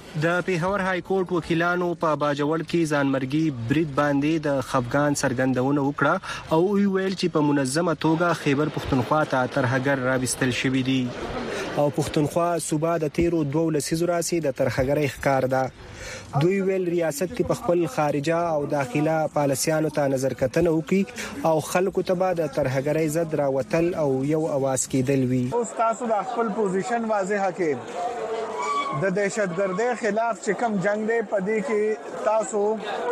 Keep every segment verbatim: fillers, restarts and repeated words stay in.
د پیښور های کورټ وکیلانو په باجوړ کې ځانمرګي برید باندې د خفګان څرګندونه وکړه او ویل چې په منظمه توګه خیبر پښتونخوا ته ترهګر راوستل شوې دي او پښتونخوا صوبه د تیرو دوه لسیزو راسي د ترهګرۍ ښکار ده. دوی ویل ریاست کې په خپل خارجه او داخله پالیسیانو ته نظر کتنه وکړي او خلکو ته به د ترهګرۍ ضد راوتل او یو اواز کېدل وي. اوس تاسو د خپل پوزیشن واضحه کړئ. د دهشتګردۍ خلاف چې کوم جنگ دی پدې کې تاسو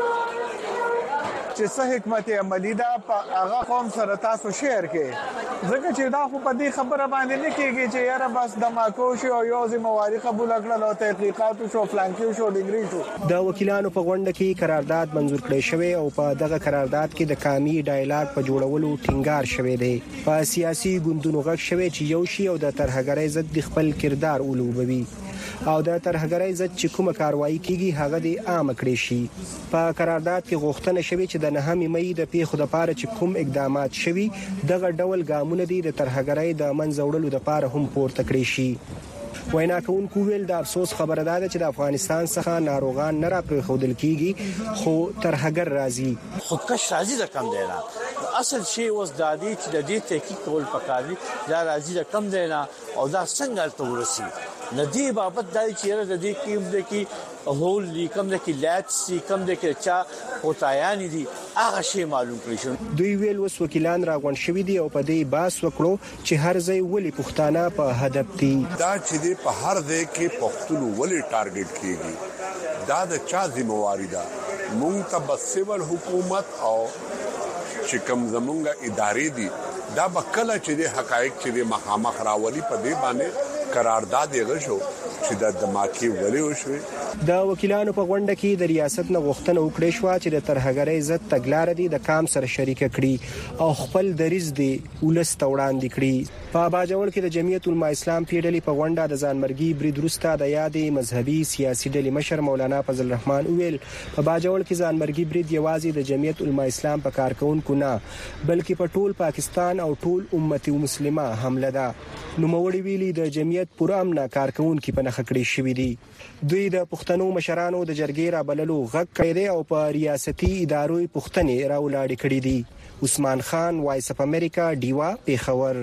چې څه حکمت عملی دا په هغه قوم سره تاسو شیر کې ځکه چې دا خو پدې خبره باندې نه کېږي چې یاره بس دماکو شو او یو ځمواري قبول کړل او تحقیقات شو فلانکیو شو ډیګری شو. د وکیلانو په غونډه کې قرارداد منزور کړی شوی او په دغه قرارداد کې د کامی ډایلاګ په جوړولو ټینګار شوی دی. په سیاسي ګوندونو غږ شوی چې یو شی او د ترهګرۍ ضد خپل کردار ولوبوي او د ترهګرۍ ضد چې کومه کاروایی کیږي هغه د عام کړی شي. په قرارداد کې غوښتنه شوی چې د نهمې مې د پیښو لپاره چې کوم اقدامات شوي دغه ډول ګامونه دي د ترهګرۍ د منځ وړلو لپاره هم پورته کړی شي. وینا کوونکو ویل د افسوس خبره ده چې د افغانستان څخه ناروغان نه راپرېښودل کیږي خو ترهګر راځي. خودکش راځي د کم دی نه اصل شی اوس د دې چې د دې تحقیق کول پکاري دا راځي د کم دی نه او دا څنګه ته ورسي ندی بابت دای چې د دې کې د کې هول لیکم د کې لات سی کم د کې چا هوتایان دي هغه شی معلوم کړی شو. دوی ویل وس وکیلان راغون شوی دي او په دې باس وکړو چې هر ځای ولي پښتانه په هدف دي. دا چې دې په هر ځای کې پښتون ولي ټارګټ کیږي دا د چا ذمہواری ده. مونږ ته بس سیول حکومت او چې کوم زمونږه ادارې دي دا بکله چې د حقایق چې د مخامخ راولي په دې باندې قرارداد یې غشو چې د دماکي ولې وشوي. د وکیلانو په غونډه کې د ریاست نه غوښتنه وکړې شو چې د ترهګرۍ ضد تګلارې دي د کام سره شریک کړي او خپل دریز دي ولست وړاندې کړي. په باجوړ کې د جمعیت العلماء اسلام پیډلې په غونډه د ځانمرګي برید وروسته د یادې مذهبي سیاسي ډلې مشر مولانا فضل الرحمن ویل په باجوړ کې ځانمرګي برید یوازې د جمعیت العلماء اسلام په کارکونکو نه بلکې په ټول پاکستان او ټول امت مسلمه حمله ده. نو موري ویلي د جمعیت پوره امن کارکونکو په نخ کړی شوې دي. دوی د پښتنو مشرانو د جرګې را بللو غږ کړی او په ریاستي ادارو پښتنې راولاړې کړې دي. عثمان خان وایس اف امریکا دیوا پیښور.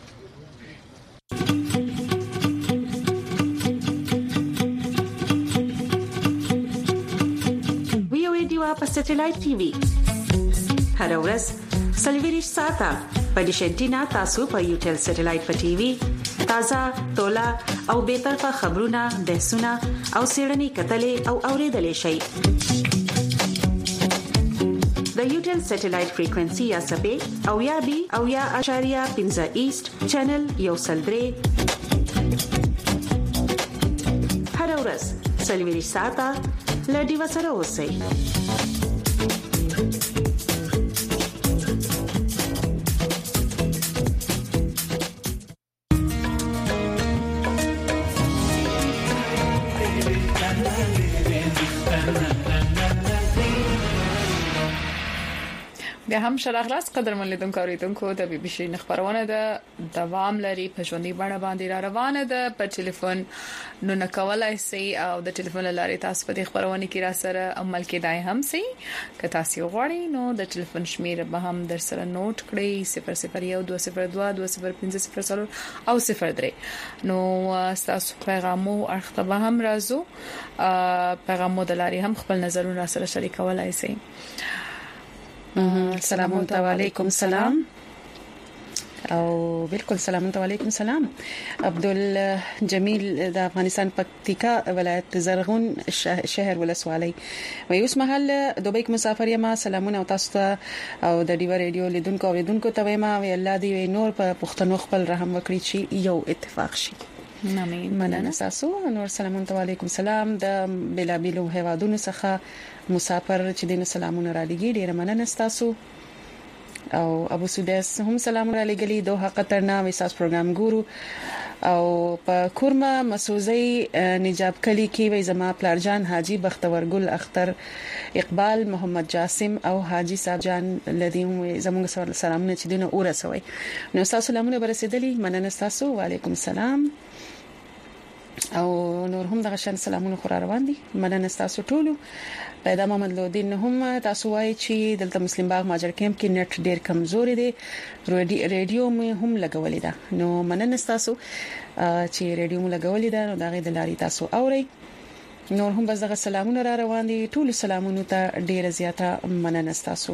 وی او دیوا په سټلایټ ټي وي هر ورځ سلویریش ساته په ډیشنټینا تاسو په یوټل سټلایټ په ټي وي تازه تولا او به طرفه خبرونه بحثونه او سیړنی کتلې او اوریدلې شي. د یوټل سټلایټ فریکوئنسي یا سبې او یا بي او یا اشاریه پنځه ایست چینل یو سلدري هر ورځ سلویریش ساته لډي وسره اوسئ. بیا هم شراغلاس قدر من لیدونکو اوریدونکو د بي بي سي خبرونه د دوام لري په ژوندۍ بڼه باندې را روانه ده په ټلیفون نو نکولای سي او د ټلیفون لارې تاسو په خبرونه کې را سره عمل کېدای هم سي که تاسو غواړئ نو د ټلیفون شمیر به هم در سره نوٹ کړئ صفر صفر یو دوه صفر دوه دوه صفر پنځه صفر صفر او صفر درې نو تاسو پیغامو اړخ ته هم راځو پیغامو د لارې هم خپل نظرونه را سره شریکولای سي. السلام علیکم سلام او بالکل سلام علیکم سلام. عبدالجمیل د افغانستان پکتیکا ولایت زرغون شهر ولسوالۍ و یوس محل دوبۍ کې مسافر یم. سلامونه او تاسو ته او د ډیو ریډیو لیدونکو او لیدونکو ته ما وی الله دې نور په پښتنو خپل رحم وکړي چې یو اتفاق شي. امين. مننه تاسو. نور سلام علیکم سلام د بلابلو هوادونو څخه مسافر چې دین سلامونه را لګي ډیر مننه تاسو. او ابو سودیس هم سلام را لګلی دوه قطر نه وساس پروګرام ګورو او په کورما مسوزي نجاب کلی کې وي زما پلارجان حاجی بختور ګل اختر اقبال محمد جاسم او حاجی صاحب جان لدیم زموږ سلامونه چې دینه اورسوي نو تاسو سلامونه برسېدلی مننه تاسو. وعلیکم السلام. او نور هم دغه شان سلامونه خور روان دي مننه تاسو ټولو پیدا محمد لودین هم تاسو وایي چې دلته مسلم باغ ماجر کیمپ کې نت ډیر کمزوري دي ریډیو مې هم لګولې ده نو مننه تاسو چې ریډیو مې لګولې ده نو دغه د لاري تاسو اوري نور هم بس دغه سلامونه را روان دي ټول سلامونه ته ډیر زیاته مننه تاسو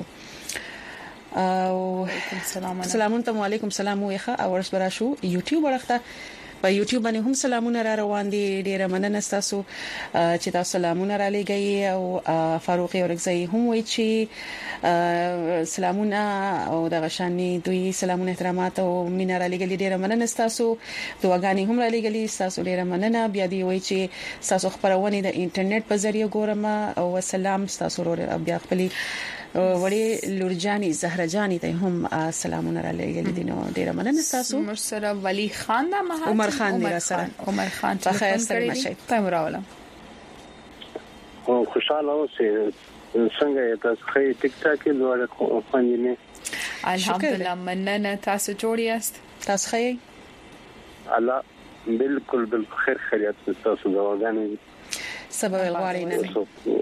او سلام علیکم سلام ویخه او ورس برا شو یوټیوب ورخته په یوټیوب باندې هم سلامونه را روان دي ډیره مننه تاسو چې تاسو سلامونه را لګي او فاروق اورګزی هم وایي چې سلامونه او د غشاني دوی سلامونه احترامات او مینا را لګي ډیره مننه تاسو دعاګانې هم را لګي تاسو ډیره مننه بیا دی وایي چې تاسو خبرونه د انټرنیټ په ذریعہ ګورم او سلام تاسو ورو بیا خپل وړي لورجاني زهرجاني ته هم سلامونه را لګل دي نو ډیره مننه تاسو عمر سره ولی خان دا مها عمر خان دی سره عمر خان په خیر سره مشه تاسو راولم او خوشاله اوسئ څنګه تاسو خې ټیک ټاک لوړ خوانې نه الحمدلله مننه تاسو جوړ یاست تاسو خې الله بالکل بالکل خیر خیریت تاسو دواګانې سبب الغواري نه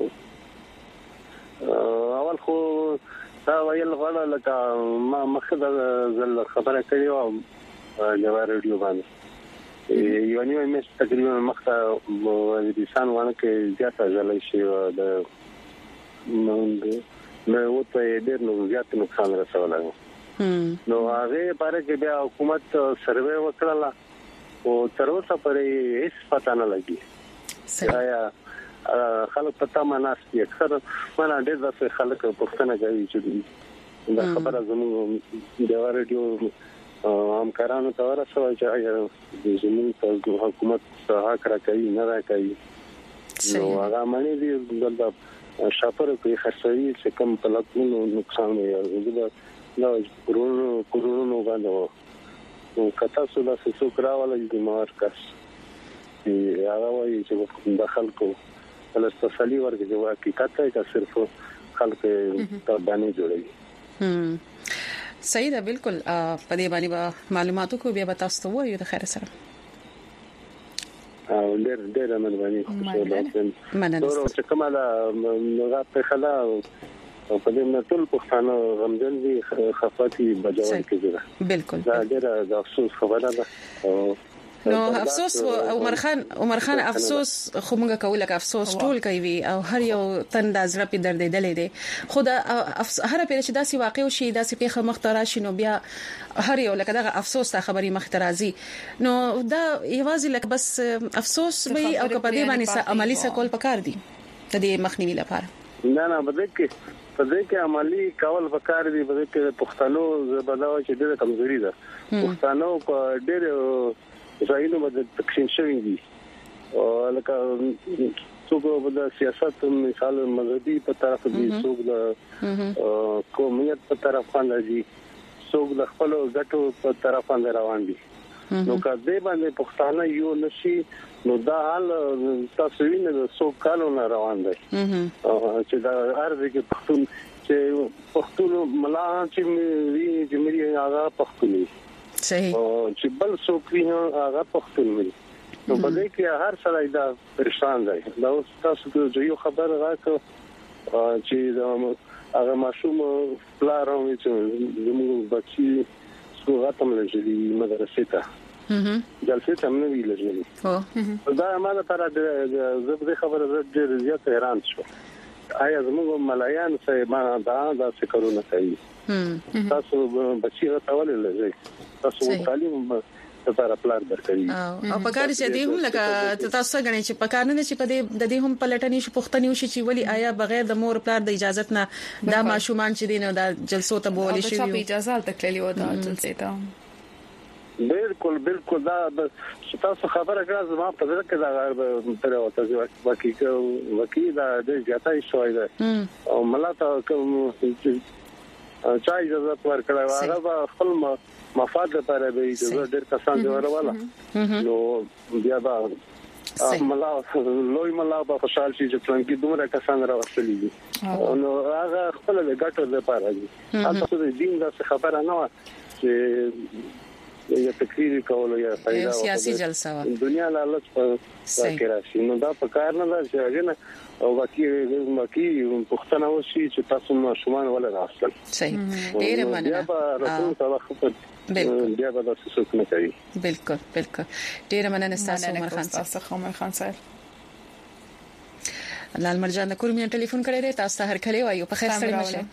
اول خو دا ویل غواړم لکه ما مخه د زل خبره کړې و د ریډیو باندې یو نیمه مې تقریبا مخه د انسان ونه کې زیاته ځلې شي د نو وته ډېر نو زیات نقصان رسولی نو هغه باره کې بیا حکومت سروې وکړه او تر اوسه پرې هیڅ پتا نه لګي یا خلک پتا مناس دي اکثر منا ډېر د خلک پښتنه کوي چې دا خبره زموږ د ریډیو همکارانو ته ورسوي چې زموږ حکومت حق راکوي نه راکوي نو هغه معنی دي د شاپر کې خرڅوي چې کم پلاتونو نقصان وي دا کورونو کورونو باندې نو کته سوله سسو کراواله د مارکس چې هغه وایي چې د خلکو فلسفي ورګه جو حقیقت ته صرف خلک ته باندې جوړي هم صحیح ده بالکل په دې باندې معلوماتو کو بیا تاسو ته وایو د خیر سره او ډېر ډېر مننه مننه چې کومه نو په خلا او په دې نه ټول پښتانه غمجن دي خفاتي بجوړ کېږي بالکل دا ډېر د افسوس خبره ده او نو افسوس عمر خان عمر خان افسوس خو موږ کوله افسوس ټول کوي او هر یو تن د زړه په درد دلې دي خو دا هر پیره چې داسې واقع شي داسې پیخه مخترا شي نو بیا هر یو لکه دا افسوس ته خبري مخترازي نو دا یوازې لکه بس افسوس به او کپدې باندې عملی سکول پکار دي د دې مخنیوي لپاره نه نه بده کې په دې کې عملی کول پکار دي بده کې پښتنو زبداوه چې ډېر کمزوري ده پښتنو په ډېر ځایونو باندې تقسیم شوی دي او لکه څوک د سیاست مثال مذهبي په طرف دي څوک د قومیت په طرف باندې دي څوک د خپل ګټو په طرف باندې روان دي نو کله باندې پښتانه یو نشي نو دا حال تاسو وینئ د څوک کالو نه روان دي چې دا ارزه کې پښتون چې پښتون ملا چې وی چې مې هغه پښتوني صحیح او چې بل څوک نه هغه پښتون وي نو په دې کې هر سړی دا پریشان دی دا اوس تاسو ته یو خبر راکړ چې دا هغه ماشوم پلارو چې زموږ بچي څنګه تم لږی مدرسې ته جلسه ته مې ویلې او دا ما لپاره د زبده خبره ډېر زیات حیران شو آیا زموږ ملایان سه ما دا دا څه کارونه کوي تاسو بچی راټول لږی تاسو تعلیم لپاره پلان درکړي او په کار چې دی هم لکه تاسو غنئ چې په کار نه چې په دې د دې هم پلټنې شو پښتني شي چې ولی آیا بغیر د مور پلار د اجازه نه دا ماشومان چې دین دا جلسو ته بولی شي او په اجازه تکلی و دا جلسه ته بالکل بالکل دا تاسو خبره کړه زما په ځکه دا غیر تر اوسه چې وکیل وکیل دا د جاتای شوی ده او ملاته کوم چا اجازه ورکړه هغه خپل مفاد لپاره به اجازه ډېر کسان دی ورواله نو بیا دا ملا لوی ملا په خوشحال شي چې څنګه دومره کسان راوستلي دي نو هغه خپل د ګټو لپاره دي تاسو د دین د خبره نه چې یا تقریر کول یا فائدہ سیاسي جلسه وا دنیا لالچ په راشي نو دا په کار نه راځي نه او باقي باقي پښتنه وشي چې تاسو ما شومان ولا راځل صحیح ډیر مننه بیا به راځو تاسو بالکل بیا به تاسو څوک نه کوي بالکل بالکل ډیر مننه تاسو عمر خان تاسو عمر خان صاحب لال مرجان د کورمین ټلیفون کړی دی تاسو هر کله وایو په خیر سره مشه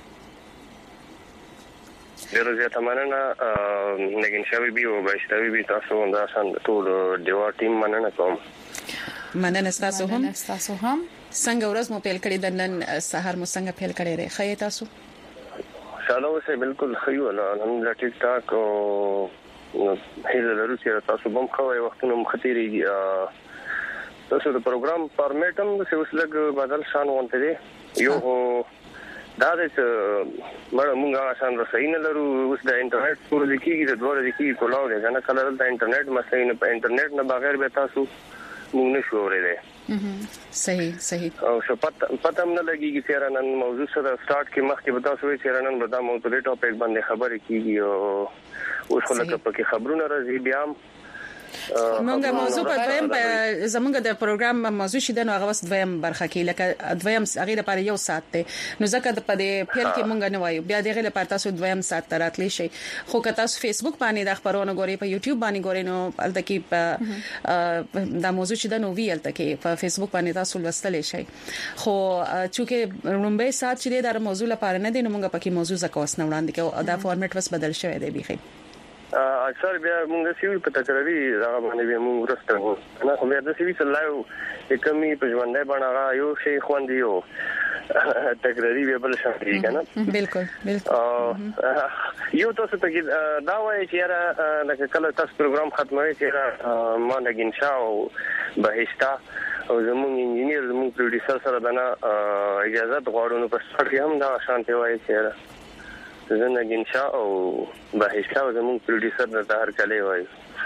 ډیره زیاته مننه نګین شوی بي او بشتوي بي تاسو دا سم ټول دیوا ټیم مننه کوم مننه تاسو هم تاسو هم څنګه ورځ مو پیل کړی د نن سحر مو څنګه پیل کړی دی خیر تاسو شالو سه بالکل خيو لا الحمدلله ټیک ټاک او هیله لرو چې تاسو بم خوي وختونه مختيري تاسو د پروګرام فارمیټ هم څه وسلګ بدل شان وانته دي یو دا د مړ مونږه آسان رسېین لرو اوس د انټرنیټ پور د کیږي د دوه د کیږي کولاو دی کنه کله د انټرنیټ مسله نه په انټرنیټ نه بغیر به تاسو مونږ نه شو ورېده صحیح صحیح او شپت پته نه لګيږي چې نن موضوع سره سٹارټ کې مخکې به تاسو وی چې نن به دا موضوع په ټاپک باندې خبرې کیږي او اوس خلک په کې خبرونه راځي بیا موږ موضوع په دویم زمونږ د پروګرام موضوع شیدنه نو هغه وس دویم برخه کې لکه دویم هغه لپاره یو ساعت ته نو ځکه د پدې پیل کې مونږ نه وایو بیا دغه لپاره تاسو دویم ساعت راتلی شي خو که تاسو فیسبوک باندې د خبرونو غوري په یوټیوب باندې غوري نو الته کې په د موضوع شیدنه وی الته کې په فیسبوک باندې تاسو لوستلی شي خو چې رومبه ساعت چې د موضوع لپاره نه دی نو موږ پکې موضوع زکه وس نه وړاندې کوو دا فارمیټ وس بدل شوی دی بيخي اکثر بیا موږ سیو په تکراری هغه باندې بیا موږ ورسته نه خو بیا د سیوی سره لایو کمی په ژوندۍ باندې یو شی خوندې یو تکراری بیا بل شي کنه بالکل بالکل یو تاسو ته دا وایي چې را لکه کله تاسو پروګرام ختموي چې ما نګین شاو بهشتا او زموږ انجینیر زموږ پروډوسر سره دنا اجازه غواړو نو په سر کې هم دا شانتي وایي چې زنه ګنشا او بهشتا زموږ پروډوسر د هر کله وایي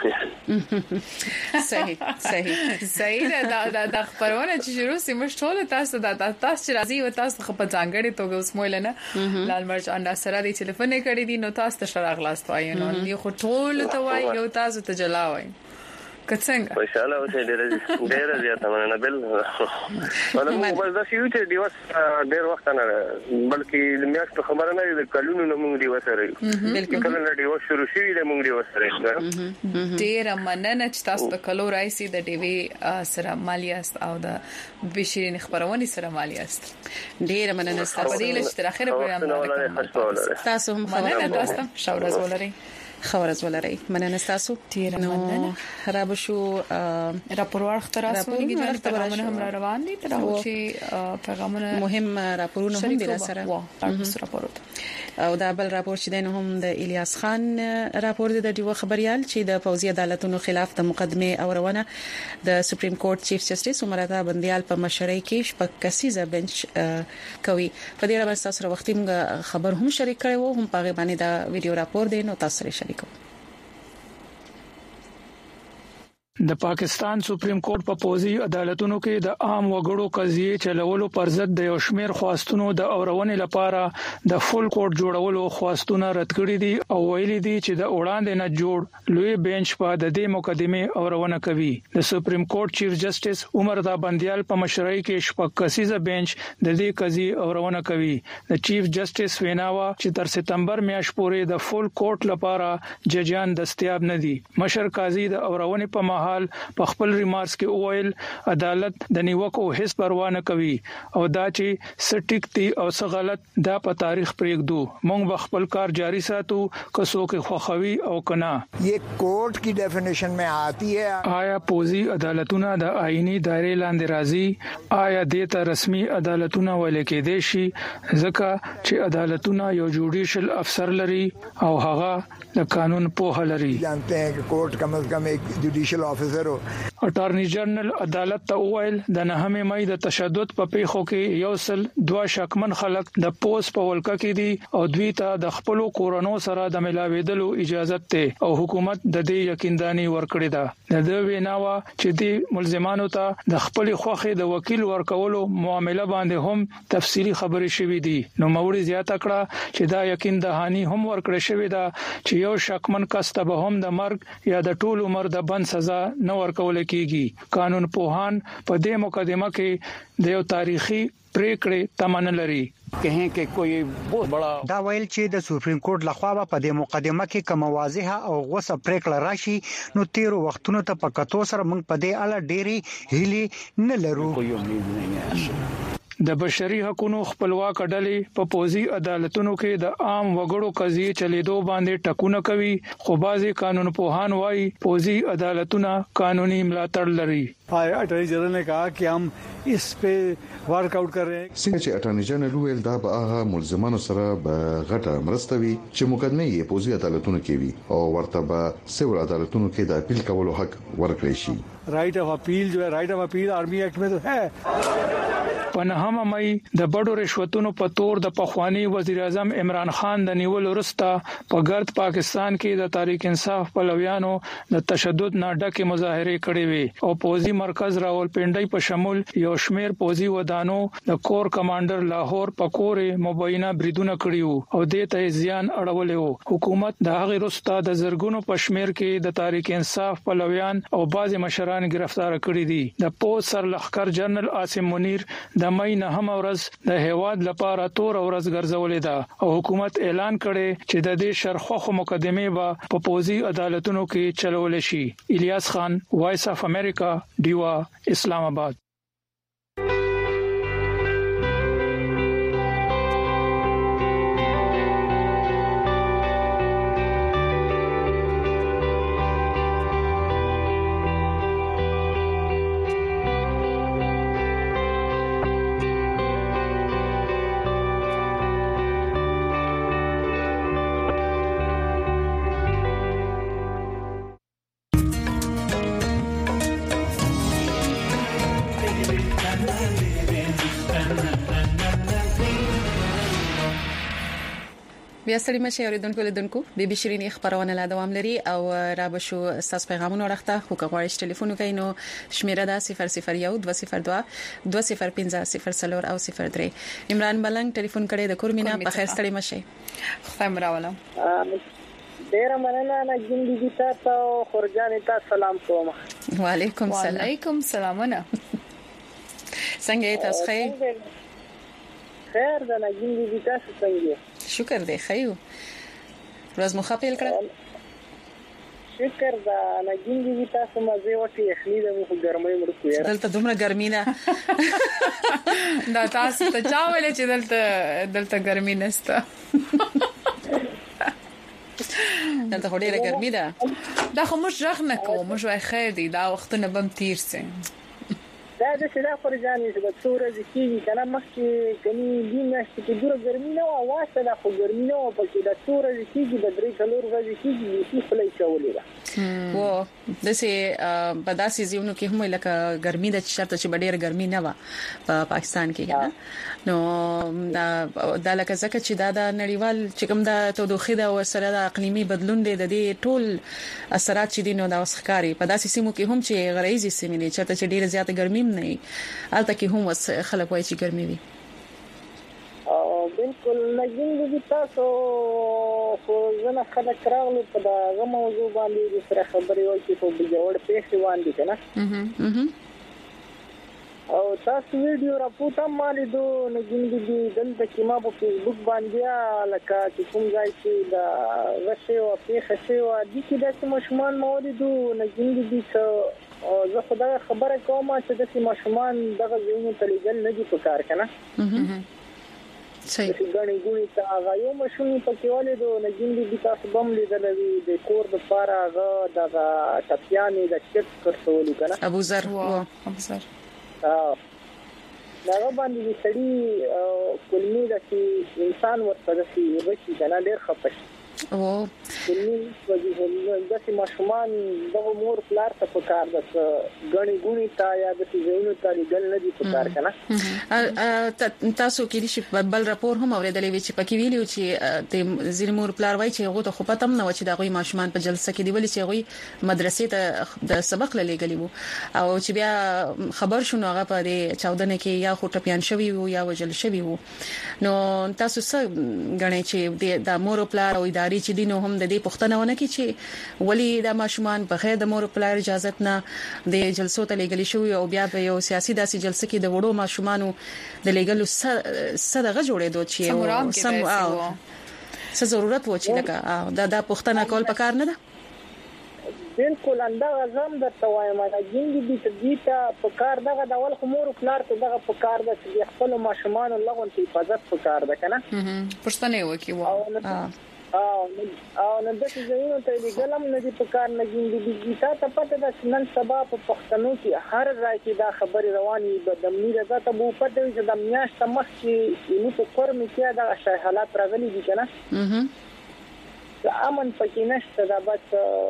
صحیح صحیح صحیح دا دا د خبرونه چې شروع سیمه ټول تاسو د تاسو چې راځي او تاسو په ځانګړي توګه اوس مول نه لال مرچ انده سره د ټلیفون کړی دي نو تاسو ته شراغ لاست وایي نو یو ټول ته وایي یو تاسو ته جلا وایي کڅنګ ان شاء الله اوسه ډېر ډېر زیاته مننه بل ولې موږ بس د سیو ته دیوس ډېر وخت نه بلکې میاشت خبره نه د کلونو نه موږ دیوس سره بلکې کله نه دیوس شروع شوی د موږ دیوس سره ډېر مننه چې تاسو د کلو راځي د ډي وي سره مالیاست او د بشرین خبرونې سره مالیاست ډېر مننه تاسو په دې لچ تر اخره پروګرام تاسو هم مننه تاسو شاورز ولري خبرز ولري مننه تاسو ډیر مننه را بشو راپور ورخته راسولګي چې پیغامونه هم روان دي تر هغه چې پیغامونه مهم راپورونه هم دي سره تاسو راپور او دا بل راپور چې دین هم د الیاس خان راپور دی د ډیو خبريال چې د پوزي عدالتونو خلاف د مقدمه اورونه د سپریم کورټ چیف جسټیس عمر عطا بنديال په مشرۍ کې شپږ کسیزه بنچ کوي په دې اړه تاسو سره وختي موږ خبر هم شریک کړو هم په باندې دا ویډیو راپور دی نو تاسو سره شریکو د پاکستان سپریم کورټ په پوزي عدالتونو کې د عام وګړو قضیې چلولو پر ضد د یو شمېر خواستونو د اورونې لپاره د فول کورټ جوړولو خواستونه رد کړي دي او ویلي دي چې د وړاندې نه جوړ لوی بنچ په د دې مقدمه اورونه کوي د سپریم کورټ چیف جسټیس عمر عطا بنديال په مشرۍ کې شپږ کسیزه بنچ د دې قضیې اورونه کوي د چیف جسټیس ویناوا چې تر سپتمبر میاشتې پورې د فول کورټ لپاره ججان دستیاب نه دي مشر قاضي د اورونې په مهال په خپل ریمارکس کې وویل عدالت د نیوکو هیڅ پروا نه کوي او دا چې سټیک دي او څه غلط دا په تاریخ پرېږدو موږ به خپل کار جاری ساتو که څوک خوښوي او کنه یہ کورٹ کی ډیفینیشن میں آتی ہے آیا پوزي عدالتونه د آئینی دایره لاندې راځي آیا د ته رسمي عدالتونه ولې کېدې شي ځکه چې عدالتونه یو جوډیشل افسر لري او هغه د قانون په هلري جانتے ہیں کہ کورٹ کم از کم ایک جوډیشل افسر ہو اټارنی جنرال عدالت ته وویل د نهمه مې د تشدد په پیښو کې یو سل دوه شکمن خلک د پوس په ولکه کې دي او دوی ته د خپل کورونو سره د ملاویدلو اجازه ته او حکومت د دې یقینداني ورکړی ده د ویناوه چې د ملزمانو ته د خپل خوخه د وکیل ورکولو معاملې باندې هم تفصيلي خبرې شوې دي نو موري زیاته کړه چې دا یقین دهاني هم ورکړی شوی دا چې یو شکمن کس ته به هم د مرګ یا د ټول عمر د بند سزا نه ورکول کیږي قانون پوهان په دې مقدمه کې د یو تاریخي پریکړې تمن لري کہیں کہ کوئی بہت بڑا دا ویل چې د سپریم کورټ لخوا په دې مقدمه کې کوم واضحه او غوسه پریکړه راشي نو تیر وختونو ته په کتو سره موږ په دې اړه ډېری هیلي نه لرو کوئی امید نه ہے د بشري حقوقو خپلواک ډلې په پوزي عدالتونو کې د عام وګړو قضیې چلیدو باندې ټکونه کوي خو بازي قانون پوهان وايي پوزي عدالتونه قانوني ملاتړ لري اټارنی جنرل نے کہا کہ ہم اس پہ ورک آؤٹ کر رہے ہیں څنګه چې اټارنی جنرال ویل دا به هغه ملزمانو سره به غټه مرسته وي چې مقدمه یې پوزي عدالتونو کې وي او ورته به سیول عدالتونو کې د اپیل کولو حق ورکړي شي رائٹ اف اپیل جو ہے رائٹ اف اپیل آرمی ایکٹ میں تو ہے په نهمه مې د بډو رشوتونو په تور د پخوانی وزیر اعظم عمران خان د نیول وروسته په ګرد پاکستان کې د تحریک انصاف پلویانو د تشدد نه ډکه مظاهره کړې وي او پوزي مرکز راولپنډي په شمول یو شمیر پوزي ودانو د کور کمانډر لاهور پکورې مبینه بریدونه کړیو او د ته زیان اړولې حکومت د هغه وروسته د زرګونو پښمیر کې د تحریک انصاف پلویان او بعض مشران گرفتار کړي دي د پوز سر لخر جنرال عاصم منیر د مې نه هم ورځ د هیواد لپاره تور ورځ ګرځولې ده او حکومت اعلان کړي چې د دې شرخوخه مقدمه به په پوزي عدالتونو کې چلول شي الیاس خان وایس اف امریکا دیوا اسلام آباد بیا ستړي مشه اوریدونکو لیدونکو بي بي شيرين خبرونه لا دوام لري او را به شو اساس پیغامونه ورخته خو کوغړش ټلیفون کوي نو شمیره ده صفر صفر یو دوه صفر دوه دوه صفر پنځه صفر صفر او صفر درې عمران ملنګ ټلیفون کړي د کورمینا په خیر ستړي مشه خفای مراوله ډیر مننه نه ګندې دي تاسو خورجان تاسو سلام کوم وعلیکم السلام وعلیکم السلامونه څنګه تاسو خیر خیر ده نه ګندې دي تاسو څنګه شکر دی خیو روز مخه پیل کړه شکر دا نه ګینګي تاسو مزه وتی اخلي د مخ ګرمۍ مړ کو یار دلته دومره ګرمي نه دا تاسو ته چا ویل چې دلته دلته ګرمي نشته دلته هډیره ګرمي ده دا خو مش رغ نه کوم مش وای خیر دی دا وختونه بم تیر سي دا د شدا پر ځانې چې څوره ځکیږي کنه مخکې کني دینه چې ګوره ګرمي نه او واسه دا خو ګرمي نه او پکې دا څوره ځکیږي د درې کلور ورځې کېږي چې خپلې چولې ده و د سه په داسې ځینو کې هم لکه ګرمي د شرط چې ډېر ګرمي نه و په پاکستان کې کنه نو دا د لکه ځکه چې دا د نړیوال چې کوم د تودوخه د وسره د اقليمي بدلون د دې ټول اثرات چې دي نو دا وسخکاري په داسې سیمو کې هم چې غریزي سیمې نه چاته چې ډېر زیات ګرمي نه الته کې هم وس خلک وایي چې ګرمي وي او بالکل لګین دي تاسو خو زنه خلک راغلي په دا موضوع باندې سره خبرې وایي چې په بجوړ پیښې باندې کنه او تاسو ویډیو راپورټ هم مالې دو لګین دي دلته کې ما په فیسبوک باندې لکه چې کوم ځای چې دا غشه او پیښه شوی و دي چې د مشمان مولې دو لګین دي چې او زه خدای خبره کوم چې د سیمه شومان دغه ځینو تلګل نه دي په کار کنه صحیح غني ګونی ته غایو مشونی په کې ولې دو نګین دي تاسو بم لیدلې د کور د پاره غا دغه تپیانې د چپ کړول کنه ابو ذر و ابو ذر اه دا باندې سړي کلمې د انسان ورته د شي وشي کنه ډېر خپش او داسې ماشومان دغه مور پلار ته پکار ده غني غونی تا یا د زینو ته لګل نه دي پکار کنه تاسو کې شي بل راپور هم اوریدلې وی چې پکې ویلو چې د زیر مور پلار وای چې هغه ته خو پته نه و چې دغه ماشومان په جلسه کې دی ولې چې هغه مدرسې ته د سبق لګلې وو او چې بیا خبر شونه هغه په چودنه کې یا خو ټپيان شوی وو یا وجل شوی وو نو تاسو څه غنئ چې د مور پلار او ادارې چې دینو هم د دې پښتنه ونه کې چې ولی د ماشومان په غیر د مور پلار اجازه نه د جلسو ته لګل شو او بیا په یو سیاسي داسې جلسه کې د وړو ماشومانو د لګلو صدغه جوړېدو چې سم او څه ضرورت و چې لکه دا د پښتنه کول پکار نه ده بالکل انده زم د توایم دا ګینګي دي تدیته په کار دغه د اول خمور خلار ته دغه په کار د خپل ماشومان لغون ته حفاظت په کار ده کنه پښتنه وکي و او او نو د دې ځینو ته لګلم نه دي په کار نه ګینګي دي تاسو پته د نن سبا په پښتنو کې هر ځای کې دا خبره رواني د دمنی رضا ته بو پته چې د میاشت مخ کې نو په کور مې کې دا شای حالات راغلي دي کنه امن پکې نشته دا بس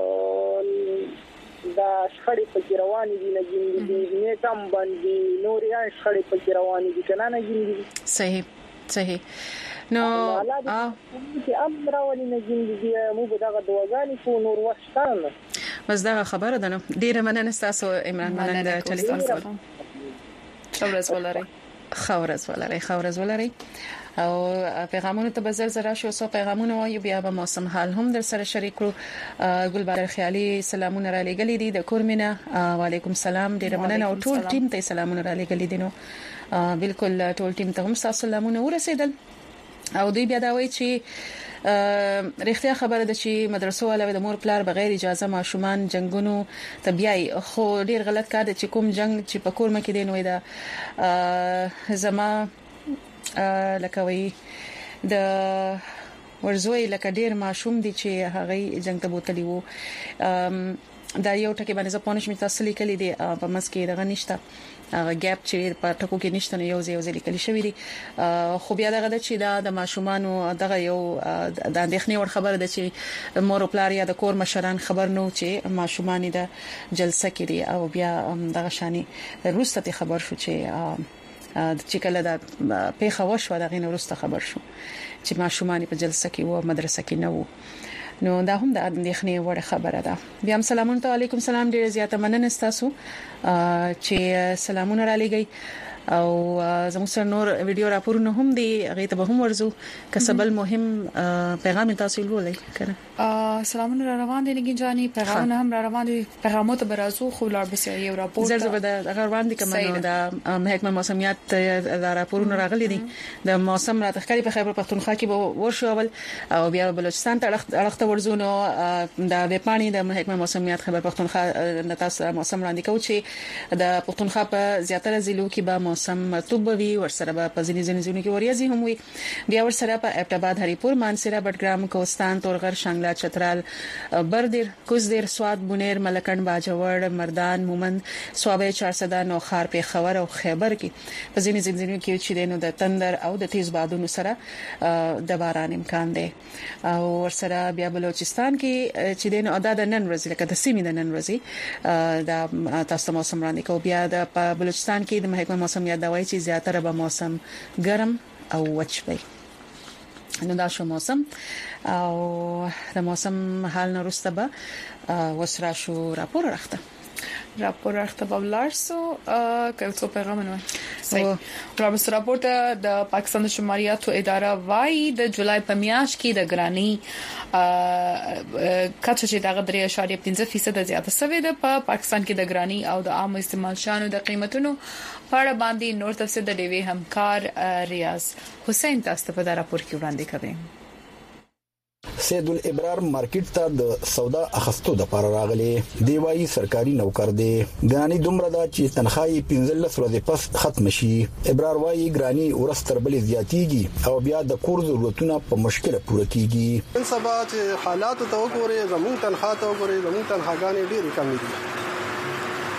دا شخړې پکې روانې دي نه ګینګي نه کم باندې نوریا شخړې پکې روانې دي کنه نه ګینګي صحیح صحیح نو ا چې امر ولې نه ګینګي مو به دا دواګانی کو نور وښتانه بس دا خبره ده نو ډیره مننه تاسو عمران مننه د ټلیفون سره خبرز ولري خبرز ولري خبرز ولري او پیغامونه ته بزل زرا شو سو پیغامونه وایو بیا به موسم حال هم در سره شریک کړو ګلبادر خیالي سلامونه را لګلې دي د کورمنه وعليكم سلام ډیر مننه او ټول ټیم ته سلامونه را لګلې دي نو بالکل ټول ټیم ته هم سلامونه ورسېدل او دوی بیا دا وایي چې رښتیا خبره ده چې مدرسو والا د مور پلار بغیر اجازه ماشومان جنگونو طبيعي خو ډیر غلط کار دی چې کوم جنگ چې په کور مکه دی نو دا زما لکه وی د ورزوي لکه ډیر ماشوم دي چې هغه جنگ ته بوتلی وو دا یو ټکی باندې ځپونش می تاسو لیکلي دي په مسکې دغه نشته ګاپ چې په ټکو کې نشته نو یو ځای یو ځای لیکل شوی دي خو بیا دغه د چې دا د ماشومانو دغه یو د اندېښنې ور خبره ده چې مور او پلار یا د کور مشران خبر نو چې ماشومان د جلسه کې دي او بیا دغه شانی روسته خبر شو چې چې کله دا پیښه وشو دا غینه ورسته خبر شو چې ماشومان په جلسه کې وو مدرسه کې نه وو نو دا هم د اندېښنې وړ خبره ده بیا هم سلام علیکم سلام ډیر زیاته مننه تاسو چې سلامونه را لګي او زموږ سره نور ویډیو راپورونه هم دي هغه ته به هم ورزو کسبل مهم پیغام تاسو ولولئ کنه سلامونه را روان دي لګي جاني پیغامونه هم را روان دي پیغامات به راځو خو لار به یو راپور زر زبر د روان دي کومه د محکمه موسمیات د راپورونه راغلي دي د موسم را تخکاری په خیبر پختونخوا کې به ورشو اول او بیا بلوچستان ته اړخته ورزونو د وپانی د محکمه موسمیات خیبر پختونخوا د تاسو موسم وړاندې کوي چې د پختونخوا په زیاتره ضلعو کې به موسم مرطوب وي ورسره به په ځینې ځینې ځینو کې وریځي هم وي بیا ورسره په ابټاباد هریپور مانسیرا بټګرام کوستان تورغر شانګلا چترال بردر کوزدر سواد بونیر ملکن باجوړ مردان مومند صوابه چارسده نو خار په خبر او خیبر کې په ځینې ځینو کې چې دینو د تندر او د تیز بادونو سره د باران امکان دی او ورسره بیا بلوچستان کې چې دینو ادا د نن ورځ لکه د سیمې د نن ورځ د تاسو موسم وړاندې کو بیا د بلوچستان کې د محکمه موسم یاد وایي چې زیاتره به موسم ګرم او وچ وي نو دا شو موسم او د موسم حال نه وروسته به وسره شو راپور راخته راپور راخته بولارسو که څو پیغامونه صحیح رابطه راپور د پاکستان د شماریاتو اداره وايي د جولای په میاشت کې د ګرانی کچه چې دغه درې اشاریه پنځه فیصد زیاته شوې ده په پاکستان کې د ګرانی او د عام استعمال شانو د قیمتونو په اړه باندې نور تفصیل د ډیوی همکار ریاض حسین تاسو په دا راپور کې وړاندې کوي سید الابرار مارکیټ ته د سودا اخستو د لپاره راغلي دی وايي سرکاري نوکر دی ګرانی دومره دا چې تنخواهي پنځه ورځې پس ختم شي ابرار وايي ګرانی ورستر بل زیاتیږي او بیا د کور ضرورتونه په مشکل پوره کیږي نن سبا چې حالات ته وګوري زموږ تنخواه ته وګوري زموږ تنخواهګانې ډېرې کم دي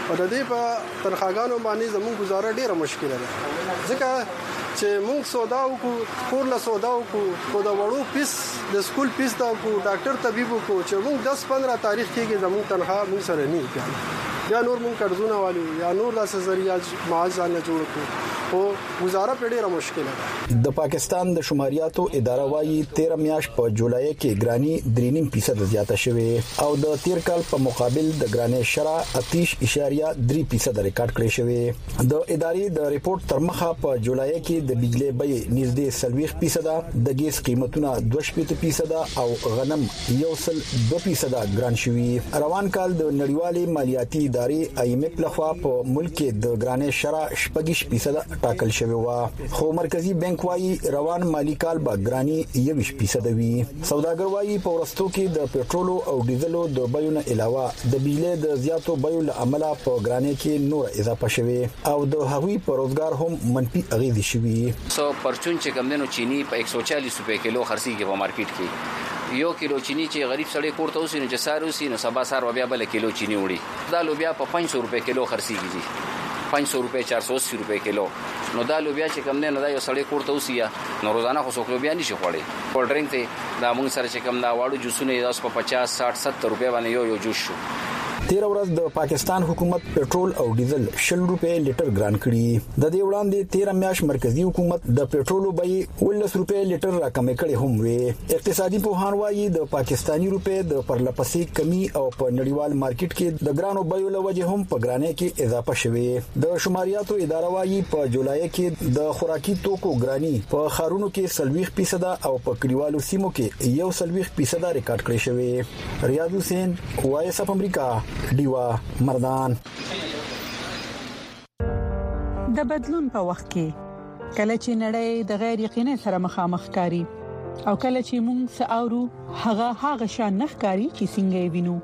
او د دې په تنخواګانو باندې زموږ گزاره ډیره مشکله ده ځکه چې موږ سودا وکړو کور له سودا وکړو کو د وړو پیس د سکول پیس دا کو ډاکټر طبيب کو چې موږ دس پندرہ تاریخ کې زموږ تنخواه موږ سره نه کیږي یا نور موږ قرضونه والو یا نور د سزریا معاش ځان جوړ کړو او گزاره په ډیره مشکله ده د پاکستان د شماریاتو اداره وايي تیرہ میاشت په جولای کې ګرانی درې نیم فیصد زیاته شوه او د تیر کال په مقابل د ګرانی شرح اتیش اشاریه درې فیصد ریکارډ کړی شوه د ادارې د ریپورت تر مخه په جولای کې د بجلی بیې نږدې سلويخ فیصد د ګیس قیمتونه دوه شپږ فیصد او غنم یو سل دوه فیصد ګران شوي روان کال د نړیوالې مالیاتي ادارې آی ایم ایف لخوا په ملک کې د ګرانی شرح شپږ فیصد ټاکل شوی و خو مرکزی بانک وايي روان مالی کال به ګرانی یوش فیصد وي سوداګر وايي په ورستو کې د پېټرول او ډیزلو د بیو نه علاوه د بجلی د زیاتو بیو له امله په ګرانی کې نور اضافه شوی او د هغوی په روزګار هم منفي اغیزې شوي سو پرچون چې کمندونو چینی په ایک سو چالیس روپے کیلو خرڅیږي په مارکیټ کې یو کیلو چینی چې غریب سړی کوړته اوسې نو چې سارو سي نو سبا سار بیا بل کیلو چینی وړي دا لوبیا په پنځه سو روپے کیلو خرڅیږي پنځه سو روپے چار سو اسی روپے کیلو نو دا لوبیا چې کم نه نه دا یو سړی کوړته اوسیا نو روزانه خو څوک لوبیا نشي خوړی کول ډرینګ ته دا موږ سره چې کم دا واړو جوسونه داس په پچاس ساټ ستر روپے باندې یو یو جوس شو تیر ورځ د پاکستان حکومت پېټرول او ډیزل شل روپے لیټر ګران کړي د دې وړاندې تیر میاشت مرکزی حکومت د پېټرولو بیې ولس روپے لیټر راکمې کړي هم وي اقتصادي پوهان وايي د پاکستانی روپے د پرلپسې کمی او په نړیوال مارکیټ کې د ګرانو بیو لوجه هم په ګرانۍ کې اضافه شوه د شماریاتو اداره وايي په جولای کې د خوراکي توکو ګرانی په خارونو کې سلويخ فیصد او په کلیوالو سیمو کې یو سلويخ فیصد ریکارډ کړی شوی ریاض حسین وایس اف امریکا دیوا مردان د بدلون په وخت کې کله چې نړۍ د غیر یقیني سره مخامخ کاری او کله چې موږ ساورو هغه هغه شان نخکاری چې څنګه وینو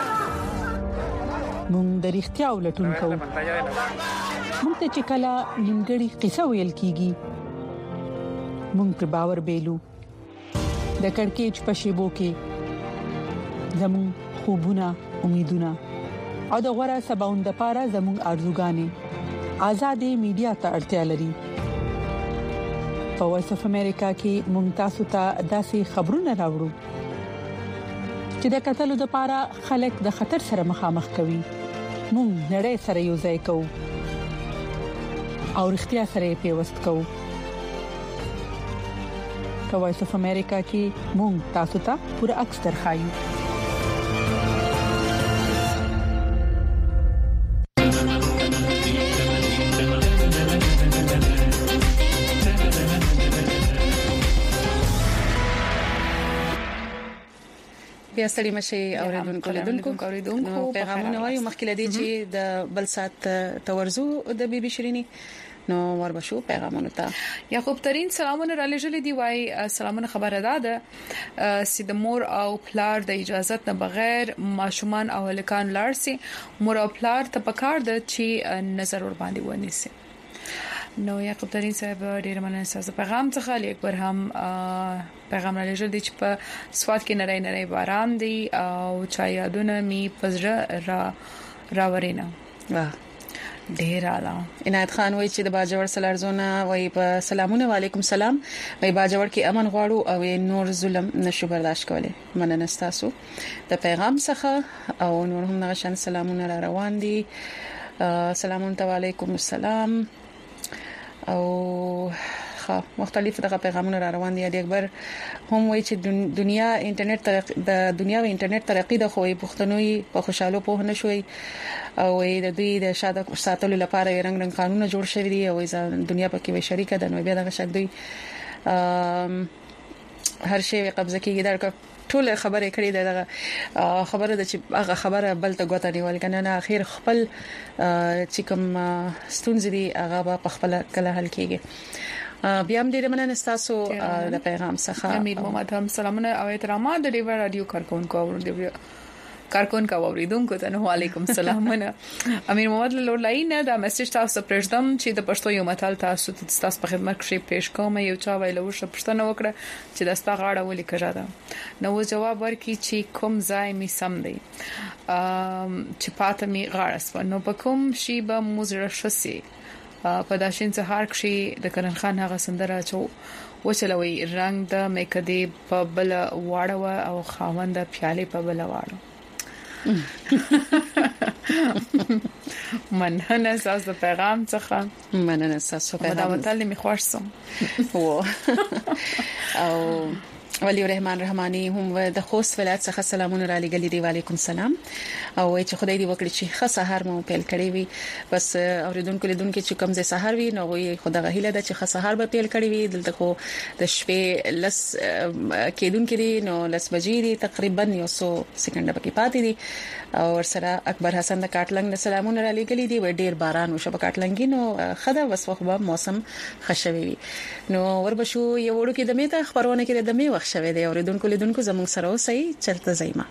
موږ د اړتیا ولټون کوو موږ ته چې کله نیمګړی قصه ویل کیږي موږ پر باور بیلو د کڑکېچ په شیبو کې زموږ خوبونه امیدونه او د غوړه سباوند لپاره زموږ ارزوګانې آزادې میډیا ته اړتیا لري په وایس اف امریکا کې ممتاز ته داسې خبرونه راوړو چې د قتل لپاره خلک د خطر سره مخامخ کوي موږ نړۍ سره یو ځای کوو او اړتیا سره پیوست کوو په وایس اف امریکا کې موږ تاسو ته پوره عکس درخایو بیا ستړي مشي اوریدونکو لیدونکو اوریدونکو پیغامونه وایو مخکې لدی چې د بل سات تورزو د بي بي شيريني نو وربشو پیغامونه ته یعقوب ترين سلامونه را لېږلې دی وای سلامونه خبره ده چې د مور او پلار د اجازه نه بغیر ماشومان او لکان لارسي مور او پلار ته پکار د چې نظر ور باندې ونیسي نو یعقوب ترين صاحب ډیر مننه تاسو پیغام څخه لیک پر هم پیغام را لېږل دي چې په سواد کې نری نری باران دی او چا یادونه می پزړه را راورینه واه ډیر اعلی عنایت خان وایي چې د باجوړ سلارزونه وایي په سلامونه وعلیکم سلام وایي باجوړ کې امن غواړو او نور ظلم نشو برداشت کولای مننه تاسو د پیغام څخه او نور هم نغشن سلامونه را روان دي سلامونه علیکم السلام او خا مختلف دغه پیغامونه را روان دي د اکبر هم وایي چې دنیا انټرنیټ د دنیا و انټرنیټ ترقی د خوې پښتنوي په خوشاله په نه شوي او د دوی د شاده ساتلو لپاره رنگ رنگ قانون جوړ شوی دی او دنیا په کې وي شریک ده نو بیا دغه شک دوی هر شی قبضه کیږي دا ټول خبره کړې ده خبره ده چې هغه خبره بل ته غوته نیول کنه نه اخر خپل چې کوم ستونزې دي هغه په خپل کله حل کیږي بیا هم دې مننه تاسو د پیغام څخه امیر محمد هم سلامونه او احترامات د ډیو رادیو کارکونکو او د کارکون کا اوریدونکو ته نو علیکم سلامونه امیر محمد لورلای نه دا میسج تاسو پرېږدم چې د پښتو یو متل تاسو تاسو په خدمت کې پیښ کوم یو چا ویلو ش پښتنه وکړه چې دستا غاړه ولي کړه دا نو جواب ورکړي چې کوم ځای می سم دی چې پاته می غاړه سو نو په کوم شی به مزره شسي په داشین سهار کې د کرن خان هغه سندره چو وچلوي رنگ د میکدی په بل واړه او خاوند پیاله په بل واړه مننه تاسو پیغام څخه مننه تاسو پیغام دا متل می خوښ سم و او ولی الرحمن رحمانی هم د خوست ولایت څخه سلامونه را لګل دي وعلیکم السلام او چې خدای دې وکړي چې ښه سحر مو پیل کړی وي بس اوریدونکو لیدونکو چې کوم ځای سحر وي نو وي خدای غهیله ده چې ښه سحر به پیل کړی وي دلته خو د شپې لس کېدونکو دي نو لس بجې دي تقریبا یو څو سکند پکې پاتې دي او ورسره اکبر حسن د کاټلنګ سلامونه را لګل دي و ډیر باران وشو په کاټلنګ نو خدا وسوخه موسم خشوي وي نو وربشو یو وړو کې د میته خبرونه کې د می وخت شوه دی اوریدونکو لیدونکو زموږ سره اوسئ چلته زایما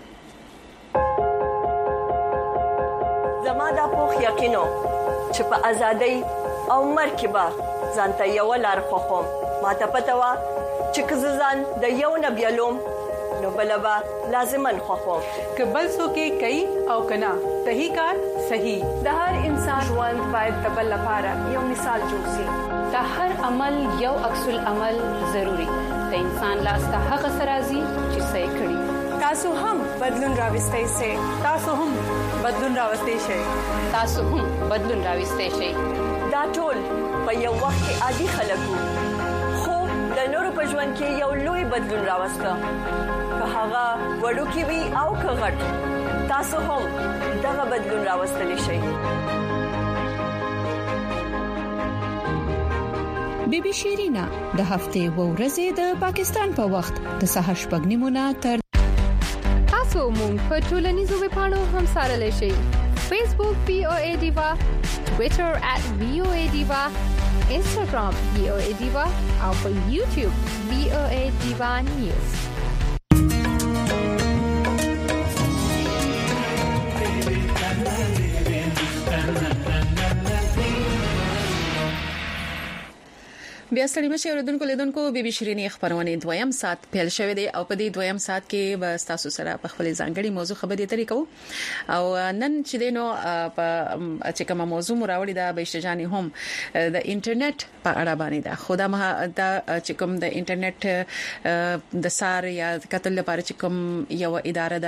زما دا پوخ یقینو چې په ازادۍ او مرکبه ځانته یو لار خوخم ما ته پته وا چې کززان د یو نبیلوم نو بلبا لازمن خوخم کبل سو کې کوي او کنا صحیح کار صحیح د هر انسان ژوند باید د بل لپاره یو مثال جوړ شي د هر عمل یو عکس العمل ضروری د انسان لاس ته هغه سرازي چې صحیح کړي تاسو هم بدلون راوستئ سي تاسو هم بدلون راوستئ شئ تاسو هم بدلون راوستئ شئ دا ټول په یو وخت کې عادي خلکو خو د نورو په ژوند کې یو لوی بدلون راوسته که هغه وړو کې وي او که غټ تاسو هم دغه بدلون راوستلی شئ بی بی شیرینا د هفته و ورځې د پاکستان په وخت د سهار شپږ نیمه تر تاسو مونږ په ټولنیزو ویب پاڼو هم سره لشي فیسبوک پی او ای دیوا ټوئیټر ات وی او ای دیوا انستګرام وی او ای دیوا او په یوټیوب وی او ای دیوا نیوز بیا ستړي مشه اوریدونکو لیدونکو بي بي شيريني خبرونه دویم سات پیل شوه دی او په دې دویم سات کې به تاسو سره په خپل ځانګړي موضوع خبرې اترې کوو او نن چې دینو په چې کومه موضوع مراوړی دا به شجاني هم د انټرنیټ په اړه باندې دا خدا ما دا چې کوم د انټرنیټ د سار یا کتل لپاره چې کوم یو اداره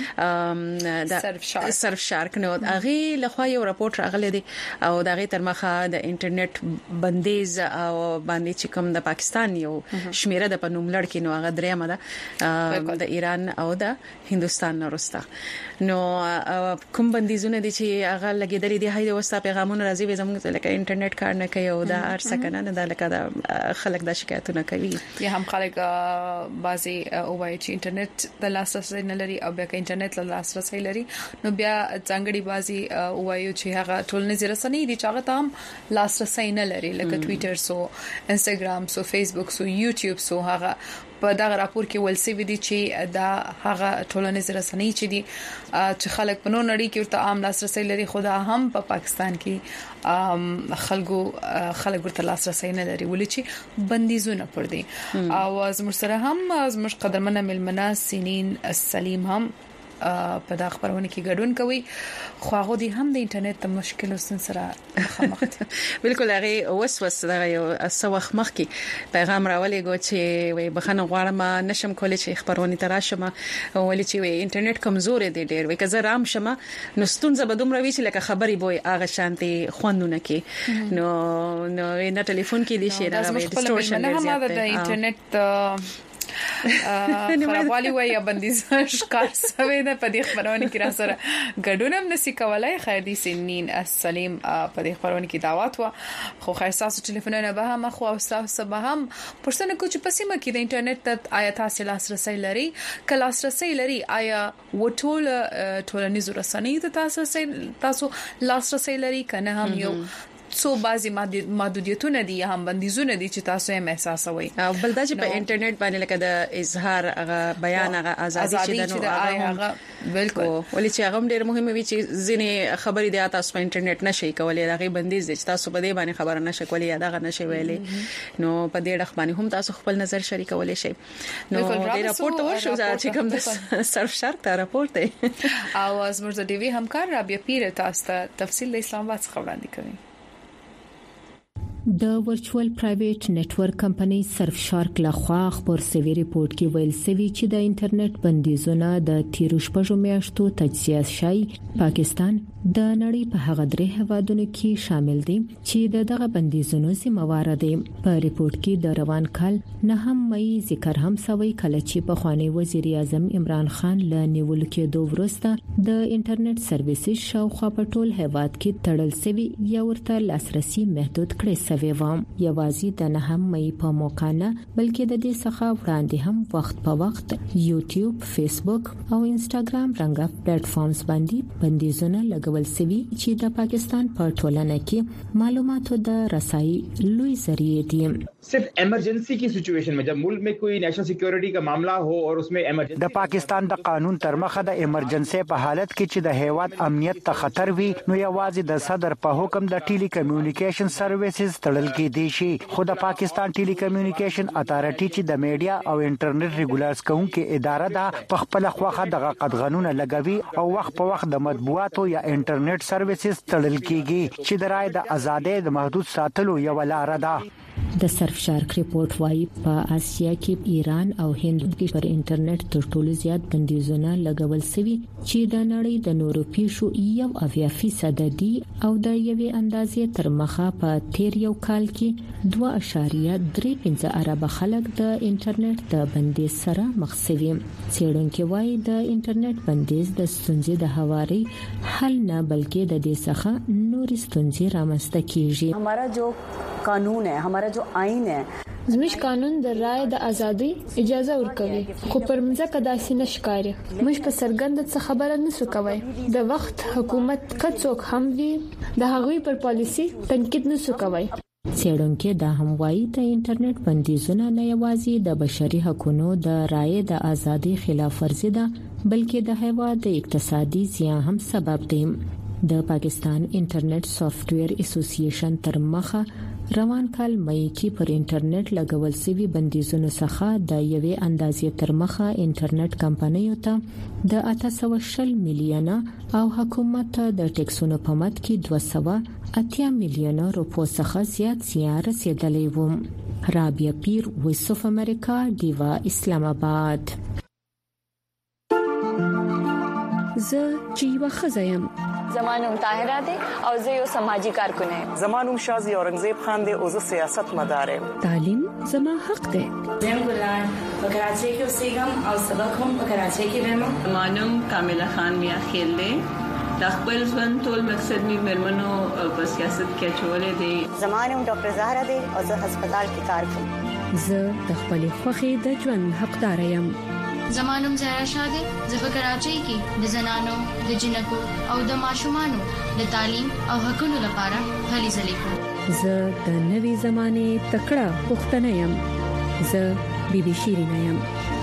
ده د سرف شارک نو هغه لخوا یو راپورټ راغلی دی او دا غي تر مخه د انټرنیټ بندیز او باندې چې کوم د پاکستان یو شمیره د پنوم لړکی نو هغه درېمه ده د ایران او د هندستان وروسته نو کوم بندیزونه دي چې هغه لګیدلې دي هاي د وستا پیغامونه راځي به زموږ لکه انټرنیټ کار نه کوي او دا ارسه کنه نه د لکه د خلک د شکایتونه کوي یا هم خلک بازي او وایي چې انټرنیټ د لاسرسي نه لري او بیا که انټرنیټ له لاسرسي لري نو بیا ځانګړي بازي وایي چې هغه ټولنیز رسنۍ دي چې هغه تام لاسرسي نه لري لکه ټوئیټر سو انستګرام سو فیسبوک سو یوټیوب سو هغه په دا راپور کې ولسی ویدي چې دا هغه ټولنیز رسنۍ چې دي چې خلک په نور نړۍ کې ورته عام لاسرسي لري خدا هم په پاکستان کې خلکو خلک ورته لاسرسي نه لري ولې چې بندیزونه پر دي او زموږ سره هم زموږ قدرمنه ملمنه سینین السلیم هم په دا خبرونه کې ګډون کوي خو هغه دي هم د انټرنیټ د مشکلو سره مخامخ دي بالکل هغه وسوس دا یو سوخ مخ کې پیغام راولې غو چې وي بخنه غواړم نشم کولای چې خبرونه تراشم ولې چې وي انټرنیټ کمزور دی ډېر وي که زه رام شمه نو ستونزه به دومره وي چې لکه خبري بوي هغه شانتي خوندونه کې نو نو نه ټلیفون کې دي شي دا ډیسټورشن نه هم د انټرنیټ خرابوالی وای یا بندیز ښکار سوي ده په دې خبرونه کې را سره ګډونم نسی کولای خیر دي سنین السلام په دې خبرونه کې دعوت وا خو خیر تاسو ټلیفونونه به هم خو تاسو به هم پرسنه کو چې پسیمه کې د انټرنیټ ته آیا تاسو لاسرسي لري کله لاسرسي لري آیا وټول ټولنیز رسنۍ ته تاسو تاسو لاسرسي لري کنه هم یو څو بعضي محدودیتونه دي هم بندیزونه دي چې تاسو یې محساسوي او بل دا چې په انټرنیټ باندې لکه د اظهار هغه بیان هغه ازادي چې د نو هغه بالکل ولې چې هغه ډېر مهمه وي چې ځینې خبرې د تاسو په انټرنیټ نشي کولای دغه بندیز دي چې تاسو په دې باندې خبره نشئ کولای یا دغه نشي ویلې نو په دې ډخ باندې هم تاسو خپل نظر شریکولای شئ نو د راپورټ او شو چې کوم د سرف شارک ته راپورټ دی او زموږ د ټي وي همکار رابعه پیر تاسو ته تفصیل د اسلام آباد څخه وړاندې کوي. د ورچوال پرایویټ نتورک کمپنۍ سرف شارک لخوا خبر سوي ریپورت کې ویل سوي چې د انټرنیټ بندیزونه د تیرو شپږو میاشتو تجزیه شای پاکستان د نړۍ په هغه درې هوادونو کې شامل دي چې دغه بندیزونو ذمہوار دي. په ریپورت کې د روان کال نهم مې ذکر هم شوی کله چې په خوانی وزیر اعظم عمران خان له نیول کې دوه ورسته د انټرنیټ سرویسز شاوخوا په ټول هواد کې تړل سوي یا ورته لاسرسي محدود کړي سوي و. یوازې د نهم مې په موقع نه بلکې د دې څخه وړاندې هم وخت په وخت یوټیوب، فیسبوک او انسټاګرام رنګه پلیټ فارمز باندې بندیزونه لګول سوي چې د پاکستان په ټولنه کې معلوماتو د رسایي لوی ذریعہ دي. صرف ایمرجنسی کی سچویشن میں جب ملک میں کوئی نیشنل سیکیورٹی کا معاملہ ہو اور اس میں ایمرجنسی د پاکستان د قانون تر مخه د ایمرجنسی په حالت کې چې د هیواد امنیت ته خطر وي نو یوازې د صدر په حکم د ټیلی کمیونیکیشن سرویسز تړل کېدي شي. خو د پاکستان ټیلی کمیونیکیشن اتارټي چې د میډیا او انټرنیټ ریګولرز کوونکې اداره ده په خپل خواخه دغه قدغنونه لګوي او وخت په وخت د مطبوعاتو یا انټرنیټ سرویسز تړل کېږي چې د رائے د ازادۍ د محدود ساتلو یو لار ده. د سرف شارک ریپورت وايي په اسیا کې ایران او هند کې پر انټرنیټ تر ټولو زیات بندیزونه لګول شوي چې د نړۍ د نورو پیښو یو اویا فیصد دي او د یوې اندازې تر مخه په تیر یو کال کې دوه اعشاریه درې پنځه ارب خلک د انټرنیټ د بندیز سره مخ شوي. څېړونکو وايي د انټرنیټ بندیز د ستونزې د هواري حل نه بلکې د دې څخه نور ستونزې رامنځته کیږي. हमारा जो कानून है, हमारा जो आइन है, زموږ قانون د رائے د ازادي اجازه ورکوي خو پر مځکه داسې نشکاري. موږ په سرګند څه خبره نسو کوي. د وخت حکومت کڅوک هم وی د هغوی پر پالیسی تنقید نسو کوي. څېړونکو دا هم وایي د انټرنیټ بندیزونه نه یوازې د بشري حقوقو د رائے د ازادي خلاف ورزي ده بلکې د هیواد د اقتصادي زیان هم سبب دي. د پاکستان انټرنیټ سافټویر اسوسییشن تر مخه روان کال مې کې پر انټرنیټ لګول شوی بندیزونو څخه د یوې اندازې تر مخه انټرنیټ کمپنیو ته د اته سوه شل میلیونه او حکومت د ټیکسونو په مد کې دوه سوه اتیا میلیونه روپو څخه زیات زیان رسیدلی و. رابعه پیر، وایس اف امریکا، دیوا، اسلام آباد. زه چې یو خزایم زمانوم طاهره ده او زه یو سماجی کارکون یم. زمانوم شازی اورنګزیب خان ده او زه سیاست مدار یم. تعلیم زما حق ده. زم ګلان په کراچۍ کې اوسېږم او سبق هم په کراچۍ کې وایم. زمانوم کامله خان میا خیل ده. د خپل ژوند ټول مقصد می مرمنو په سیاست کې چولې دي. زمانوم ډاکټر زهرا ده او زه هسپتال کې کار کوم. زه د خپل خوخي د ژوند حقدار یم. زمانوم زهرا شاده زه په کراچۍ کې د زنانو د جنکو او د ماشومانو د تعلیم او حقوقو لپاره هلي ځلې کوم. زه د نوي زمانه تکړه پښتنه یم. زه بیبي شیرینه یم.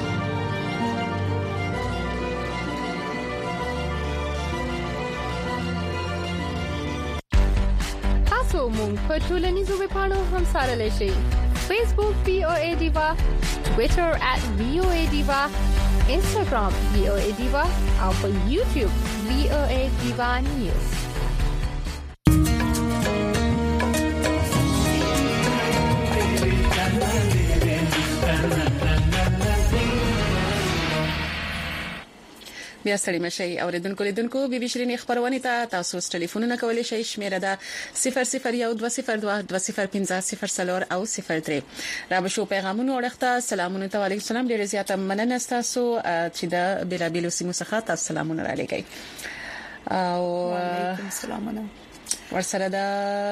تاسو مونږ په ټولنیزو ویبپاڼو هم سره لشي. Facebook V O A Diva, Twitter at V O A Diva, Instagram V O A Diva, او په YouTube V O A Diva News. بیا ستړي مشي اوریدونکو لیدونکو بي بي شيرين خبرونه ته تاسو ټلیفونونه کولای شئ. شمیره ده صفر صفر یو دوه صفر دوه دوه صفر پنځه صفر صفر او صفر درې. را به شو پیغامونه ورخته. سلامونه ته علیکم السلام. ډیر زیاته مننه تاسو چې د بلابلو سیمو څخه تاسو سلامونه را لګی. او وعلیکم السلام. ورسره د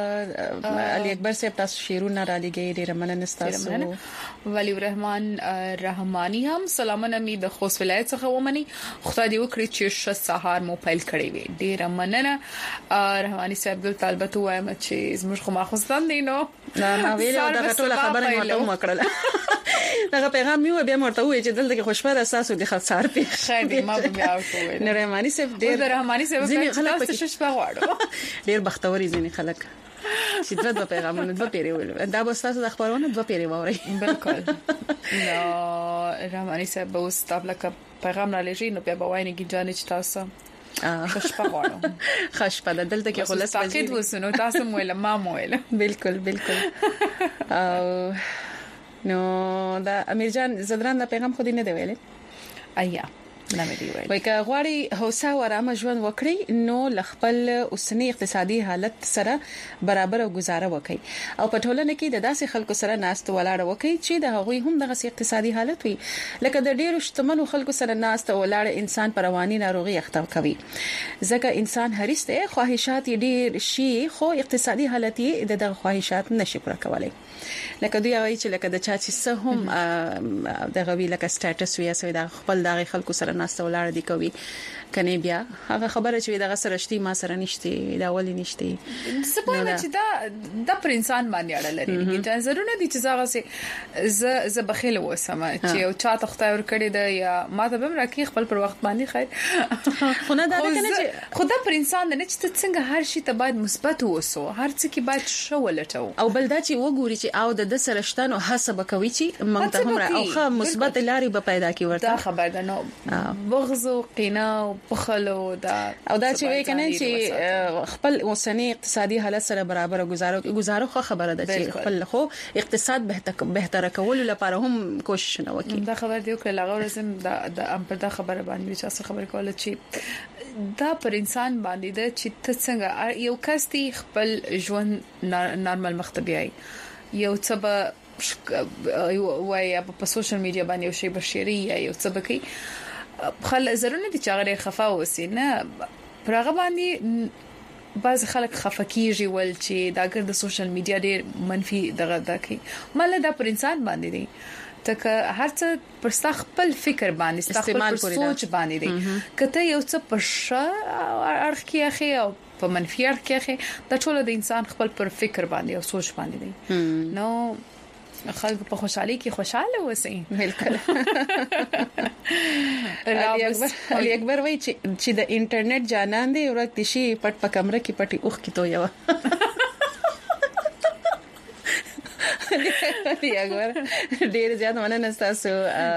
علي اکبر صاحب تاسو شیرونه را لګي ډیر مننه تاسو. ولی الرحمن رحمانی هم سلامونه می د خوست ولایت څخه ومني. خدای دې وکړي چې ش سهار مو پیل کړی وي. ډیر مننه رحمانی صاحب د طالبت وایم چې زموږ خو ماخستان دی نو نه ویل دا ټول خبره ماته وکړه. دا پیغام یو بیا مرته وې چې دلته خوشبخته اساس دي خسار په خیر دې ما بیا وکړ. نه رحمانی صاحب ډیر رحمانی صاحب تاسو شپه غواړو. ډیر بختوري ځینې خلک چې دغه دوه پیغامونه دوه پیری ویل دا به تاسو د خبرونه دوه پیری ووري. بالکل نو رحمانی صاحب اوس تاسو پیغام را لېږي نو بیا به وایي نه جانې چې تاسو خشپه غواړم. خشپه دلته کې خلاص تاکید وسنو تاسو مویل ما مویل. بالکل بالکل. او نو دا امیر جان زدران دا پیغام خو دې نه دی ویلې. ایا نه مې دی ویل. وای که غواړي هوسا او آرام ژوند وکړي نو لخپل اوسنی اقتصادي حالت سره برابر او گزاره وکړي او په ټولنه کې د داسې خلکو سره ناست ولاړ وکړي چې د هغوی هم دغه اقتصادي حالت وي لکه د ډیرو شتمنو خلکو سره ناست ولاړ انسان پر رواني ناروغي اخته کوي. ځکه انسان هریڅ ته خواهشات ډیر شي خو اقتصادي حالت یې دغه خواهشات نشي پوره کولای. لکه دوی وایي چې لکه د چا چې څه هم دغه وی لکه سټیټس وي اسوي د خپل دغه خلکو سره ناست ولاړ دي کوي کني بیا هغه خبره چې دغه سره شتي ما سره نشته دا ولې نشته. سپوږمۍ چې دا د پر انسان باندې اړه لري چې ضروري دي چې زغه سي ز ز بخیل وسمه چې او چا تخته ور کړی دا یا ما ته بم راکی خپل پر وخت باندې خیر خو نه دا کنه چې خدا پر انسان نه چې څنګه هر شي ته باید مثبت وسو هر څه کې باید شو ولټو او بل دا چې وګوري چې او د سره شتنو حساب کوي چې موږ ته هم او ښه مثبت لاري به پیدا کی ورته. دا خبر ده نو بغض او قنا بخلو دا او دا چې وای کنه چې خپل اوسنی اقتصادي حالت سره برابر گزارو گزارو خو خبره ده چې خپل خو اقتصاد بهتر کول لپاره هم کوشش نه وکړي. دا خبر دی او لغه ورزم دا د امپر دا خبره باندې چې اصل خبره کوله چې دا پر انسان باندې ده چې ته څنګه یو کس دی خپل ژوند نارمل مختبیای یو څه به وای په سوشل میډیا باندې یو شی بشری یا یو څه بکی خل ضروري دي چې هغه خفا وسی نه پرغه باندې بعض خلک خفکیږي ول چې دا ګر د سوشل میډیا ډیر منفي دغه دکی مله دا پر انسان باندې دي تک هر څه پر خپل فکر باندې استعمال سوچ باندې دي کته یو څه په ش ارخ کې اخی او په منفي ارخ کې اخی دا ټول د انسان خپل پر فکر باندې او سوچ باندې دي نو خلک په خوشحالي کې خوشاله وسی. بالکل. علي اکبر علي اکبر وای چې چې د انټرنیټ جانان دی ورته شي پټ په کمره کې پټي اوخ کې تو یو. علي اکبر ډیر زیات مننه تاسو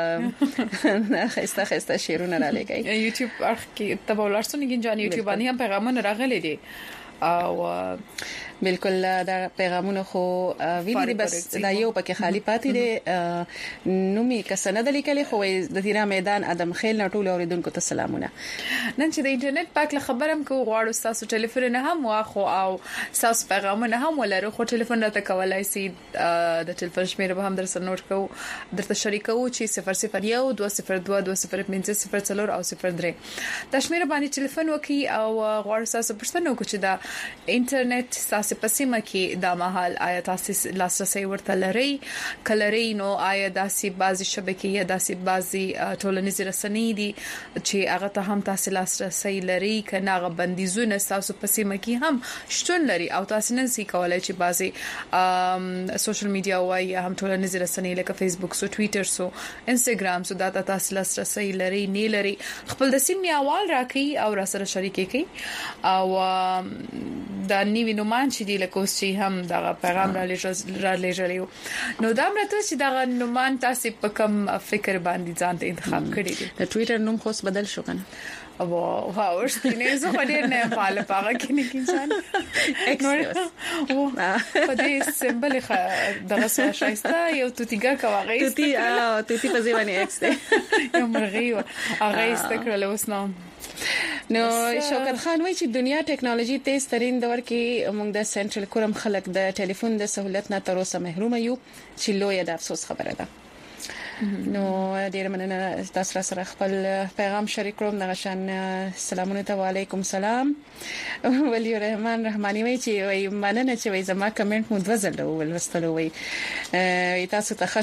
خسته خسته شیرونه را لګی. یوټیوب اخ کې تبو لارسونه کې جان یوټیوب باندې هم پیغامونه راغلي دي او بالکل دا پیغامونه خو ویلي دي بس دا یو پکې خالی پاتې دي نو می کسنه د لیکلي خو د تیرا میدان ادم خیل نټول اوریدونکو ته سلامونه. نن چې د انټرنیټ پاک خبرم کو غواړو تاسو ټلیفون هم واخو او تاسو پیغامونه هم ولرو خو ټلیفون راته کولای شي د ټلیفون شمیره به هم در سره نوٹ کو درته شریکو چې صفر صفر یو دوه صفر دوه دوه صفر پنځه صفر څلور او صفر درې د شمیره باندې ټلیفون وکي او غواړو تاسو پښتنه کو چې دا انټرنیټ تاسو په سیمه کې د مهال آیا تاسو لاسرسي ورته لري کلري نو آیا داسې بعضي شبکې یا داسې بعضي ټولنیز رسنۍ دي چې هغه ته هم تاسو لاسرسي لري کنه هغه بندیزونه تاسو په سیمه کې هم شتون لري او تاسو نن سې کولای چې بعضي سوشل میډیا وای هم ټولنیز رسنۍ لکه فیسبوک سو ټوئیټر سو انستګرام سو دا تاسو لاسرسي لري نه لري خپل د سیمې اول راکې او را سره شریک کړئ او دا نیوی نومان چې دی لکه اوس چې هم دا پیغام را لېږلی نو دا مرته چې دا نومان تاسو په کوم فکر باندې ځان ته انتخاب کړی دی. د ټوئیټر نوم خو بدل شو کنه او واو ورسته زه په ډیر نه فعال پاغه کې نه کینځان ایکس او په دې سمبل دغه څه شایسته یو توتیګه کاوغه توتی اه توتی په ځواني ایکس ته یو مرغي هغه استکرل اوس نو نو شوکت خان وایي چې دنیا ټیکنالوژي تیز ترين دور کې موږ د سنټرل کورم خلک د ټلیفون د سہولت نه تر اوسه محروم یو چې لوی د افسوس خبره ده. نو ډیر مننه تاسو سره خپل پیغام شریک کړم د غشن سلامونه ته وعلیکم سلام ولی رحمان رحمانی وی چې وی مننه چې وی زما کمنټ مو دوزل ولوستل وی تاسو ته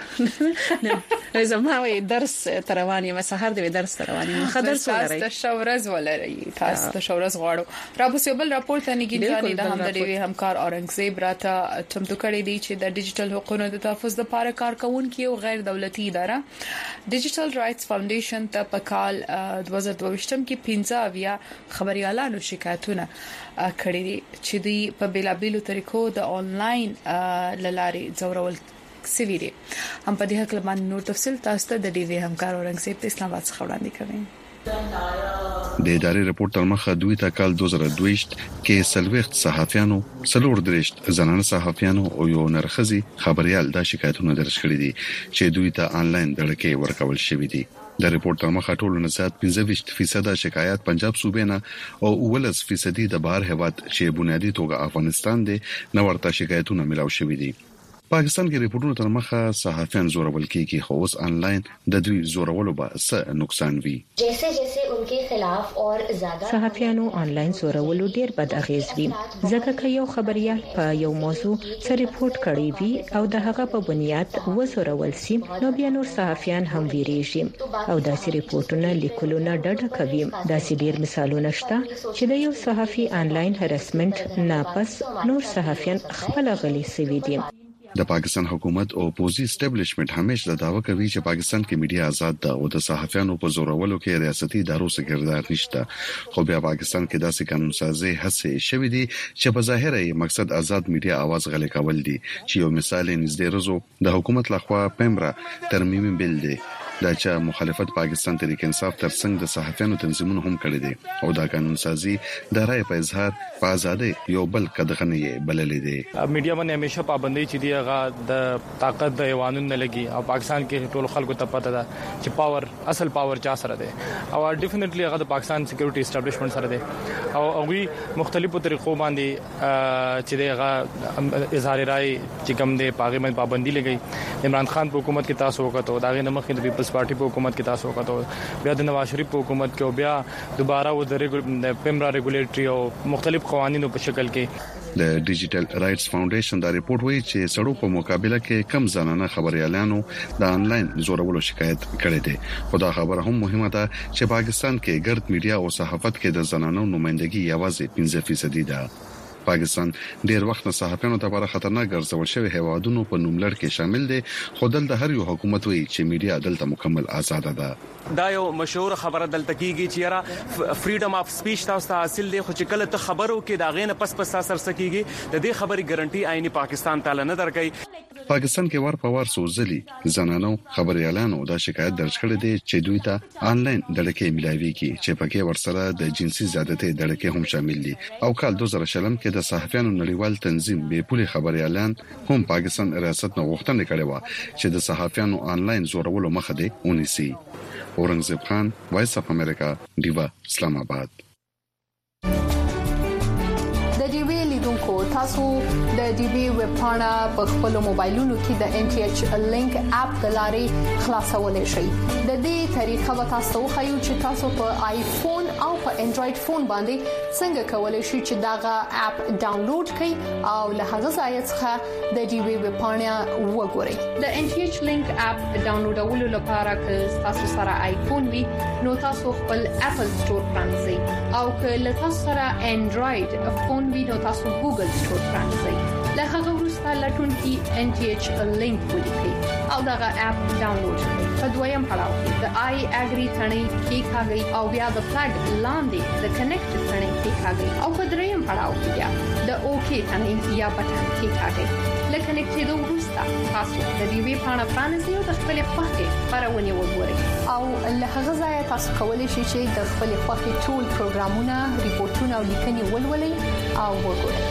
خشبه زما وی درس تروانی مسحر دی درس تروانی خدر سره تاسو شورز ولري تاسو ته شورز غواړو را بوسیو بل راپور ته نګی جاني د هم د همکار اورنګزیب راته چمتو کړی دی چې د ډیجیټل حقوقو د تحفظ لپاره کارکونکو او غیر دولتي اداره ډیجیټل رائټس فاونډیشن ته په کال دوه زره دوه ویشت کې پنځه اویا خبريالانو شکایتونه کړې دي چې دوی په بیلابیلو طریقو د انلاین لارې زورول سوي دي. هم په دې حق باندې نور تفصيل تاسو ته د ډي وی همکار اورنګزیب د اسلام آباد څخه وړاندې کوي. د ادارې رپورت تر مخه دوی ته کال دوه زره دوه ویشت کې سلويخت صحافیانو سلور درشت زنانه صحافیانو او یو نرخزي خبريال د شکایتونو درج کړي دي چې دوی ته انلاین دړکې ورکول شوې دي. د رپورت تر مخه ټول نه زیات پنځه ویشت فیصد شکایات پنجاب صوبې نه او ولس فیصدي د بهر هواد چې بنیادی توګه افغانستان دی نو ورته شکایتونه ملاو شوې دي. پاکستان کې ریپورتونو تر مخه صحافیان زورول کېږي خو اوس انلاین د دوی زورولو به څه نقصان وي. جیسے جیسے انکے خلاف اور زیادہ صحافیانو انلاین زورولو ډیر بد اغیز وي ځکه چې یو خبريال په یو موضوع سره ریپورت کړي وي او د هغه په بنیاد وزورول سي نو بیا نور صحافیان هم ویریږي او داسې ریپورتونه لیکلو نه ډډه کوي. داسې ډیر مثالونه شته چې د یو صحافي انلاین هراسمنت ناپس نور صحافیان خپل غلي سوي دي. د پاکستان حکومت او پوزي اسټابلیشمنت همیشه د داوا کوي چې پاکستان کې میډیا آزاد ده او د صحافیانو په زورولو کې ریاستي ادارو سره کردار نشته. خو بیا پاکستان کې داسې قانون سازي هڅه شوې دي چې په ظاهر یې مقصد آزاد میډیا आवाज غلي کول دي چې یو مثال نږدې روزو د حکومت لخوا پیمرا ترمیم بل دی دا چې مخالفت پاکستان تحریک انصاف ترڅنګ د صحافیانو تنظیمونو هم کړی دي او دا قانون سازي د رائے په اظهار په ازادي یو بل قدغنه یې بللې دي. میډیا باندې همیشه پابندي چې دی هغه د طاقت د ایوانونو نه لګي او پاکستان کې ټول خلکو ته پته ده چې پاور اصل پاور چا سره دی او ډیفینټلی هغه د پاکستان سکیورټي اسټابلیشمنت سره دی او هغه مختلفو طریقو باندې چې دی هغه اظهار رائے چې کوم دی پاغي باندې پابندي لګي. عمران خان په حکومت کې تاسو وکړو دا غي نمخ د پارټي په حکومت کې تاسو وکړو بیا د نواز شریف په حکومت کې او بیا دوباره و د پیمرا ریګولیټری او مختلف قوانینو په شکل کې. د ډیجیټل رائټس فاونډیشن دا ریپورت وایي چې سړو په مقابله کې کم زنانه خبريالانو د انلاین زورولو شکایت کړي دي. خو دا خبره هم مهمه ده چې پاکستان کې ګرد میډیا او صحافت کې د زنانو نمائندګي یوازې پنځه فیصد ده. پاکستان ډیر وخت نه صحافیانو ته لپاره خطرناک ګرځول شوی هوادونو په نوملړ کې شامل دي خو دلته هر یو حکومت وایي چې میډیا دلته مکمل آزاد ده. دا یو مشهور خبره دلته کیږي چې یاره فریډم اف سپیچ تاسو ته حاصل دی خو چې کله ته خبرو کې دا غینه پس پس سر سکیږي د دې خبري ګارانټي آئینی پاکستان تعالی نه درکې. پاکستان کې ور په ور سوزلي زنانو خبريالانو دا شکایت درج کړی دی چې دوی ته انلاین دړکې ملاوي کی چې پکې ورسره د جنسي زیادتۍ دړکې هم شامل دي او کال دوه زره شلم کې د صحافیانو نړیوال تنظیم بې پولي خبريالان هم پاکستان ریاست نه غوښتنه کړې و چې د صحافیانو انلاین زورولو مخه دی ونیسي. اورنګزیب خان وایس اف امریکا دیوا اسلام آباد. د ډي وی لیدونکو تاسو د ډي وی ویب پاڼه په خپل موبایلونو کې د ان ټي ایچ لینک اپ د لارې خلاصولای شئ. د دې طریقه به تاسو خو چې تاسو په آیفون او په انډراید فون باندې څنګه کولای شئ چې داغه اپ ډاونلوډ کړئ او له هغه ځای څخه د ډي وی ویب پاڼه وګورئ. د ان ټي ایچ لینک اپ ډاونلوډولو لپاره که تاسو سره آیفون وي نو تاسو خپل اپل سٹور پرانځئ او که له تاسو سره انډراید فون وي نو تاسو ګوګل سٹور پرانځئ. له هغه وروسته لټون کې ان ټي ایچ لینک ولیکئ او دغه اپ ډاونلوډ کړئ. په دویم پړاو کې د آی اګری ثنې کې کاږي او بیا د فلګ لاندې د کنیکټ ثنې کې کاږي او په دریم پړاو کې بیا د اوکی ثنې یا بټن کې کاږي. لکه کنیکټ دوه وروسته تاسو د دې وی پاڼه پرانیزئ او د خپل خوښې خبرونه وګورئ او له هغه ځای تاسو کولی شئ چې د خپل خوښې ټول پروګرامونه ریپورتونه او لیکنې ولولئ او وګورئ.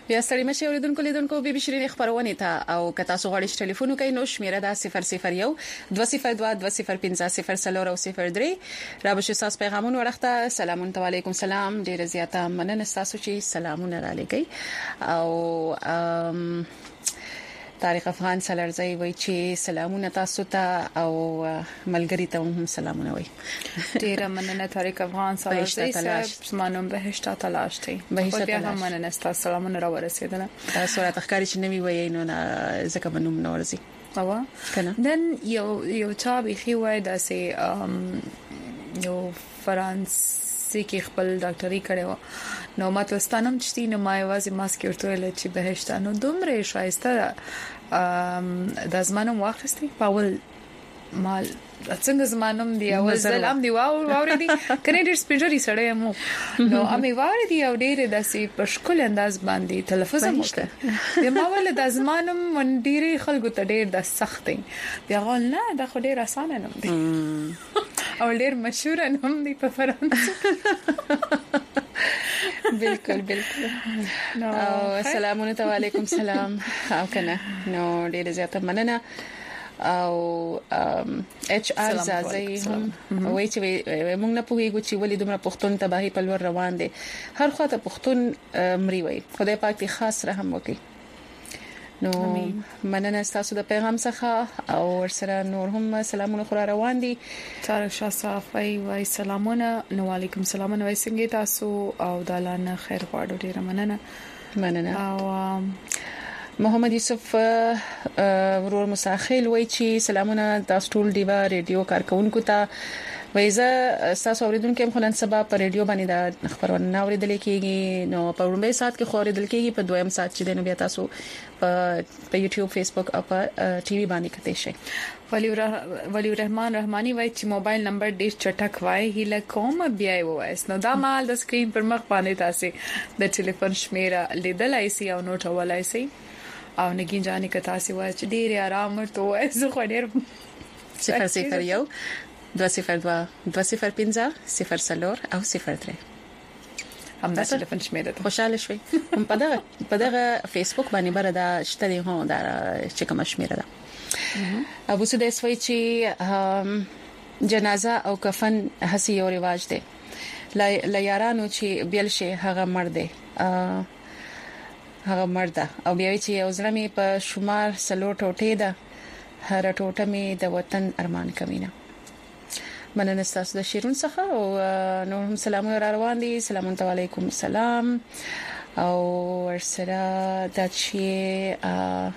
بیا ستړي مشه اوریدونکو لیدونکو بي بي شيرين خبرونه ته او کتا سو غړي ټلیفون کوي نو شمیره دا صفر صفر یو دوه صفر دوه دوه صفر پنځه صفر سلور او صفر درې را بشو تاسو پیغامونه ورخته سلام علیکم سلام ډیر زیاته مننه تاسو چې سلامونه را لګي او ام طارق افغان سلرزی وای چې سلامونه تاسو ته او ملګری ته هم سلامونه وای ډیر مننه طارق افغان سلرزی سمانم بهشت تلاش تی بهشت تلاش هم مننه تاسو سلامونه را ورسېدل تاسو را تخکاری چې نوی وای نو ځکه بنوم نورزي او نن یو یو چا به وای داسې یو فرانسې کې خپل ډاکټري کړو نو ماته ستانم چې نو ما یوازې ماسک ورته ل چې بهشت نو دومره شایسته د زمانم واخستې پاول مال څنګه زمانم دی او زلام دی واو واورې دی کني ډېر سپیډري سړی مو نو امي واورې دی او ډېر داسې په شکل انداز باندې تلفظ مشته د ما ول د زمانم من ډېر خلکو ته ډېر د سخت دی بیا غول نه د خو ډېر اسانه نه دی او ډېر مشهور نوم دی په فرانسه بالکل بالکل نو السلام علیکم سلام او کنه نو ډېر زیاته مننه او اچ ار زازي هم وای چې موږ نه پوهیږو چې ولې دومره پښتون تباہي په لور روان دي هر خواته پښتون مري وای خدای پاک دې خاص رحم وکړي نو مننه تاسو د پیغام څخه او ورسره نور هم سلامونه خورا روان دي طارق شاه صافي وای سلامونه نو علیکم سلامونه وای څنګه تاسو او دالانه خیر غواړو ډیره مننه مننه او محمد یوسف ورور مساخیل وای چې سلامونه تاسو ټول دیوا ریډیو کارکونکو ته وایزه تاسو اوریدونکو هم خلن سبا پر ریډیو باندې دا خبرونه اوریدل کیږي نو په ورومبه سات کې خو اوریدل کیږي په دویم سات چې دنه بیا تاسو په یوټیوب فیسبوک او په ټي وي باندې کته شي ولی ولی الرحمن رحمانی وای چې موبایل نمبر ډیر چټک وای هله کوم بیا وایس نو دا مال د سکرین پر مخ باندې تاسو د ټلیفون شمیره لیدلای شي او نوٹ ولای شي او نګین جانې کتا سی وای چې ډیر آرام ورته وای زه خو ډیر صفر صفر یو دوه صفر دوه دوه صفر پنځه صفر سلور او صفر درې هم دا ټلیفون شمیره ده خوشاله شوي هم په دغه په دغه فیسبوک باندې بر دا شته دی هو دا چې کوم شمیره ده ابو سدیس وای چې جنازه او کفن هسي یو رواج دی لا یارانو چې بیل شي هغه مرده هغه مرده او بیا چې یو ځلمي په شمار سلو ټوټې ده هر ټوټه می د وطن ارمان کمینه مننه تاسو د شیرون څخه او نور هم سلامونه را روان دي سلام علیکم سلام او ورسره د چې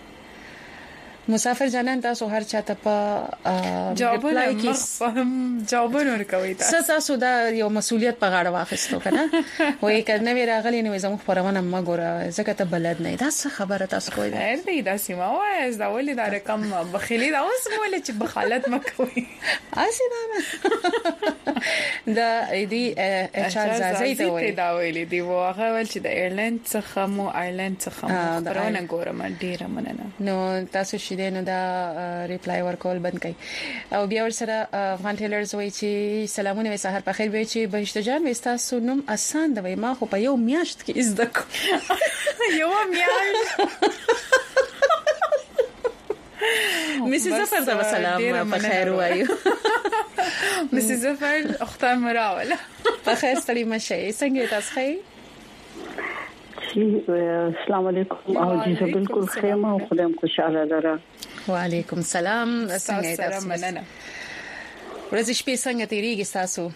مسافر جانان تاسو هر چاته په جوابونه مخفهم جوابونه ورکوي تاسو تاسو دا یو مسولیت په غاړه واخیستو کنه وای کنه وی راغلی نو زموږ پرونه ما ګوره زکه ته بلد نه دا څه خبره تاسو کوی دا دا سیمه وای دا ولې دا رقم بخیلی دا اوس مول چې بخالت مکوي اسی دا دا دی اچ ار زازي ته وای دا ویلې دی واغه ول چې د ایرلاند څخه مو ایرلاند څخه پرونه ګوره ډیره مننه نو تاسو نو دا ریپلای ورکول بند کړي او بیا ورسره افغان ټیلرز وای چې سلامونه وي سحر په خیر وي چې بهشت جان وي تاسو نوم آسان دی ما خو په یو میاشت کې از دک یو میاشت مسز زفر دا سلام په خیر وایو مسز زفر اختار مراوله په خیر ستړي مشه څنګه تاسو خیر السلام علیکم او جی بالکل خیمه او خدایم خوشاله لره وعلیکم السلام څنګه تاسو مننه ورځ شپې څنګه تیریږي تاسو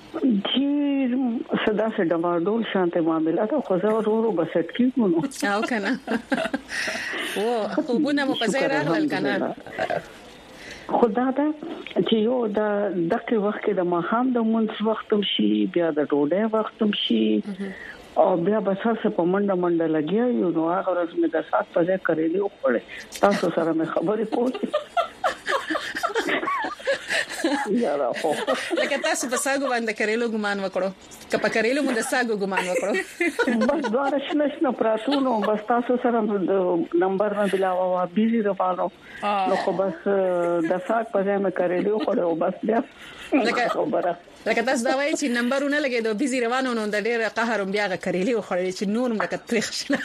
جی صدا سے ډماډول شانته معاملات خو زه ورو بسټ کیږم نو او کنه او خوبونه مو په ځای راغل کنه خدا دا چې یو دا دغه وخت کې د ماهم د مونږ وختم شي بیا د ډوډۍ وختم شي او بیا بس څه په منډه منډه لګیا یو نو هغه ورځ مې د سات په ځای کړې دی خو تاسو سره مې خبرې کوم یاره خو لکه تاسو په ساګو باندې کریلو ګمان وکړو که په کریلو مو د ساګو ګمان وکړو بس دوه شنه پراتونو بس تاسو سره نمبر نه بلاوا بيزي روانو نو خو بس د ساګ په ځای مې کریلو خو بس بیا لکه خبره لکه تاسو دا وایي چې نمبرونه لګي دوه بيزي روانو نو د ډېر قهر بیا غ کریلو خو چې نور مکه تریخ شنه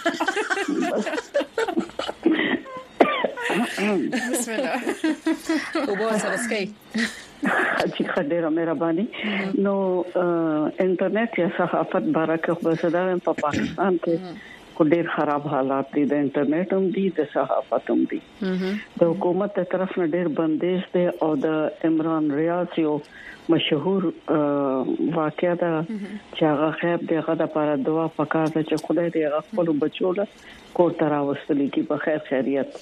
بسم الله او بو سره سکي چې خډيره مهرباني نو انټرنیټ یا صحافت بارکه خو صدایم په پاکستان کې کو ډېر خراب حالات دي د انټرنیټ هم دي د صحافت هم دي د حکومت طرف نه ډېر بندیز دي او د عمران ریاض یو مشهور واقعا دا چې هغه خیب دغه د لپاره دعا پکاره چې خدای دې هغه خپل بچو له کوټ راوستل کی په خیر خیریت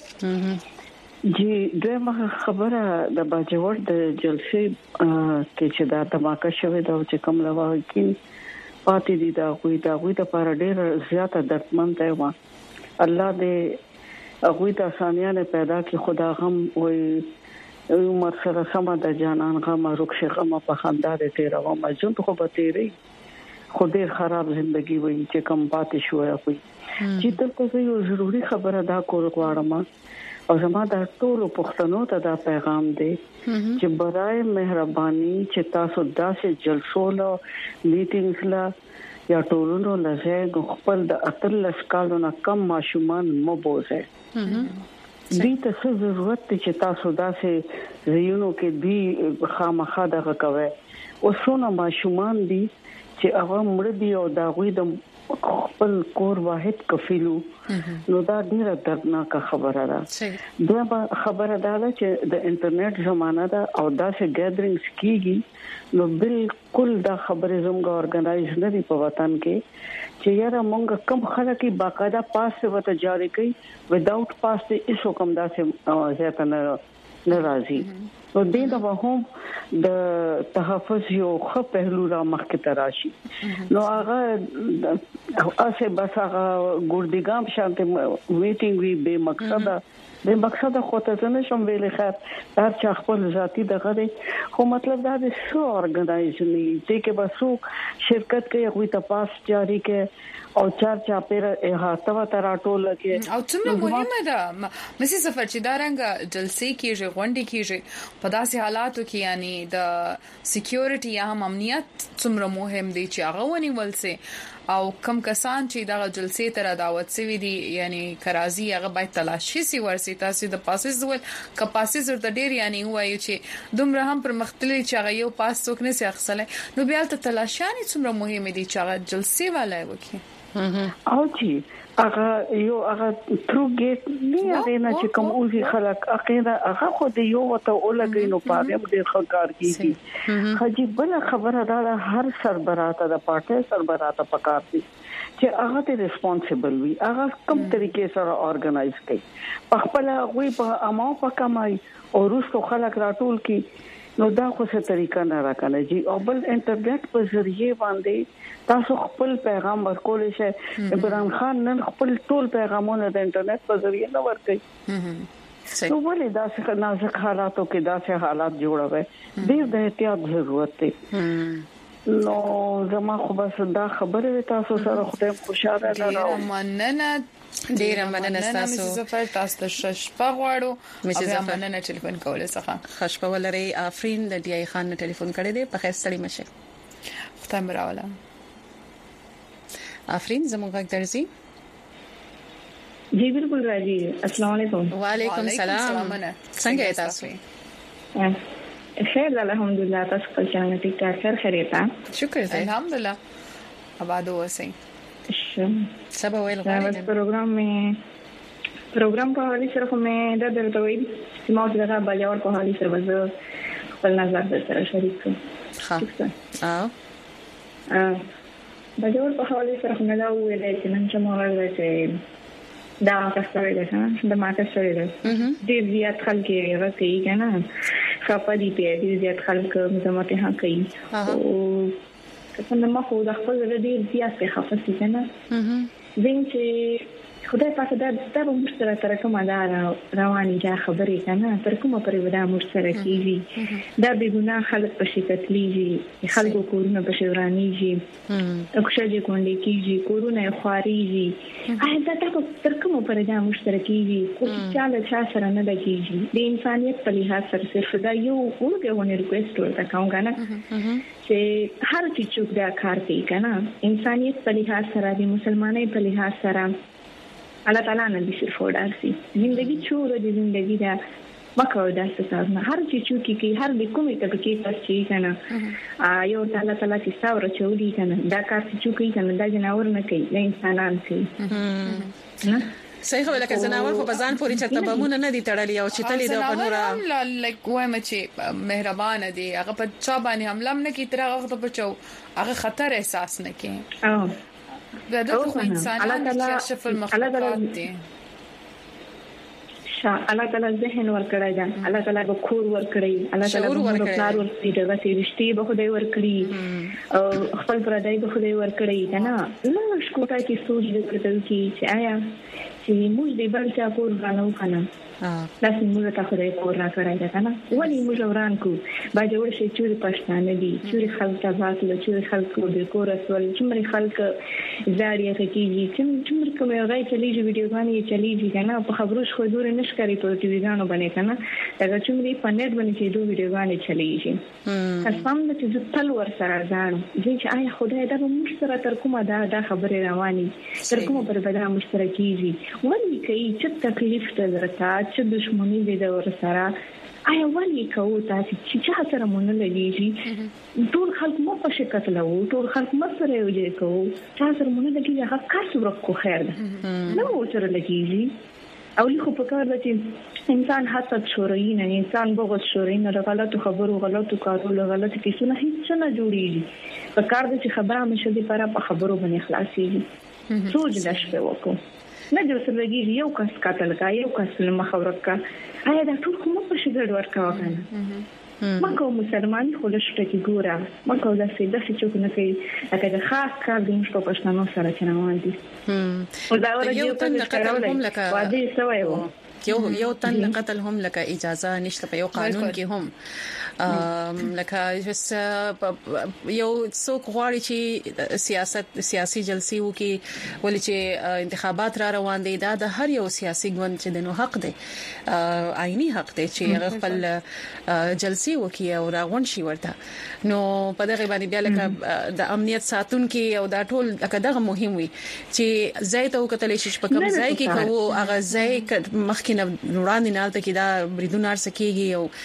جی دغه خبره د باجوړ د جلسې کې چې دا تماکه شوه دا چې کوم لوا کې پاتې دي دا کوئی دا کوئی د لپاره ډېر زیاته دردمن دی وا الله دې هغه ته آسانیاں پیدا کی خدا غم وي عمر سره سم د جانان غم رخصه غم په خندا دې تیرا و ما جون خو به تیری خو ډېر خراب ژوندۍ وي چې کم پاتې شوی وي چې دلته یو ضروری خبره دا کول غواړم او زما د ټولو پښتنو ته دا پیغام دی چې برای مهرباني چې تاسو داسې جلسو له میټینګز لا یا ټولونو لږه خپل د اتلس کالو نه کم ماشومان مو بوزه دې ته څه ضرورت دی چې تاسو داسې زیونو کې دی خامخا دغه کوي او څونه ماشومان دي چې هغه مړ دي او دا غوي د خپل کور واحد کفیلو نو دا ډیره دردناک خبره ده دا خبره ده چې د انټرنیټ زمانہ ده او داسې ګیدرینګز کیږي نو بالکل دا خبره زموږ اورګنایز نه دی په وطن کې چې یاره مونږ کم خلک باقاعده پاس وته جاری کوي وداوت پاس دې ایسو کم داسې زیاته نه ناراضي نو دې دا هم د تحفظ یو خو پهلو را مخکې تراشي نو هغه اسه بس هغه ګوردګام شانته ویټینګ وی به مقصد د مقصد خو ته نه شم ویلې خیر هر چا خپل ذاتی دغه دی خو مطلب دا د سو اورګنایز نه چې کې بسو شرکت کې کوئی تپاس جاری کې او چار چا پیر احاطه و تراټول کې او څومره مهمه ده مسی سفر چې دا رنګ جلسې کېږي غونډې کېږي په داسې حالاتو کې یعنی د سکیورټي یا هم امنیت څومره مهم دی چې هغه ونیول سي او کم کسان چې دا جلسې ته دعوت سوي دي یعنی کرازي هغه باید تلاشي سي ورسي تاسو د پاسز ول کپاسیز ورته ډیر یعنی وایي چې دومره هم پر مختلفي چې هغه یو پاس څوک نه سي اخسله نو بیا ته تلاشاني څومره مهم دي چې هغه جلسې والای وکي او چې هغه یو هغه ترو ګیټ نه دی نه چې کوم اوسې خلک اخیرا هغه خو دی یو وته اولګي نو پاره دې خکار کیږي خجی بل خبره دا هر سربراته د پارټي سربراته پکار دي چې هغه ته ریسپانسیبل وي هغه کوم طریقې سره اورګنایز کوي په خپل غوي په اماو په کمای او روسو خلک راټول کی نو دا خو څه طریقه نه راکنه جی او بل انټرنیټ په ذریعہ باندې تاسو خپل پیغام ورکول شي عمران خان نن خپل ټول پیغامونه د انټرنیټ په ذریعہ نه ورکړي نو ولې دا څه نازک حالاتو کې دا څه حالات جوړوي ډیر د احتیاط ضرورت دی نو زما خو بس دا خبره تاسو سره خدای خوشاله راو مننه ډیر مننه تاسو زفر تاسو ته شپه غواړو مې مننه ټلیفون کوله څخه خشپه ولري آفرین د ډی ای خان ټلیفون کړی دی په خیر سړی مشه ختم راولا آفرین زموږ غږ درځي جی بالکل راځي السلام علیکم وعلیکم السلام څنګه تاسو خیر الحمدلله تاسو څنګه ټیک ټاک خیر خیریت شکر دی الحمدلله آباد اوسئ سبا ویل غواړم پروګرام می پروګرام په حواله سره مې د درته ویل چې ما دغه بلیاور په حواله سره وځه خپل نظر در سره شریک کړم ها اه بلیاور په حواله سره مې دا ویل چې نن چې ما ورته چې دا تاسو ویل د ماته سره دې زیات خلک یې راځي کنه خپل دې په دې زیات خلک مزمته ها کوي او څنګه ما خو د خپل ردی زیات په خفه سي کنه زین چې خدای پاک دا د مشترک تر کومه دا رواني جا خبرې کنه تر کومه پرې ودا مشترک کیږي دا به ګناه خلک په شکایت لیږي خلکو کورونه په شورانيږي اکشاجي کونډې کیږي کورونه خواريږي آیا دا تر کومه پرې دا مشترک کیږي کوم چاله چا سره نه لګیږي د انسانيت په لحاظ سره صرف دا یو ورګونه ریکوست ورته کوم کنه چې هر څه دا کار کوي کنه انسانيت په لحاظ سره د مسلمانۍ په لحاظ سره الله تعالی نه دي صرف ودارسي زندگی چور دي زندگی دا مکو دا ستاسو نه هر چې چوکي کې هر د کومې ته کې تاسو چې کنه یو الله تعالی چې ستاور چولي کنه دا کار چې چوکي کنه دا جناور نه کوي د انسانان کوي صحیح خو لکه زناور خو بزان پوری چرته بمونه نه دي تړلې او چې تلې د بنورا لایک وایم چې مهربان دي هغه په چا باندې حمله نه کی تر هغه په چو هغه خطر احساس نه کوي او دا د انسانانو چې شفل مخلوقات دي الله تعالی ذهن ورکړی دا الله تعالی به کور ورکړی الله تعالی به کار ورکړي دا چې رښتې به خدای ورکړي او خپل پردای به خدای ورکړي کنه نو شکوټه کې سوچ دې کړو چې آیا چې موږ دې بل چا کور غنو کنه لاسه موږ ته خدای کور را کړی دا کنه ونی موږ وران کو با جوړ شي چې پښتانه دي چې خلک تاسو له چې خلکو د کور سوال چې خلک زاړی کوي چې کوم یو غي چلیږي ویډیوګانې چلیږي کنه په خبرو خو دور نشکري په ټي وي غانو باندې کنه دا چې په نت باندې چې دوه ویډیوګانې چلیږي تاسو هم چې تل ور سره ځان چې آیا خدای دا مشترک تر کومه دا د خبره رواني تر کومه پر بدا مشترکيږي ولې کوي چې تکلیف ته درته چې دښمنی دې د ور سره آیا ولې کوو تاسو چې چا سره مونږ لګیږي ټول خلک مو په شکایت لو ټول خلک مو سره یو ځای کوو چا سره مونږ لګیږي هغه کار ورکو خیر ده نو سره لګیږي او لیکو په کار ده چې انسان حسد شوري نه انسان بغض شوري نه غلطو خبرو غلطو کارو غلطو کیسونه هیڅ نه جوړیږي په کار ده چې خبره مشه دي پر په خبرو باندې خلاصيږي سوچ د شپه وکړو نه جو سره لګیږي یو کس قتل کا یو کس مخاورت کا آیا دا ټول کوم په شګړ ورکا وکنه مکو مسلمان خو له شته کې ګوره مکو دا څه د څه چوک نه کوي لکه د خاص کار د مشکو پښتنو سره چې روان دي او دا ورته یو تن قتل هم لکه وادي سوي وو یو یو تن قتل هم لکه اجازه نشته په یو قانون کې هم لکه جس یو څوک غواړي چې سیاست سیاسي جلسي وکي ولې چې انتخابات را روان دي دا د هر یو سیاسي ګوند چې د نو حق دی آئینی حق دی چې خپل جلسي وکي او راغون شي ورته نو په دغه باندې بیا لکه د امنیت ساتونکو او دا ټول لکه دغه مهم وي چې ځای ته وکتل شي په کوم ځای کې کوو هغه ځای مخکې وړاندې نه تل کې دا بریدونه سکیږي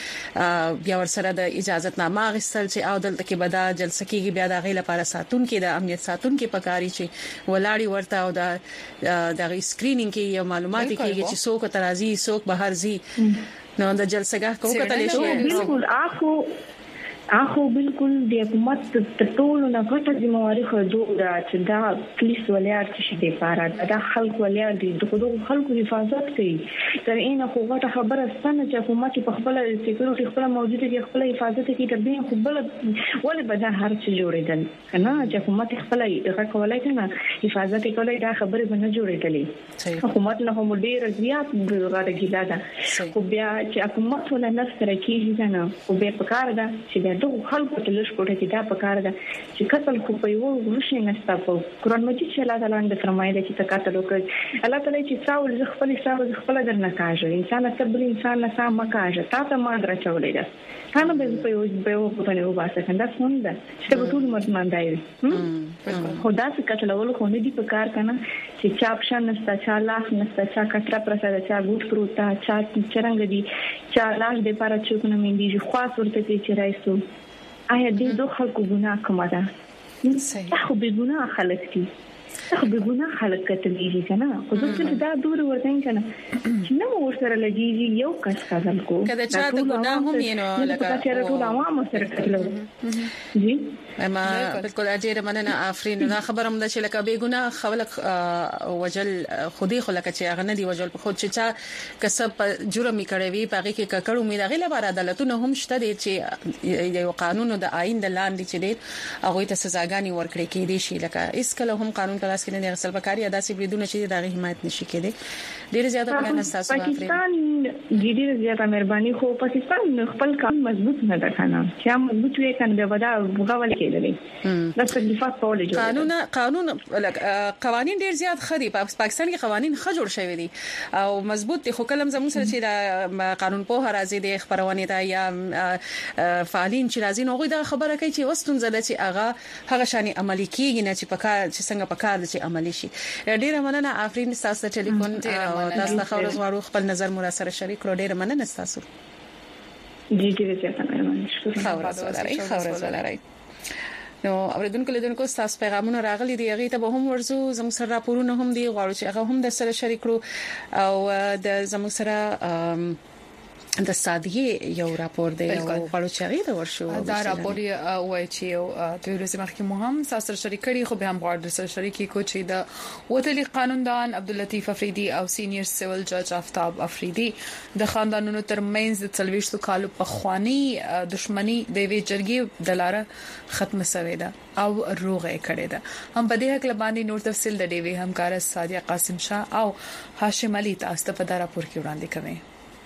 او بیا ورسره د اجازه نامه غوښتل چې او دلته کې بدا جلسه کېږي بیا د غیله لپاره ساتون کې د امنیت ساتون کې پکاري چې ولاړی ورته او د د سکرینینګ کې یو معلومات کېږي چې څوک ترازی څوک بهر زی نو د جلسګاه کو کتل شي بالکل اخو اخو بالکل د حکومت ټول نه غټه ذمہواری خو دا چې دا پولیس ولیار چې د لپاره دا خلک ولیار دي دغه خلکو حفاظت کوي تر اینه خو غټه خبره ستنه چې حکومت په خپل سکیورټي خپل موجوده کې خپل حفاظت کوي تر دې خو بل ولې به دا هر څه جوړیدل کنه چې حکومت خپل هغه کولای کنه حفاظت کولای دا خبره به نه جوړیدلې حکومت نه هم ډیر زیات غاړه ګیلا ده خو بیا چې حکومت ولا نفس راکېږي کنه خو به پکار ده چې دغه خلکو ته لږ کوټه کې دا پکار ده چې قتل خو په یو ورشي نستا په قرآن مجید چې الله تعالی د فرمایله چې تقاتل وکړي الله تعالی چې څاول ز خپل حساب ز خپل درنه کاږي انسان صبر انسان نه سم کاږي تا ته ما درچولې ده کنه به په یو به په پنه وباسه کنده څنګه چې ټول مرمان دی خدا څخه قتل ول خو نه دی پکار کنه چې چا اپشن نستا چا لاس نستا چا کتره پرسه چا ګوټ پروتا چا چرنګ دی چا لاس د پاره چوک نه مندي خاص ورته چې راځو آیا دې دوه خلکو ګناه کومه ده صحیح خو به ګناه خلک دي خو به ګناه خلک کتلېږي کنه خو ځکه دا دور ورته کنه چې نو ورسره لګيږي یو کس کاذل کو کله چې دا ګناه هم یې نو لکه چې ټول عوام سره کتلو جی ما بالکل اجر مننه افرین نه خبرم ده چې لکه به ګناه خلک وجل خودي خلک چې هغه نه دی وجل په خود چې چا کسب جرم کړی وي پاره کې ککړو می دغه لپاره عدالتونه هم شته دي چې یو قانون د آئین د لاندې چې دي هغه ته سزاګانی ورکړي کې دي شي لکه اس کله هم قانون په لاس کې نه اصل پکاري ادا سي بریدونه چې د حمایت نشي کېدی ډیر زیاته بیان تاسو پاکستان ډیر زیاته مهرباني خو پاکستان خپل کار مضبوط نه ده کنه چې مضبوط وي کنه به ودا غوول کېدلی د تکلیفات په لور قانون قانون قوانين ډیر زیات خري په پاکستان کې قوانين ښه جوړ شوی دي او مضبوط دي خو کلم زموږ سره چې د قانون په هر ازي د خبرونه ته یا فعالین چې راځي نو غوي د خبره کوي چې وستون زده چې هغه هغه شاني عملي کیږي نه چې پکا چې څنګه پکا د چې عملي شي ډیر مننه افرین تاسو ټلیفون تاسو خبرو زموږ خپل نظر مو سره شریک کړو ډیر مننه تاسو جی جی زیاته مننه شکر خبره زولای خبره زولای نو اوریدونکو لیدونکو تاسو پیغامونه راغلي دي هغه ته به هم ورزو زموږ سره راپورونه هم دي غواړو چې هغه هم د سره شریک کړو او د زموږ سره د سادهي یو راپور دی او غواړو چې هغه د ورشو دا راپور وایي چې یو د ورځې مخکې مو هم سره شریک کړي خو به هم غواړو سره شریکي کو چې د وتلي قانوندان عبداللطیف افریدي او سینیئر سیول جج آفتاب افریدي د خاندانونو ترمنځ د څلويشتو کالو په خواني دښمنی د وی جرګي د لاره ختم شوې ده او روغه کړې ده هم په دې حق لباندې نور تفصیل د ډیوی همکار سادیا قاسم شاه او هاشم علي تاسو په دا راپور کې وړاندې کوي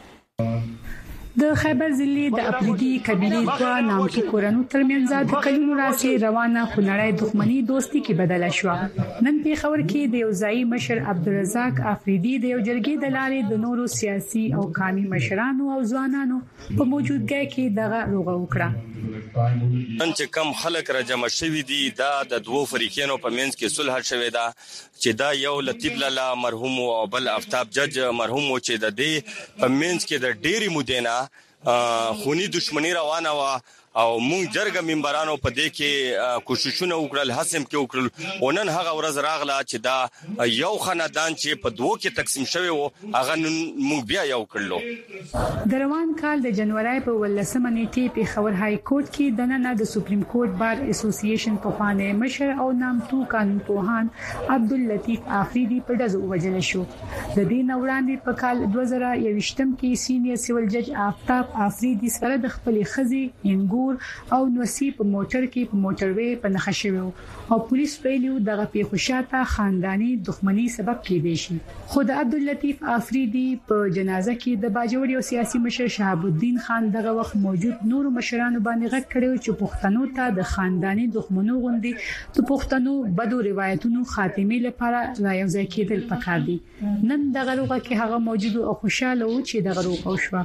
د خیبر ضلع د افریدي قبيله دوا نامتو کورانو ترمنځ د کلونو راځي روانه خنړای دښمنی دوستي کې بدله شو نن په خبر کې د یوځای مشر عبدالرزاق افریدي د یو جرګې د لارې د نورو سیاسي او قومي مشرانو او ځوانانو په موجودګۍ کې دغه روغه وکړه نن چې کم خلک را جمع شوي دي دا د دوو فریقینو په منځ کې صلح شوه دا چې دا یو لطیف لالا مرحوم او بل آفتاب جج مرحوم چې د دې په منځ کې د ډېری مودینا خونی دښمنی روانه وا او مونږ جرګه منبرانو په دې کې کوششونه وکړل حسم کې وکړل ونن هغه ورځ راغله چې دا یو خاندان چې په دوه کې تقسیم شوی وو هغه مونږ بیا یو کړلو د روان کال د جنوري په ولسمه نیټه په خبر های کورټ کې د نن د سپریم کورټ بار اسوسییشن په خوانه مشر او نامتو قانون پوهان عبداللطیف افریدي په دزو وجل شو د دې نوړاندې په کال دوه زره یوویشتم کې سینیئر سیول جج آفتاب افریدي سره د خپل خزي انګو او نوسی په موټر کې په موټر وې په نخښه شوی او پولیس ویلو دغه په خوشاته خاندانی دښمنی سبب کېدې شي خود عبداللطیف افریدي په جنازه کې د باجوړ یو سیاسي مشر شهاب الدین خان دغه وخت موجود نور مشرانو باندې غږ کړو چې پښتنو ته د خاندانی دښمنو غوندي د پښتنو بدو روایتونو خاتمه لپاره رايوځای کېدل پکار دي نن دغه روغه کې هغه موجود او خوشاله و چې دغه روغه وشو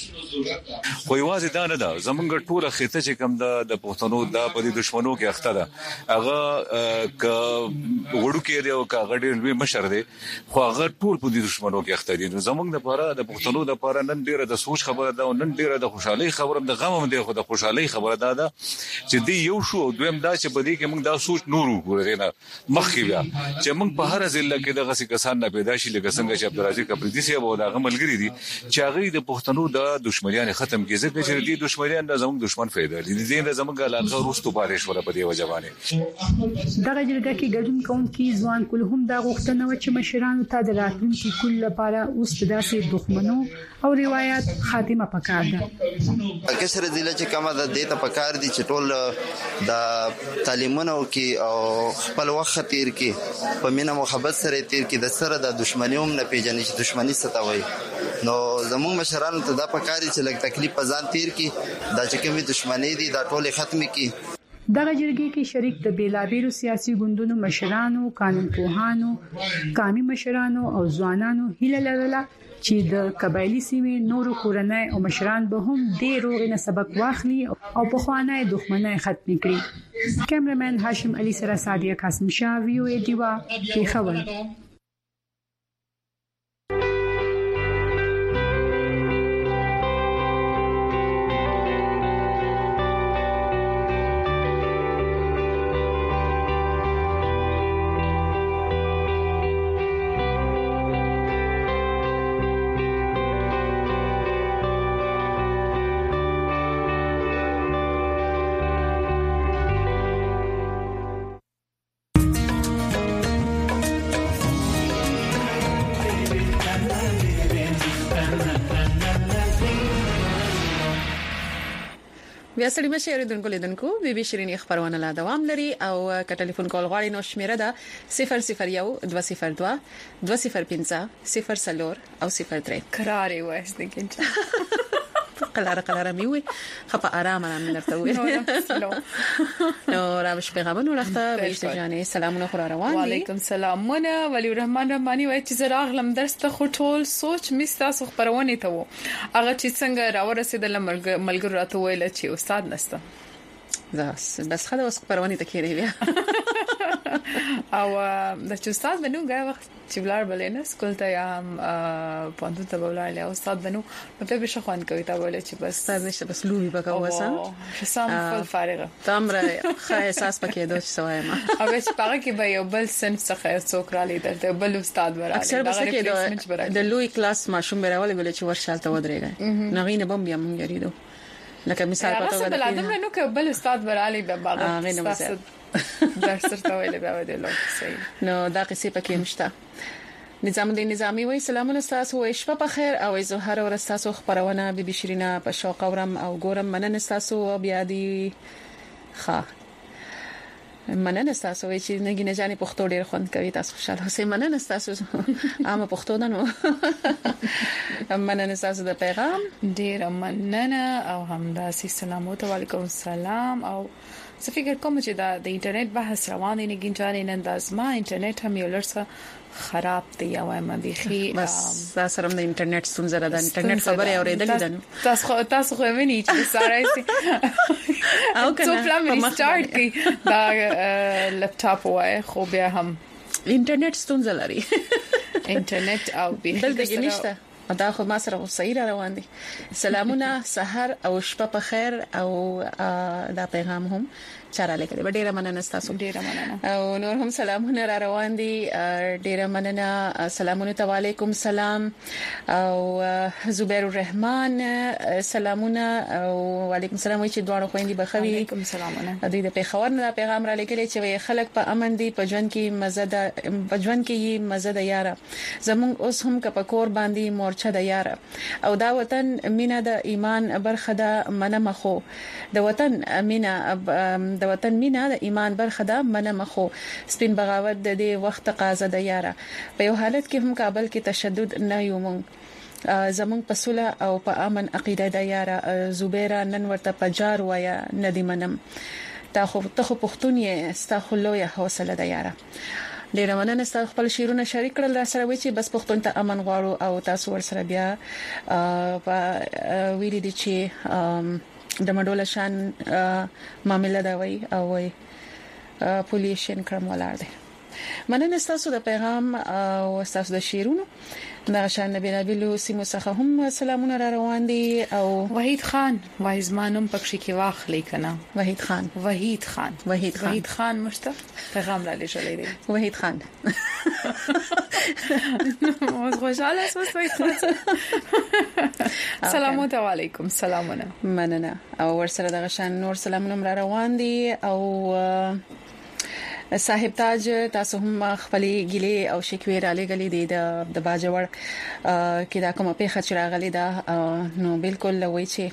خو یوازې دا نه ده زمونږ ټول خطه چې کوم د پښتنو د په دښمنو کې اخته ده هغه ک وړو کې دی او کا غډیر لوی مشر دی خو هغه ټول په دښمنو کې اخته دي زمونږ د لپاره د پښتنو د لپاره نن ډیره د سوچ خبره ده او نن ډیره د خوشحالي خبره د غم هم دی خو د خوشحالي خبره ده ده چې دی یو شو دویم دا چې په دې کې موږ دا سوچ نورو ګورغینا مخکې بیا چې موږ په هر ځل کې دغه څه کسان نه پیدا شي لکه څنګه چې عبدالرزاق افریدي سی او دغه ملګری دي چې هغه د پښتنو د دښمنیان ختم کړي ځکه چې دې دښمنیان د زموږ دښمن فائدہ دي دې زموږ علاقه روستو پارېش ولا په دې وجبانه دغه جرګه کې ګډون کوونکي ځوان کول هم دا غوښتنه و چې مشرانو ته د راتلونکي کل لپاره اوس داسې دښمنو او روایت خاتمه پکار ده کسر ضلع چې کومه د دې ته پکار دي چې ټول د تعلیمونو کې او خپل وخت تیر کې په مینه محبت سره تیر کې د سره د دښمنیوم نه پیژنې چې دښمنی ستوي نو زموږ مشرانو ته دا پکار دي چې لږ تکلیف ځان تیر کې دا چې کومې دښمنی دي دا ټول ختم کې دغه جرګې کې شریک د بیلابیرو سیاسي ګوندونو مشرانو قانون پوهانو قومي مشرانو او ځوانانو هیله لرله چې د قبایلی سیمې نورو کورنۍ او مشران به هم د روغې نه سبق واخلي او په خوانای دښمنۍ ختم کړي کیمرمن هاشم علي سره سادیا قاسم شاه وی او ای دیوا پیښور بیا سړي مشه اوریدونکو لیدونکو بي بي شيرين خبرونه لا دوام لري او ک ټلیفون کول غواړي نو شمیره ده صفر صفر یو دوه صفر دوه دوه صفر پنځه صفر صفر او صفر درې قراري وایس دګین قلاره قلاره میوي خپ آرام آرام نرته وي نو راوش پیغامونه ورته وشته جانې سلامونه خو روان دي وعلیکم سلامونه ولی الرحمن رحماني وای چې زراغلم درس ته خټول سوچ میستاسو خبرونه ته وو هغه چې څنګه راورسېدل ملګرو راته ویل چې استاد نسته بس بس خدا اوس خبرونه ته کېږي بیا او د چې استاد بنو غا وخت چې بلار بلنه سکول ته یا پوهنتون ته بلار له استاد بنو په به شخوان کوي تا ویل چې بس استاد نشه بس لوبي بکا وسه شسام فل فارغه تمره خا احساس پکې دوه سوایم او چې پاره کې به یو بل سن څخه څوک را لیدل ته بل استاد ورا اکثر بس کې د لوی کلاس ماشوم بیرول ویل چې ورشالته ودرېږي نغینه بم بیا مونږ یریدو لکه مثال پته ولا بل ادم نو کې بل استاد ورالي د باغ درس ته ویل بیا ودی لو صحیح نو دا قصې پکې مشته نظام الدین نظامی وای سلامونه تاسو او شپه په خیر او زهره ور تاسو خبرونه بي بي شيرين په شوق اورم او ګورم مننه تاسو بیا دی ښه مننه تاسو چې نګی نه جاني پښتو ډیر خوند کوي تاسو خوشاله اوسئ مننه تاسو عامه پښتو نه نو مننه تاسو د پیغام ډیر مننه او همداسي سلام علیکم السلام او زه فکر کوم چې دا د انټرنیټ بحث روان دی نه ګنجانې نن د ازما انټرنیټ هم یو لرسه خراب دی او ما بيخي بس دا سره د انټرنیټ ستونزه ده د انټرنیټ خبره اوریدلې ده تاسو تاسو خو ویني چې ساره سي او کنه څو پلان ریسټارټ کی دا لپټاپ وای خو بیا هم انټرنیټ ستونزه لري انټرنیټ او بيخي دلته نشته دا خو ما سره صحیح روان دي سلامونه سحر او شپه په خیر او دا پیغام هم چاره لیکلي ډیره مننه تاسو ډیره مننه او نور هم سلامونه را روان دي ډیره مننه سلامونه علیکم سلام او زبیر الرحمن سلامونه او علیکم السلام چې دوه خويندې بخوي علیکم سلامونه دوی د پیښور نه پیغام را لیکلي چې خلک په امن دي په ژوند کې مزه ده په ژوند کې مزه ده یاره زمونږ اوس هم ک په کور باندې مورچه ده یاره او دا وطن مینا د ایمان برخه ده منمه خو د وطن مینا د وطن مینا د ایمان برخه ده منمه خو سپین بغاوت د دې وخت تقاضا ده یاره په یو حالت کې هم کابل کې تشدد نه یو مونږ زمونږ په صلح او په امن عقیده ده یاره زبیره نن ورته پجار وایا ندی منم تا خو ته خو پښتون یې ستا خو لویه حوصله ده یاره ډیره مننه تاسو خپل شیرونه شریک کړل را سره وی چې بس پښتون ته امن غواړو او تاسو ور سره بیا په ویلي دي چې د مډول شان معاملې دا وای او وای پولیسین کرم ولر دي مننه تاسو د پیغام او تاسو د شیرونو دا شان نبی نبیلو سیمو څخه هم سلامونه را روان دي او وحید خان وایزمانم پکښې کې واخلې کنه وحید خان وحید خان وحید خان وحید خان مشته پیغام را لېږلی دی وحید خان اوس خوشاله اوس وحید خان سلام علیکم سلامونه مننه او ورسره د شان نور سلامونه را روان دي او صاحب تاج تاسو هم خپلې ګلې او شکوې را لګلې دي د د باجوړ کې دا کومه پیښه چې راغلي دا نو بالکل وایي چې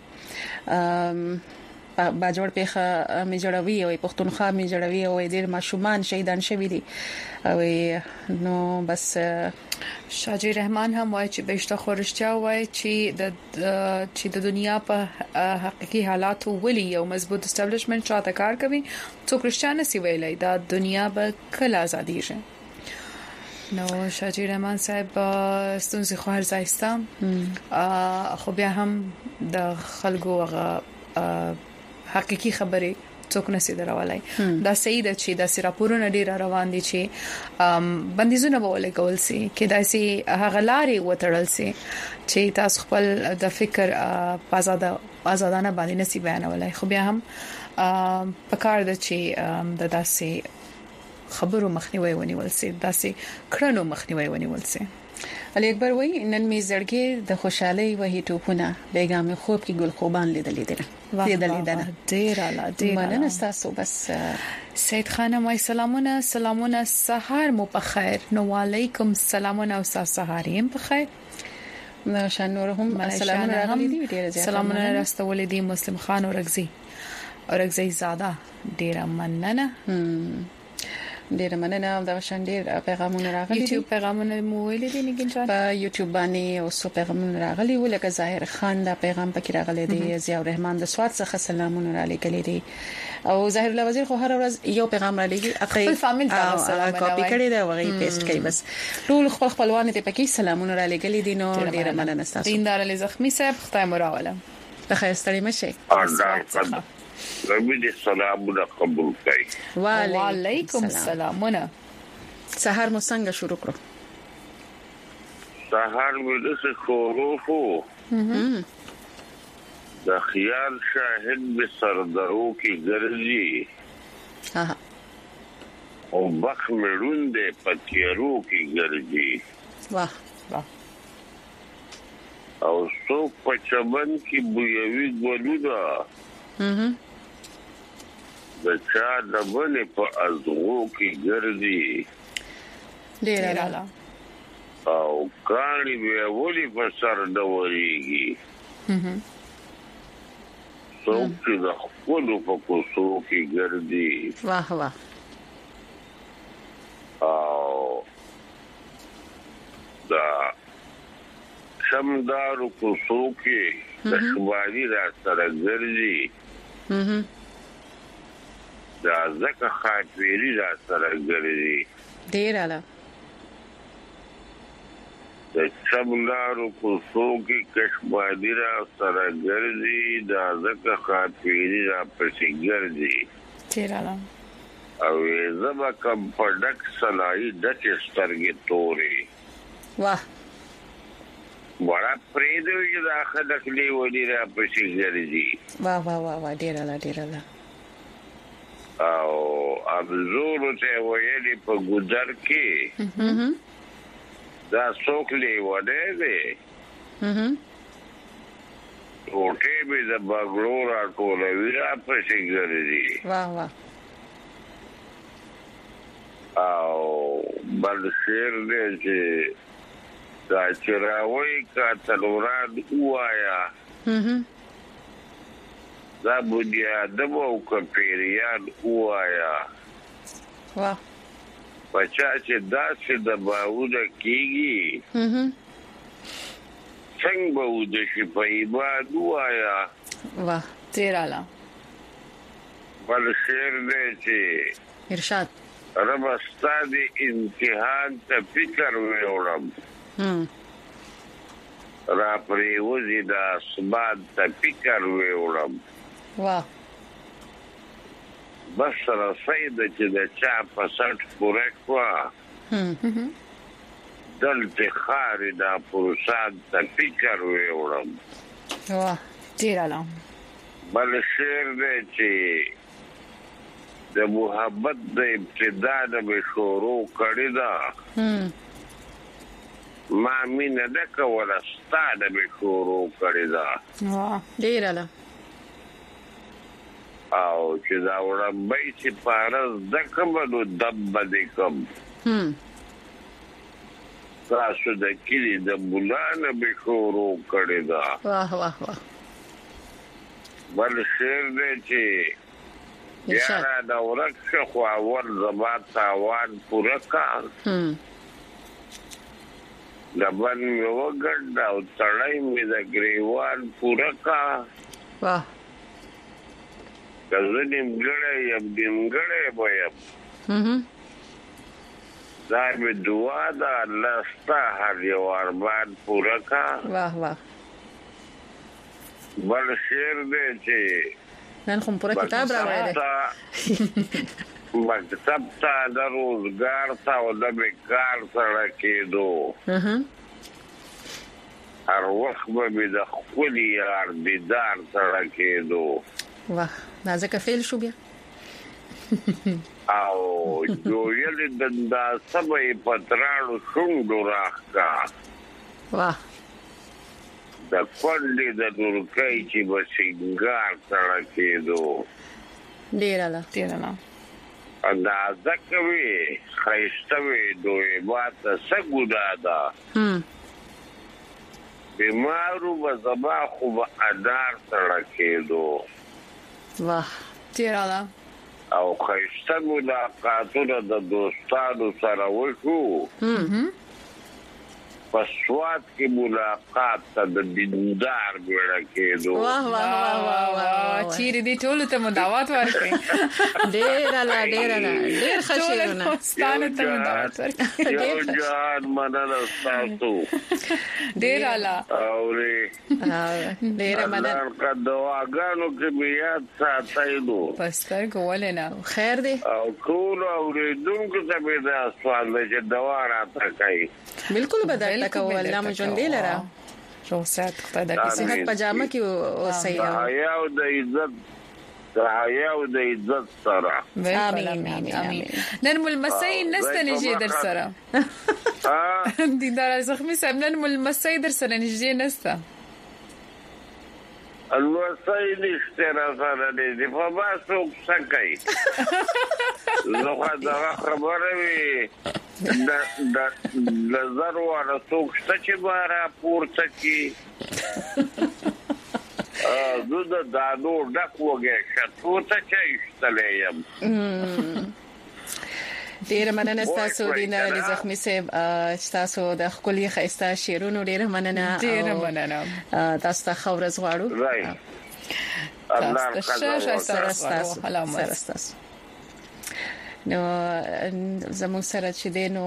باجوړ پیښه می جوړوي او پښتونخوا می جوړوي او ډېر ماشومان شهیدان شوي دي او نو بس شاجی رحمان هم وایي چې بهشته خورشتیا وایي چې د چې د دنیا په حقيقي حالاتو ولي یو مضبوط اسټابلیشمنت چاته کار کوي څو کرسچیان سی ویلای دا دنیا به کله ازادي شي نو شاجی رحمان صاحب ستونزې خو هر ځای ستا خو بیا هم د خلکو هغه حقيقي خبره څوک نسي درولای دا صحیح ده چې دا سراپورونه ډیر روان دي چې بندیزونه به ولګول سي کې دا سي هغه لاري وتړل سي چې تاسو خپل د فکر آزاد آزادانه باندې نسي بیانولای خو بیا هم پکار ده چې د داسې خبرو مخنیوي ونیول سي داسې کړنو مخنیوي ونیول سي علي اکبر وای نن می زړګي د خوشحالي وਹੀ ټوپونه بیګامي خوب کې ګل خوبان لیدلې دي لیدلې ده ډیر اعلی ډیر مننه تاسو بس سید خانم وای سلامونه سلامونه سحر مو په خیر نو علیکم سلامونه او سحریم په خیر نه شنور هم السلام علیکم ډیر زیات سلامونه راستول دي مسلم خان اورغزي اورغزي زاده ډیر مننه ډیر مننه دا شان ډیر پیغامونه راغلي یوټیوب پیغامونه مو ویلي دي نګین جان په یوټیوب باندې او سو پیغامونه راغلي ولکه ظاهر خان دا پیغام پکې راغلی دی ضیاء الرحمن د سواد څخه سلامونه را لګلې دي او ظاهر الله وزیر خو هر ورځ یو پیغام را لګي خپل فامیل ته سلام کاپی کړی دا وغي پیسټ کوي بس ټول خپل خپلوان ته پکې سلامونه را لګلې دي نو ډیر مننه تاسو دیندار علي زخمی صاحب خدای مو راوله په خیر ستړي مشه ربي دې سلامونه قبول کړي وعليكم السلامونه سحر مو څنګه شروع کړو سحر مې د څه شروع کو د خیال شاهد به سردرو کې ګرځي ها او بخ مړون دې پتیرو کې ګرځي واه واه او څو پچمن کې بویوي ګلودا هم د چا د بنې په ازغو کې ګرځي ډیر اعلی او کاڼي به ولي په سر ډوريږي هم څوک چې د خپل په کوڅو کې ګرځي واه واه او دا شمدارو کوڅو کې د شمالي را سره ګرځي هم دا زکه خاطري را سره ګرځي ډیر اعلی د شمدارو کوڅو کې کشمالي را سره ګرځي دا زکه خاطري را پسې ګرځي ډیر اعلی او زما کوم پډک سلای د سترګې توري واه ورا پرې دوی دا خدک لی ودی را پسې ګرځي واه واه واه واه ډیر اعلی ډیر اعلی او ابزور ته ویلي په ګذر کې دا څوک لی وده دی ټوټې به د بغلو را ټولوي را پسې ګرځي واه واه او بل شیر دی چې دا چراوي کا تلوراد وایا دا بودیا دمو کپیریان وایا واه پچا چې داسې د باوده کیږي څنګه باوده شي په ایباد وایا واه ډیر اعلی بل شیر دی چې ارشاد رب استاد امتحان ته فکر وړم هم را پریوزی دا اسباد ته فکر وړم واه بس رسید چې د چا په سټ پوره کوا هم دلته خاري دا پروساد ته فکر وړم واه ډیر اعلی بل شعر دی چې د محبت د ابتدا د بشورو کړی دا هم ما مینه د کوله ستاده بشورو کړی دا واه ډیر اعلی او چې دا وړمبې چې پارس د کومو دب د کوم هم تاسو د کلی د بولانه بشورو کړی دا واه واه واه بل شعر دی چې یارا دا ورکه خو اول زما تاوان پوره کا هم لبن می وګړ او تړای می د گریوان پوره کا واه کله نیمګړې یم نیمګړې ویم هم دا می دعا ده الله ستا هر یو ارمان پوره کا واه واه بل شعر دی چې نن کوم پوره کتاب راوړی دی مکتب ته د روزګار ته او د بیکار سره کېدو هر وخت به د خپل یار دیدار سره کېدو واه دا ځکه فعل شو بیا او جو یل د سبې پتراړو څنګه راخکا واه د کونډې د ترکۍ چې به سنگار سره کېدو ډیر اعلی ډیر اعلی اندازه کوي خیسته وي دوی باته سګودا دا هم بیمارو به زبا خو به ادار سره کېدو. واه تیراله او خیسته ملاقاتونه د دوستانو سره وشو. په سواد کې ملاقات ته د دیندار ګوره کېدو. واه واه واه واه چیرې دې ټول ته مداوات ورکړي. ډېر لا ډېر لا ډېر خشيرونه ستانه ته مداوات ورکړي. یو جان مننه تاسو. ډېر لا اوري ډېر مننه. که دواګانو کې بیا ساتای نو پستر کولې نه خیر دی. او ټول اوریدونکو ته به دا سوال چې دوا راته کوي. بالکل بدل تکو الله مو ژوند لرا روسات خدای دې صحت پجامه کې وسایي حیا او د عزت حیا او د عزت سره. امين امين. نن مل مسي نست نجي در سره. دیندار زخمي صاحب نن مل مسي در سره نجي نستا. الوصي نشته را سره دې په باسو څنګه نو دا خبره وي د د لزر ور څوک چې بارا پورته کی ا زود دانو ډک وګه شتو ته چې استلیم. ډیر مننه تاسو دینار علي زخمي صاحب تاسو د خپلې خيسته شیرونو ډیر مننه. ډیر مننه تاسو ته خورز غواړو. الله تاسو نو زموږ سره چې دینو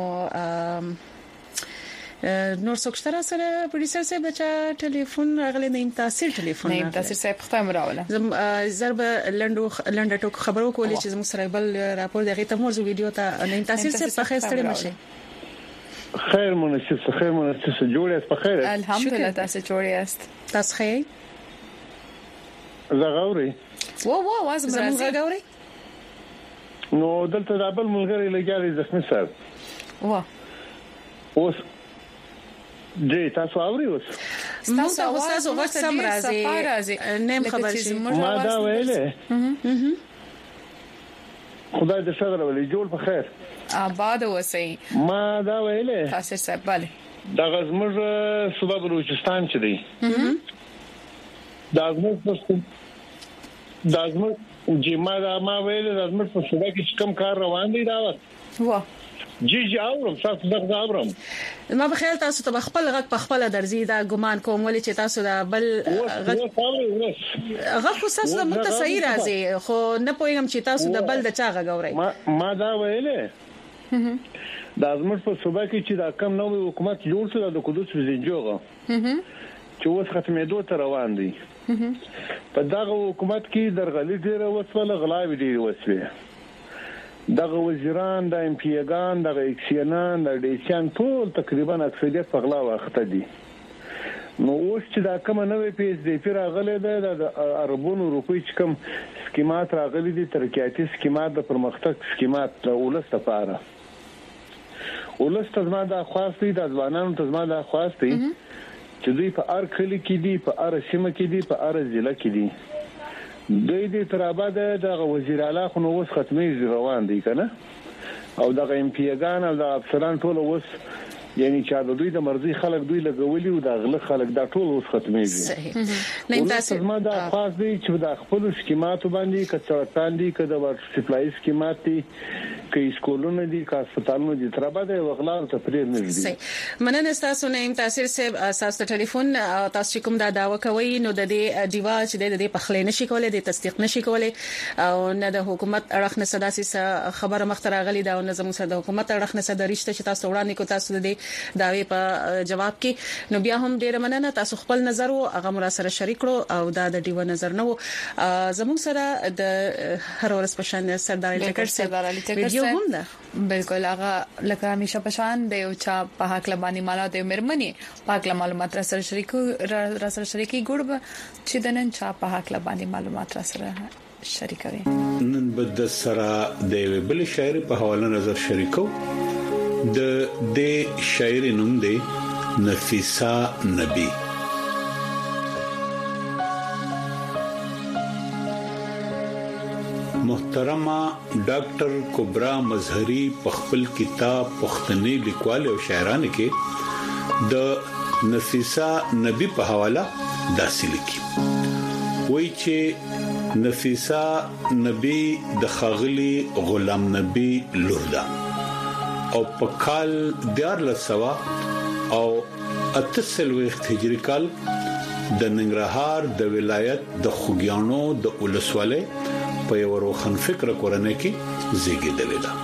نور څوک شته سره پروډوسر صاحب چې ټلیفون راغلی نه تاثیر ټلیفون نه تاثیر صاحب ختم راوله زم ضرب لندو لنډه ټوک خبرو کولې چې زموږ سره بل راپور دغه ته موضوع ویډیو ته نه تاثیر صاحب په خیر ستړي مشه. خیر مناسب خیر مناسب جوړ است په خیر الحمدلله تاسو جوړ است. تاسو خیر زغوري وو وو واز زموږ غوري نو دلته د بل ملګری لګاري زخمي صاحب وا اوس دې تاسو اوري اوس تاسو تاسو وخت سم راځي نیم خبر شي ما دا ویلې خدای دې شغله ولې جوړ په خیر آباد وسی ما دا ویلې تاسو صاحب bale دا غزمر صوبه بلوچستان چې دی دا غزمر دا غزمر جما دا ما ویل د زموږ په صوبه کې کم کار روان دی دا وخت وا جی جی اورم تاسو دا اورم ما په خیال تاسو ته خپل غږ په خپل درځي دا ګمان کوم ولې چې تاسو دا بل غږ خو تاسو د متصویر راځي خو نه پوهیږم چې تاسو د بل د چا غږ اورئ. ما ما دا ویلې دا زموږ په صوبه کې چې دا کم نوې حکومت جوړ شو د قدس وزنجوغه چې اوس ختمېدو ته روان دي. په دغه حکومت کې درغلي ډیره وسوله غلاوي ډیره وسوي. دغه وزیران د ام پی ګان د ایکسیانان د ډیشان ټول تقریبا اکثریت په غلا واخته دي. نو اوس چې دا کوم نوې پیس دی پر غلې ده د عربونو روپی چې کوم سکیمات راغلي دي ترکیاتي سکیمات د پرمختګ سکیمات د ولست لپاره ولست زما د خاصې د ځوانانو ته زما د خاصې چې دوی په ار کلی کې دي په ار سیمه کې دي په ار ضلع کې دي دوی د ترابه د وزیر اعلی خو نو وس ختمي روان دي کنه او د ام پی ګان او د افسران ټول وس یعنی چې د دوی د مرزي خلک دوی لګولي او د غل خلک دا ټول وس ختمي دي. نه تاسو ما دا خاص دي چې د خپل سکیمات باندې کڅوړتان دي کده ور سپلای سکیمات دي کې سکولونه دي کا هسپتالونه دي ترابه د وغلا ته پرې نه دي. مننه تاسو نه تاثیر صاحب اساس ټلیفون تاسو کوم دا داوا کوي نو د دې دیوا چې د دې پخلې نشي کولای د تصدیق نشي کولای او نه د حکومت اړخ نه صداسي خبره مختره غلي دا او نظم سره د حکومت اړخ نه صدرشته چې تاسو وړاندې کو تاسو د داوی په جواب کې نو بیا هم ډیر مننه تاسو خپل نظر او هغه مر سره شریک کړو او دا د دیو نظر نو زموږ سره د هر ورځ په شان سردار ټکر سردار علي ټکر هم ده بالکل هغه لکه همیشه په شان دی او چا په حق لبانی معلومات د مرمنې پاک معلومات را سره شریک را سره شریکي ګډ چې د نن چا په حق لبانی معلومات را سره شریکوي. نن بد سره د بل شاعر په حواله نظر شریکو د د شاعر نوم دی نفیسا نبی. محترمه ډاکټر کبرا مظهری په خپل کتاب پښتني لیکوال او شاعرانه کې د نفیسا نبی په حواله داسې لیکي وایي چې نفیسا نبی د خاغلی غلام نبی لور ده او په کال دیار لسوا او اتسلوخت هجری کال د ننګرهار د ولایت د خوګیانو د اولسواله په یو روخن فکر کورنۍ کې زیږیدل ده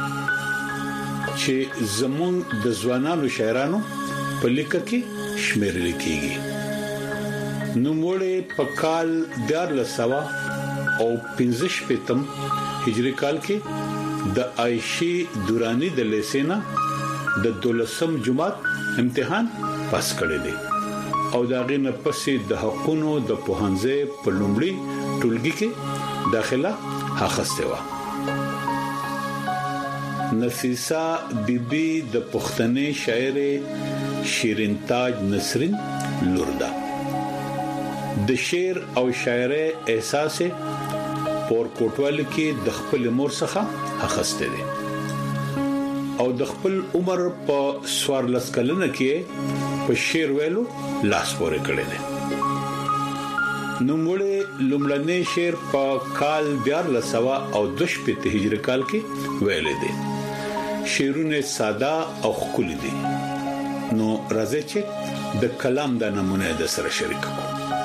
چې زمون د ځوانانو شاعرانو په لیکه کې شمیرل کېږي نو موږ په کال دیار لسوا او پنځه شپږم هجری کال کې د عائشی دورانی د لیسینا د دولسم جمعات امتحان پاس کړی دی او دا غینه پسې د حقونو د پوهنځي په لومړي ټولګي کې داخله حاصله و نفیسا بیبي د پښتنې شاعر شیرین تاج نسرین لور ده د شعر او شاعري احساس پور کوټوال کې د خپل مور څخه حاصله دي او د خپل عمر په سوار لسکلنه کې په شعر ویلو لاس پورې کړی دی نو موږ لومړنی شعر په کال دیار لسوا او دوش په هجری کال کې ویل دي شعرونه ساده او خولي دي نو راځي چې د کلام د نمونه د سره شریک کوم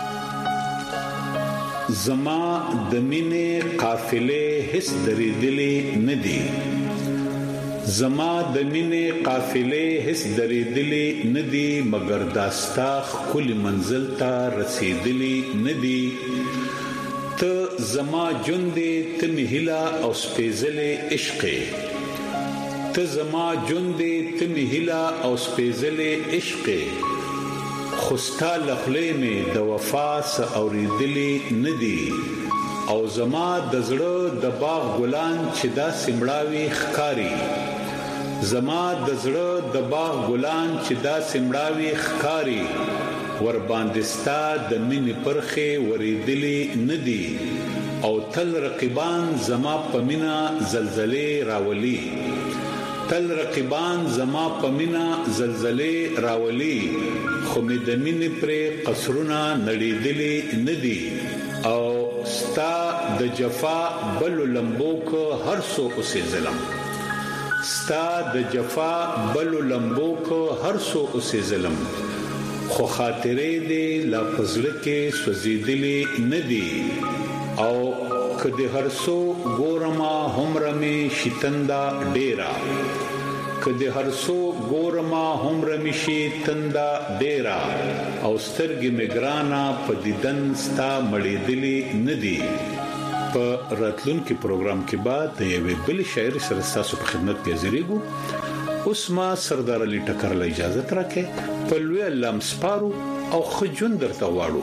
زما د مینې قافله هیڅ درېدلې ندي زما د مینې قافله هیڅ درېدلې ندي مگر داستا خپل منزل ته رسیدلې ندي ته زما جوندې ته مهلا او سپېزلې عشق ته زما جوندې ته مهلا او سپېزلې عشق خوستا لخلې مې د وفا س اوریدلې ندي او زما د زړه د باغ ګلان چې دا سمړاوي خکاری زما د زړه د باغ ګلان چې دا سمړاوي خکاری ور باندې ستا د مینې پرخه وریدلې ندي او تل رقیبان زما پمینا زلزلې راولي تل رقیبان زما پمینا زلزلې راولي خو مې د مینې پر قصرونه نړیدلې ندي او ستا د جفا بل لمبو کو هر سو اوسې ظلم ستا د جفا بل لمبو کو هر سو اوسې ظلم خو خاطرې دې لا فزړه کې سوزیدلې ندي او کدی هر سو ګورما همرمه شتندا ډیرا کدی هر سو ګورما همرمه شتندا ډیرا او سترګې مګرانا په دیدن ستا مړېدلې ندي په راتلونکي پروګرام کې بعد د یوې بل شاعر سره تاسو په خدمت کې حاضرېږو اوس ما سردار علي ټکر له اجازه ترکه په لوی لم سپارو او خجون درته واړو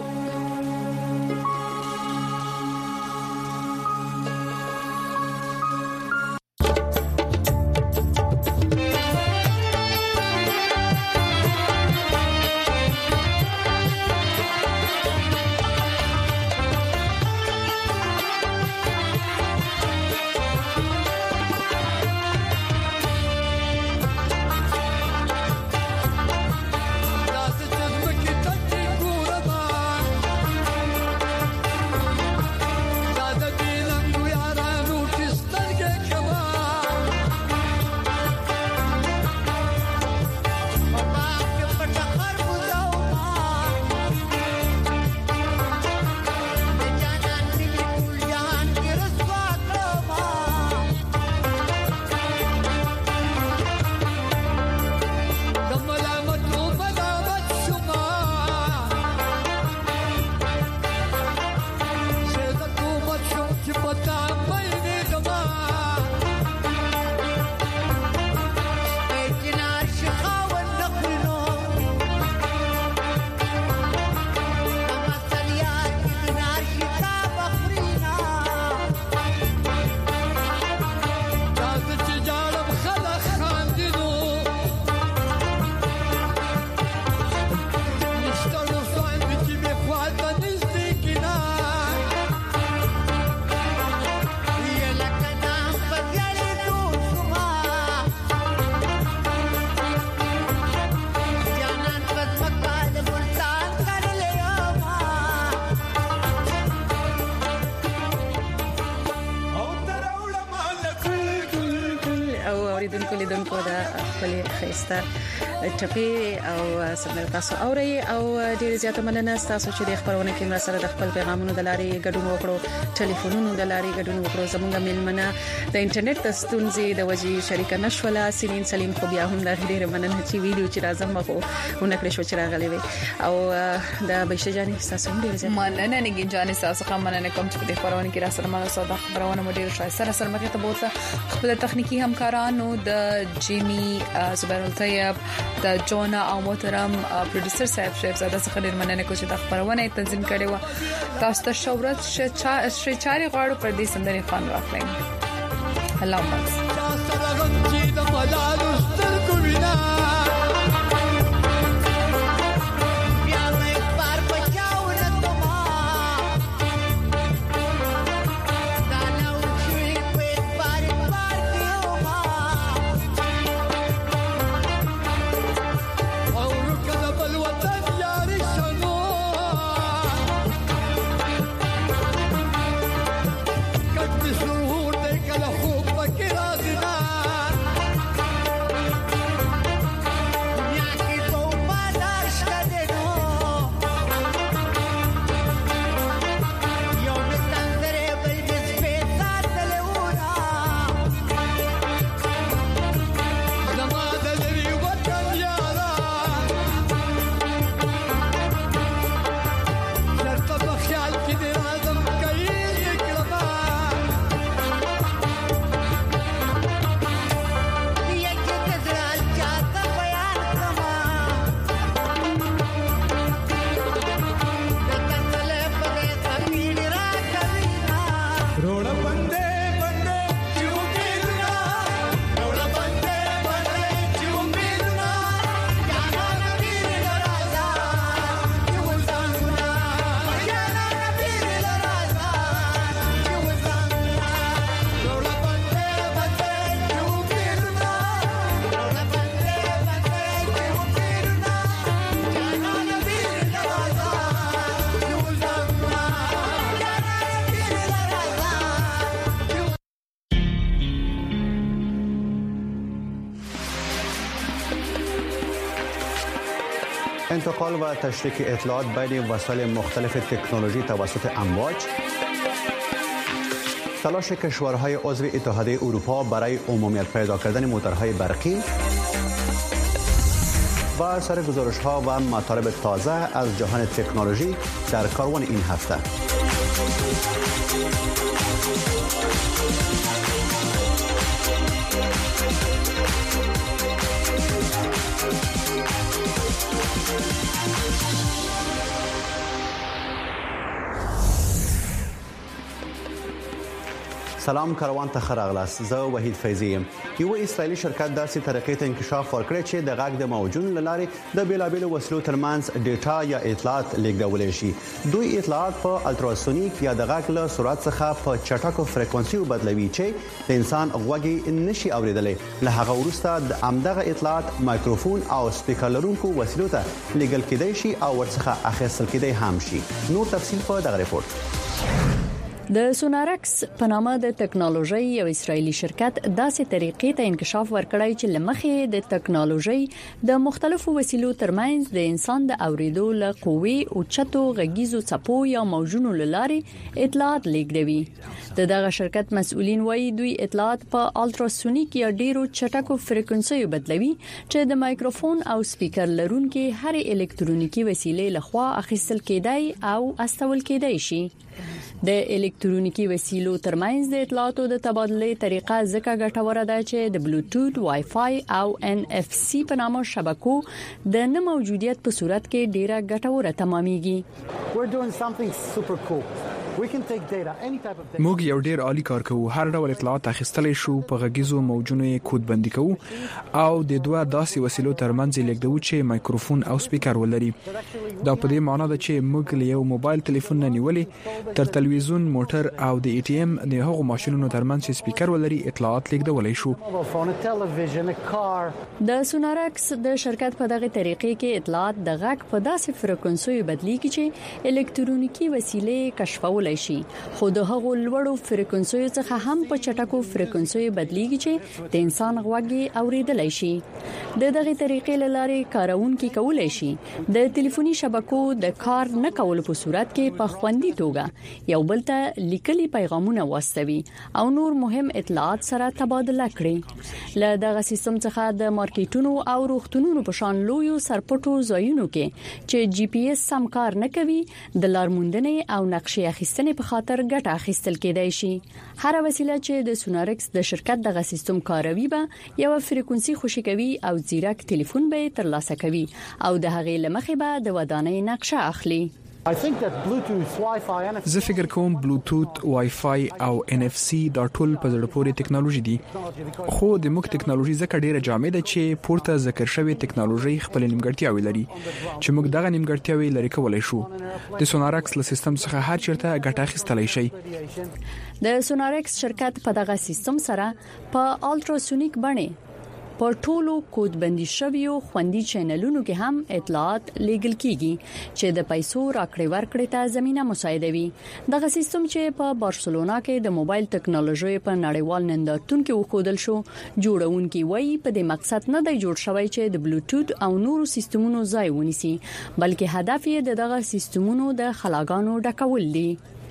اوریدونکو لیدونکو د خپل خيسته ټپي او سمره تاسو اوري او ډیر زیاته مننه تاسو چې د خبرونه کې مرسته د خپل پیغامونو د لارې ګډون وکړو ټلیفونونو د لارې ګډون وکړو زموږ میلمنه د انټرنیټ د ستونزې د وجې شریک نشوله سینین سلیم خو بیا هم د ډیر مننه چې ویډیو چې راځم مخو ونکړې شو چې راغلي وي او د بشته جاني تاسو ډیر زیاته مننه نه ګنجاني تاسو کوم مننه کوم چې د خبرونه کې را سره ما سره خبرونه مډیر شای سره سره مخه ته بوته خپل تخنیکی همکارانو د جیمی زبیر الطیب د جونا او محترم پروډوسر صاحب شیخ زاده څخه ډیر مننه کوم چې د خبرونه تنظیم کړي و تاسو ته شهرت شې چاري غواړو پر دې سندري خوان راکړئ الله حافظ انتقال و تشریک اطلاعات بین وسایل مختلف تکنولوژی توسط امواج، تلاش کشورهای عضو اتحادیه اروپا برای عمومیت پیدا کردن موتورهای برقی و سایر گزارش‌ها و مطالب تازه از جهان تکنولوژی در کاروان این هفته. سلام کاروان ته خراغلاس زه وحید فیضی یم. یو اسرائیلي شرکت داسې طریقې ته انکشاف ورکړی چې د غږ د موجونو لارې د بیلابېلو وسلو ترمنځ ډیټا یا اطلاعات لیږدول شي. دوی اطلاعات په الټراسونیک یا د غږ له سرعت څخه په چټکو فریکونسیو بدلوي چې د انسان غوږی نشي اوریدلی. له هغه وروسته د امدغه اطلاعات مایکروفون او سپیکر لرونکو وسیلو ته لیږل کېدای شي او ورڅخه اخیستل کېدای هم شي. نور تفصیل په دغه ریپورت. د سونارکس په نامه د ټکنالوژي یو اسرایلی شرکت داسې طریقې ته انکشاف ورکړی چې لمخې د ټکنالوژي د مختلفو وسیلو ترمنځ د انسان د اوریدو له قوي او چتو غږیزو څپو یا موجونو لارې اطلاعات لیږدوي. دغه شرکت مسؤلین وایي دوی اطلاعات په الټراسونیک یا ډیرو چټکو فریکونسیو بدلوي چې د مایکروفون او سپیکر لرونکي هر الکترونیکی وسیلې لخوا اخیستل کېدای او استول کېدای شي. د الکترونیکی وسیلو ترمنځ د اطلاعاتو د تبادله طریقه ځکه ګټوره ده چې د بلوټوث، وای فای او ان اف سي په نامه شبکو د نه موجودیت په صورت کې ډیره ګټوره تمامېږي. موږ یو ډیر عالی کار کوو. هر ډول اطلاعات اخیستلای شو، په غږیزو موجونو یې کود بندي کوو او د دوه داسې وسیلو ترمنځ لیږدو چې مایکروفون او سپیکر ولري. دا په دې معنی ده چې موږ له یو موبایل ټلیفون نه نیولې تر تلویزیون، موټر او د ای ټي ایم د هغو ماشينونو ترمنځ چې سپیکر ولري اطلاعات لیږدولای شو. د سونارکس د شرکت په دغه طریقې کې اطلاعات د غږ په داسې فریکونسیو بدلیږي چې الکترونیکی وسیلې کشفول کولای شي خو د هغو لوړو فریکونسیو څخه هم په چټکو فریکونسیو بدلیږي چې د انسان غوږ اوریدلای شي. د دغه طریقې لارې کارونکي کولای شي د ټلیفوني شبکو د کار نه کولو په صورت کې په خوندي توګه یو بل ته لیکلي پیغامونه واستوي او نور مهم اطلاعات سره تبادله کړي. له دغه سیستم څخه د مارکیټونو او روغتونونو په شان لویو سرپټو ځایونو کې چې جی پی ایس سم کار نه کوي د لارموندنې او نقشې اخیستنې په خاطر ګټه اخیستل کېدای شي. هر وسیله چې د سونارکس د شرکت دغه سیستم کاروي به یو فریکونسي خوشی کوي او ځیرک ټلیفون به ترلاسه کوي او د هغې لمخې به د ودانۍ نقشه اخلي. زه فکر کوم بلوتوث، وای فای او ان اف سي دا ټول په زړه پورې ټکنالوژي دي. خو د موږ ټکنالوژي زکه ډیره جامده چې پورته ذکر شوی ټکنالوژي خپل نیمګړتیاوې لري چې موږ دغه نیمګړتیاوې لري کولای شو. د سونارکس له سیستم څخه هر چیرته ګټه اخیستلای شي. د سونارکس شرکت په دغه سیستم سره په الټراسونیک باندې په ټولو کود بندي شویو خوندي چینلونو کې هم اطلاعات لیږل کیږي چې د پیسو راکړې ورکړې ته زمينه مساعدوي. دغه سیستم چې په بارسلونا کې د موبایل ټکنالوژي په نړیوال نندارتون کې وښودل شو، جوړونکي وایي په دې مقصد نه دی جوړ شوی چې د بلوتوث او نورو سیستمونو ځای ونیسي، بلکې هدف یې دغه سیستمونو د خلاګانو ډکول دي.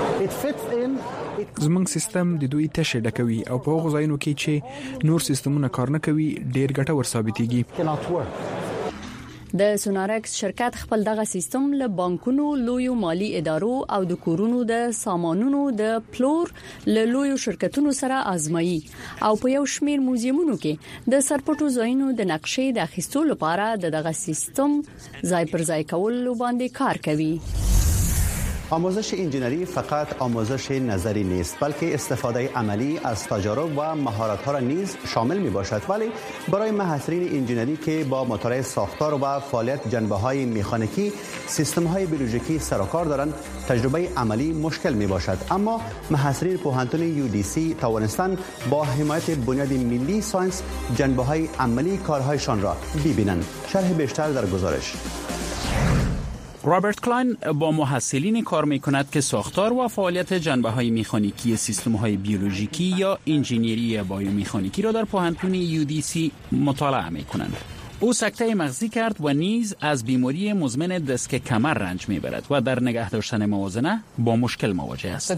زمونږ سیستم د دوی تشه ډکوي او په هغو ځایونو کې چې نور سیستمونه کار نه کوي ډیر ګټور ثابتېږي. د سونارکس شرکت خپل دغه سیستم له بانکونو، لویو مالی ادارو او د کورونو د سامانونو د پلور له لویو شرکتونو سره آزمایي او په یو شمیر موزیمونو کې د سرپټو ځایونو د نقشې د اخیستلو لپاره دغه سیستم ځای پر ځای کول باندې کار کوي. آموزش انجینری فقط آموزش نظری نیست، بلکه استفاده عملی از تجارب و مهارت‌ها را نیز شامل می‌باشد. ولی برای محصلین انجینری که با مطالعه ساختار و فعالیت جنبه‌های مکانیکی، سیستم‌های بیولوژیکی سر و کار دارند، تجربه عملی مشکل می‌باشد. اما محصلین پوهنتون یو دی سی توانستند با حمایت بنیاد ملی ساینس جنبه‌های عملی کارهایشان را ببینند. شرح بیشتر در گزارش. رابرت کلاین با محصلین کار می‌کند که ساختار و فعالیت جنبه‌های مکانیکی سیستم‌های بیولوژیکی یا انجینری بیومکانیکی را در پوهنتون یو دی سی مطالعه می‌کنند. او سکته مغزی کرد و نیز از بیماری مزمن دسک کمر رنج می‌برد و در نگه داشتن موازنه با مشکل مواجه است.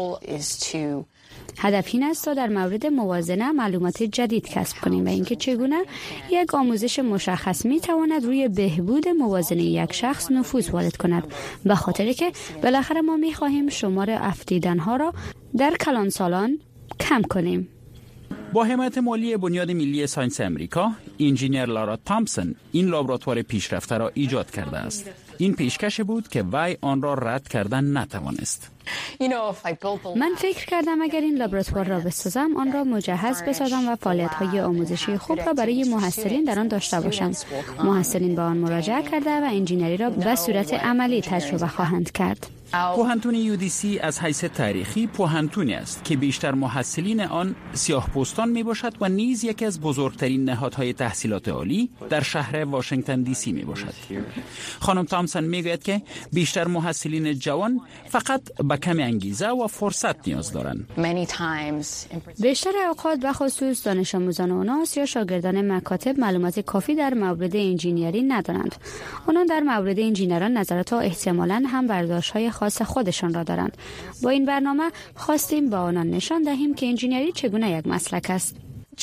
هدف این است تا در مورد موازنه معلومات جدید کسب کنیم و اینکه چگونه یک آموزش مشخص می تواند روی بهبود موازنه یک شخص نفوذ وارد کند، به خاطر که بالاخره ما می خواهیم شمار افتیدن ها را در کلان سالان کم کنیم. با حمایت مالی بنیاد ملی ساینس امریکا، انجینیر لارا تامسون این لابراتوار پیشرفته را ایجاد کرده است. این پیشکش بود که وی آن را رد کردن نتوانست. من فکر کردم اگر این لابراتوار را بسازم، آن را مجهز بسازم و فعالیت‌های آموزشی خوب را برای محصلین در آن داشته باشم. محصلین به آن مراجعه کرده و انجینری را به صورت عملی تجربه خواهند کرد. پوهنتون یو دی سی از حیث تاریخی پوهنتونی است که بیشتر محصلین آن سیاه‌پوستان میباشد و نیز یکی از بزرگترین نهادهای تحصیلات عالی در شهر واشنگتن دی سی میباشد. خانم تامسون میگوید که بیشتر محصلین جوان فقط به کمی انگیزه و فرصت نیاز دارند. بیشتر اوقات به خصوص دانش آموزان اوناس یا شاگردان مکاتب معلومات کافی در مورد انجینیری ندارند. آنان در مورد انجینران نظرات و احتمالاً هم برداشت‌های خاص خودشان را دارند. با این برنامه خواستیم با آنان نشان دهیم که انجینری چگونه یک مسلک است.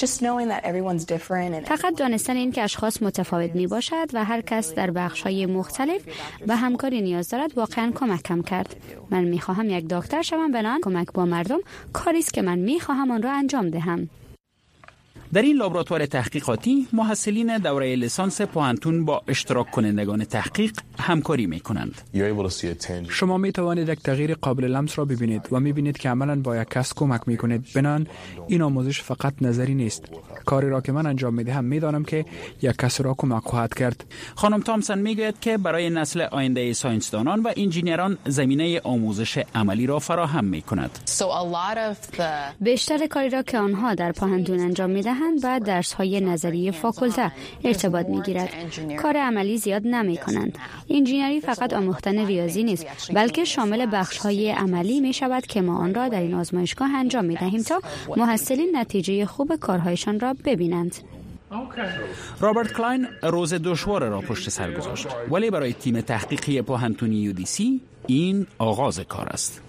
فقط دانستن این که اشخاص متفاوت می باشد و هر کس در بخش‌های مختلف به همکاری نیاز دارد واقعا کمکم کرد. من می خواهم یک دکتر شوم، بنابراین کمک با مردم کاری است که من می خواهم آن را انجام دهم. در این لابراتوار تحقیقاتی محصلین دوره لیسانس پوهنتون با اشتراک کنندگان تحقیق همکاری می‌کنند. شما می توانید یک تغییر قابل لمس را ببینید و می‌بینید که عملاً با یک کس کمک می‌کنید. بنان این آموزش فقط نظری نیست. کاری را که من انجام می‌دهم می‌دانم که یک کس را کمک خواهد کرد. خانم تامسون میگوید که برای نسل آینده ساینسدانان و انجینران زمینه آموزش عملی را فراهم می‌کند. بیشتر کاری را که آنها در پوهنتون انجام می‌دهند گاهن با درس‌های نظری فاکولته ارتباط می‌گیرد. کار عملی زیاد نمی‌کنند. انجینری فقط آموختن ریاضی نیست، بلکه شامل بخش‌های عملی می‌شود که ما آن را در این آزمایشگاه انجام می‌دهیم تا محصلین نتیجه خوب کارهایشان را ببینند. رابرت کلاین روز دشوار را پشت سر گذاشت، ولی برای تیم تحقیقی پوهنتون یو دی سی این آغاز کار است.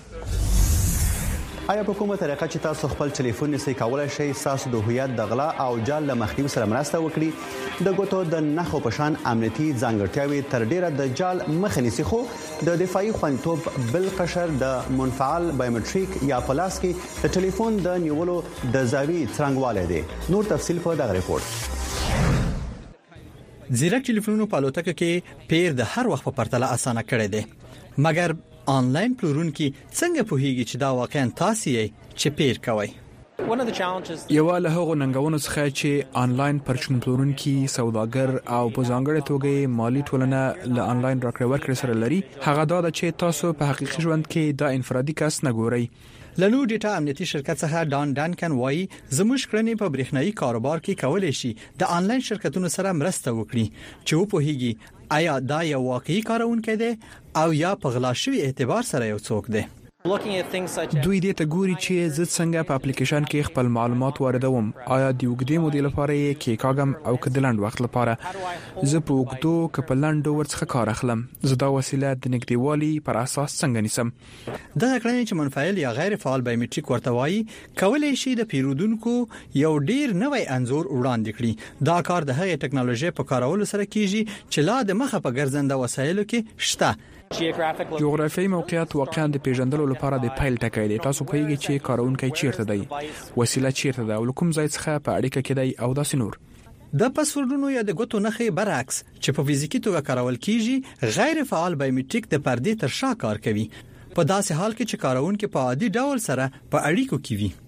آیا په کومه طریقه چې تاسو خپل ټلیفون نسئ کولای شئ تاسو د هویت د غلا او جال له مخنیوي سره مرسته وکړي؟ د ګوتو د نښو په شان امنیتي ځانګړتیاوې تر ډیره د جال مخه نیسي، خو د دفاعي خوندیتوب بل قشر د منفعل بایومټریک یا پلاس کې د ټلیفون د نیولو د زاویې څرنګوالی دی. نور تفصیل په دغه ریپورت. زیرک ټلیفونونو په الوتکه کې پیر د هر وخت په پرتله اسانه کړی دی، مګر آنلاین پلورونکي څنګه پوهیږي چې دا واقعا تاسو یې چې پیر کوي؟ یو له هغو ننګونو څخه چې آنلاین پرچون پلورونکي سوداګر او په ځانګړي توګه مالی ټولنه له آنلاین راکړې ورکړې سره لري، هغه دا ده چې تاسو په حقیقي ژوند کې دا انفرادي کس نه ګورئ. للو ډیټا امنیتي شرکت څخه ډان ډانکن وایي زموږ کړنې په برېښنايي کاروبار کې کولای شي د آنلاین شرکتونو سره مرسته وکړي چې وپوهیږي آیا دا یو واقعي کارونکی دی او یا په غلا شوی اعتبار سره یو څوک دی. دوی دې ته ګوري چې زه څنګه په اپلیکیشن کې خپل معلومات واردوم، آیا د وګړي مودې لپاره یې کې کاغم او کدلند وخت لپاره زه په وګړو کپلندو ورڅخه کار اخلم، زه دا وسیله د نږدېوالي پر اساس څنګه نیسم. دا کړنې چې منفعل یا غیر فعال بایومټریک ورته وایي کولای شي د پیرودونکو یو ډیر نوې انزور وړاندې کړي. دا کار د هغې ټکنالوژي په کارولو سره کیږي چې لا د مخه په ګرځنده وسایلو کې شته. جغرافیایي موقعیت واقعا د پیژندلو لپاره د پیل ټکی دی. تاسو پوهیږئ چې کارونکی چیرته دی، وسیله چیرته ده او کوم ځای څخه په اړیکه کې دی او داسې نور. د پاسورډونو یا د ګوتو نښې برعکس چې په فزیکی توګه کارول کیږي، غیر فعال بایومټریک د پردې تر شا کار کوي، په داسې حال کې چې کارونکي په عادي ډول سره په اړیکو کې وي.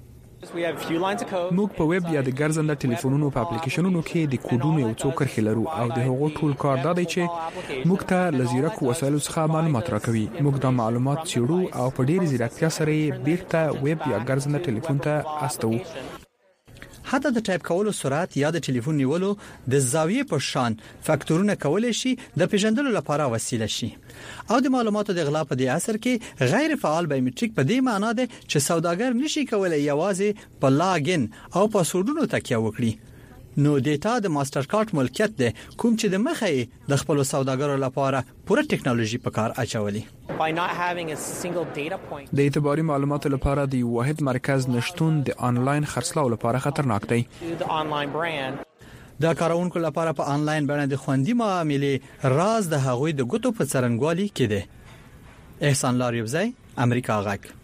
موږ په ویب یا د ګرځنده ټلیفونونو په اپلیکیشنونو کې د کوډونو یو څو کرښې لرو او د هغو ټول کار دا دی چې موږ ته لزیرک وسایلو څخه معلومات راکوي. موږ دا معلومات څېړو او په ډېر زیرکتیا سره یې بیرته ویب یا ګرځنده ټلیفون ته استوو. حتی د ټایپ کولو سرعت یا د ټلیفون نیولو د زاویې په شان فاکتورونه کولای شي د پیژندلو لپاره وسیله شي. او د معلوماتو د غلا په دې اثر کې غیر فعال بایومټریک په دې معنی ده چې سوداګر نشي کولای یوازې په لاګین او پاسورډونو تکیه وکړي. نو ډیټا د ماستر کارت ملکیت ده، کوم چې د مخې د خپل سوداګرو لپاره پوره ټکنالوژي په کار اچولي. د اعتباري معلوماتو لپاره د واحد مرکز نشټون د آنلاین خرڅلاو لپاره خطرناک دی. د کارونکو لپاره په آنلاین باندې د خوندي معاملې راز د هغوی د ګوتو په څرنګوالي کې دی. احسان لاریوزی، امریکا غک.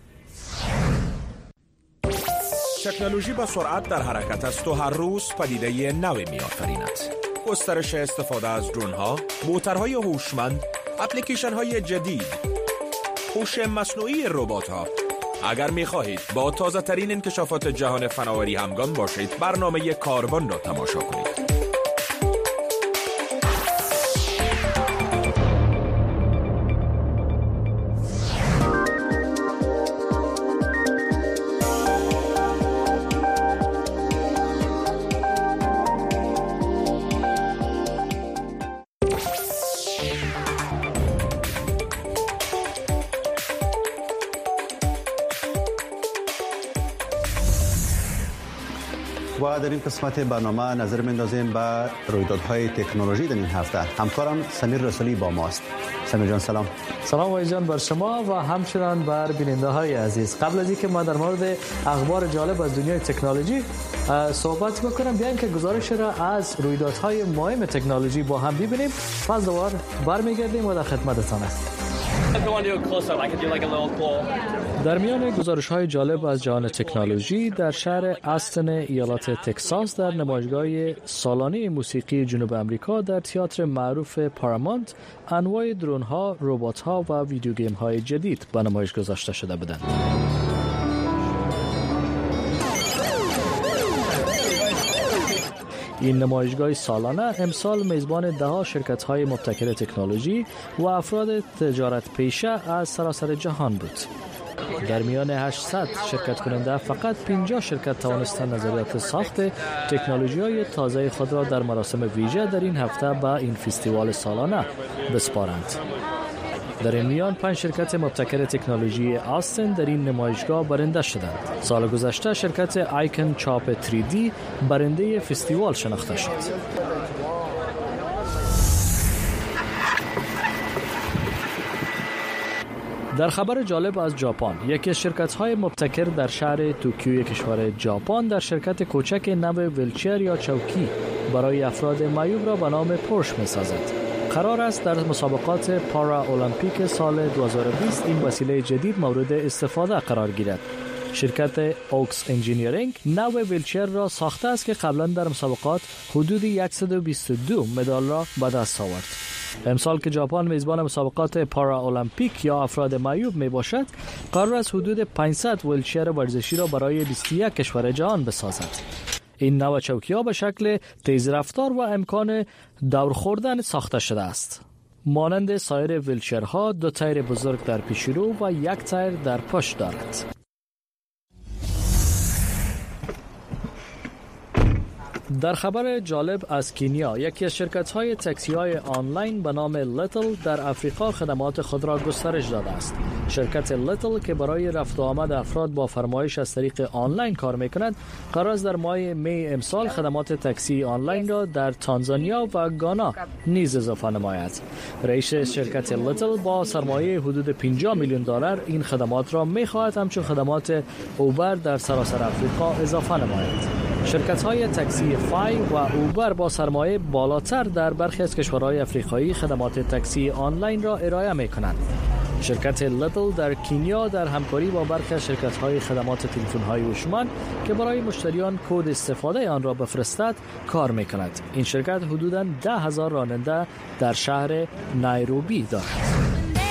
تکنولوژی با سرعت در حرکت است و هر روز پدیده نوی می‌آفریند. گسترش استفاده از درون‌ها، موتورهای هوشمند، اپلیکیشن‌های جدید، هوش مصنوعی ربات‌ها. اگر می‌خواهید با تازه‌ترین انکشافات جهان فناوری همگام باشید، برنامه کاربن را تماشا کنید. و در این قسمت برنامه نظر می‌اندازیم به رویدادهای تکنولوژی در این هفته. همکارم سمیر رسولی با ماست. سمیر جان سلام. سلام وای جان بر شما و همچنان بر بیننده‌های عزیز. قبل از اینکه ما در مورد اخبار جالب از دنیای تکنولوژی صحبت بکنم، بیاین که گزارش را از رویدادهای مهم تکنولوژی با هم ببینیم. پس دوباره برمیگردیم و در خدمتتان هستیم. در میان گزارش‌های جالب از جهان تکنولوژی، در شهر استن ایالات تگزاس در نمایشگاه سالانه موسیقی جنوب آمریکا در تئاتر معروف پارامونت انواع درون‌ها، ربات‌ها و ویدیو گیم‌های جدید به نمایش گذاشته شده بودند. این نمایشگاه سالانه امسال میزبان ده‌ها شرکت‌های مبتکر تکنولوژی و افراد تجارت پیشه از سراسر جهان بود. در میان هشتصد شرکت کننده فقط پنجاه شرکت توانستند نظریات ساخت تکنولوژی‌های تازه خود را در مراسم ویژه در این هفته به این فستیوال سالانه بسپارند. در این میان پنج شرکت مبتکر تکنولوژی آستن در این نمایشگاه برنده شدند. سال گذشته شرکت آیکن چاپ تری دی برنده فستیوال شناخته شد. در خبر جالب از ژاپن، یکی از شرکت‌های مبتکر در شهر توکیو کشور ژاپن در شرکت کوچک نو ویلچر یا چوکی برای افراد معیوب را به نام پورش می‌سازد. قرار است در مسابقات پارا المپیک سال دو هزار و بیست این وسیله جدید مورد استفاده قرار گیرد. شرکت اوکس انجینیرینگ نو ویلچر را ساخته است که قبلا در مسابقات حدود صد و بیست و دو مدال را به دست آورد. امسال که ژاپن میزبان مسابقات پارا المپیک یا افراد معیوب می باشد، قرار است حدود پانصد ویلچر ورزشی را برای بیست و یک کشور جهان بسازد. این نوع چوکی‌ها به شکل تیزرفتار و امکان دور خوردن ساخته شده است. مانند سایر ویلچرها دو تیر بزرگ در پیشرو و یک تیر در پشت دارد. در خبر جالب از کنیا، یکی از شرکت‌های تاکسی‌های آنلاین به نام لیتل در آفریقا خدمات خود را گسترش داده است. شرکت لیتل که برای رفت و آمد افراد با فرمایش از طریق آنلاین کار می‌کند، قرار است در ماه می امسال خدمات تاکسی آنلاین را در تانزانیا و گانا نیز اضافه نماید. رئیس شرکت لیتل با سرمایه حدود پنجاه میلیون دلار این خدمات را می‌خواهد همچون خدمات اوبر در سراسر آفریقا اضافه نماید. شرکت‌های تاکسی فای و اوبر با سرمایه بالاتر در برخی از کشورهای آفریقایی خدمات تاکسی آنلاین را ارائه می‌کنند. شرکت لیتل در کنیا در همکاری با برخی از شرکت‌های خدمات تلفن‌های هوشمند که برای مشتریان کد استفاده آن را بفرستد کار می‌کند. این شرکت حدوداً ده هزار راننده در شهر نایروبی دارد.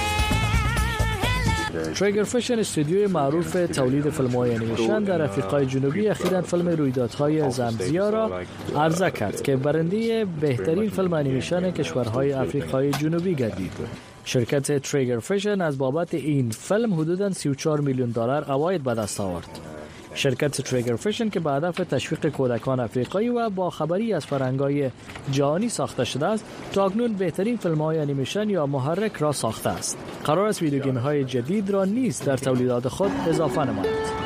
تریگر فیشن استودیوی معروف تولید فیلم‌های انیمیشن در آفریقای جنوبی اخیراً فیلم رویدادهای زامبیا را عرضه کرد که برنده بهترین فیلم انیمیشن کشورهای آفریقای جنوبی گردید. شرکت تریگر فیشن از بابت این فیلم حدوداً سی و چهار میلیون دلار عواید به دست آورد. شرکت تریگر فیشن که به هدف تشویق کودکان آفریقایی و با خبری از فرهنگ‌های جهانی ساخته شده است، تاکنون بهترین فیلم‌های انیمیشن یا محرک را ساخته است. قرار است ویدیو گیم‌های جدید را نیز در تولیدات خود اضافه نماید.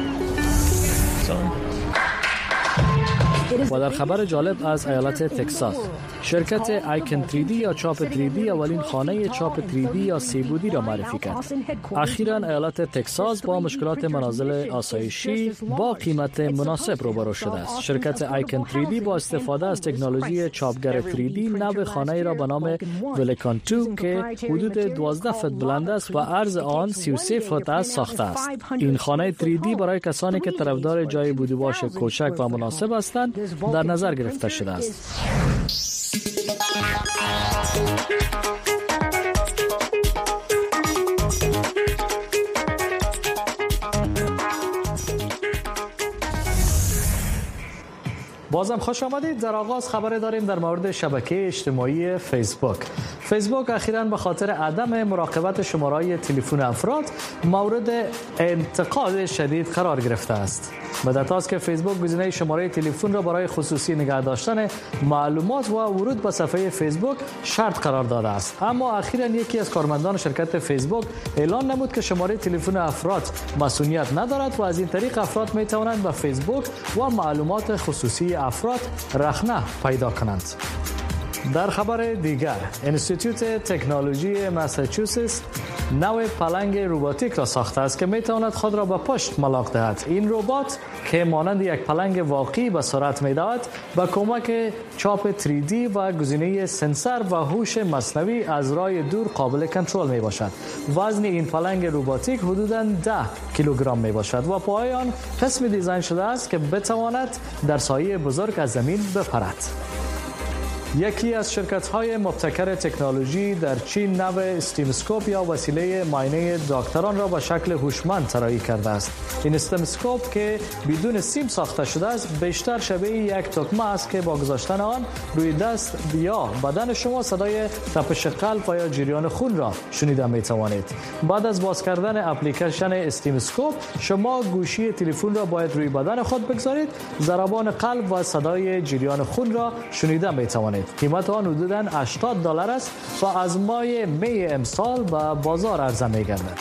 و در خبر جالب از ایالت تگزاس، شرکت آیکن تری دی یا چاپ تری دی اولین خانه چاپ تری دی یا سه‌بعدی را معرفی کرد. اخیراً ایالت تگزاس با مشکلات منازل آسایشی با قیمت مناسب روبرو شده است. شرکت آیکن تری دی با استفاده از تکنولوژی چاپگر تری دی نو خانه را به نام ولکان دو که حدود دوازده فوت بلند است و عرض آن سی و سه فوت است ساخته است. این خانه تری دی برای کسانی که طرفدار جای بود و باش کوچک و مناسب هستند در نظر گرفته شده است. بازم خوش آمدید. در آغاز خبر داریم در مورد شبکه اجتماعی فیسبوک. فیسبوک اخیراً به خاطر عدم مراقبت شماره‌های تلفن افراد مورد انتقاد شدید قرار گرفته است. مدت است که فیسبوک گزینه شماره تلفن را برای خصوصی نگه داشتن معلومات و ورود به صفحه فیسبوک شرط قرار داده است، اما اخیراً یکی از کارمندان شرکت فیسبوک اعلان نمود که شماره تلفن افراد مسئولیت ندارد و از این طریق افراد می توانند به فیسبوک و معلومات خصوصی افراد رخنه پیدا کنند. در خبر دیگر، انستیتوت تکنولوژی ماساچوست نوع پلنگ روباتیک را ساخته است که میتواند خود را به پشت ملاق دهد. این ربات که مانند یک پلنگ واقعی به سرعت میدود، با کمک چاپ تری دی و گزینه سنسور و هوش مصنوعی از راه دور قابل کنترل می باشد. وزن این پلنگ روباتیک حدوداً ده کیلوگرم می باشد و پای آن قسمی دیزاین شده است که بتواند در سایه بزرگ از زمین بپرد. یکی از شرکت‌های مبتکر تکنولوژی در چین نو استیمسکوپ یا وسیله معاینه دکتران را به شکل هوشمند طراحی کرده است. این استیمسکوپ که بدون سیم ساخته شده است، بیشتر شبیه یک تکمه است که با گذاشتن آن روی دست یا بدن شما صدای تپش قلب و یا جریان خون را شنیده می‌توانید. بعد از باز کردن اپلیکیشن استیمسکوپ، شما گوشی تلفن را باید روی بدن خود بگذارید. ضربان قلب و صدای جریان خون را شنیده می‌توانید. قیمت آن حدوداً هشتاد دلار است و از ماه می امسال به بازار عرضه می‌گردد.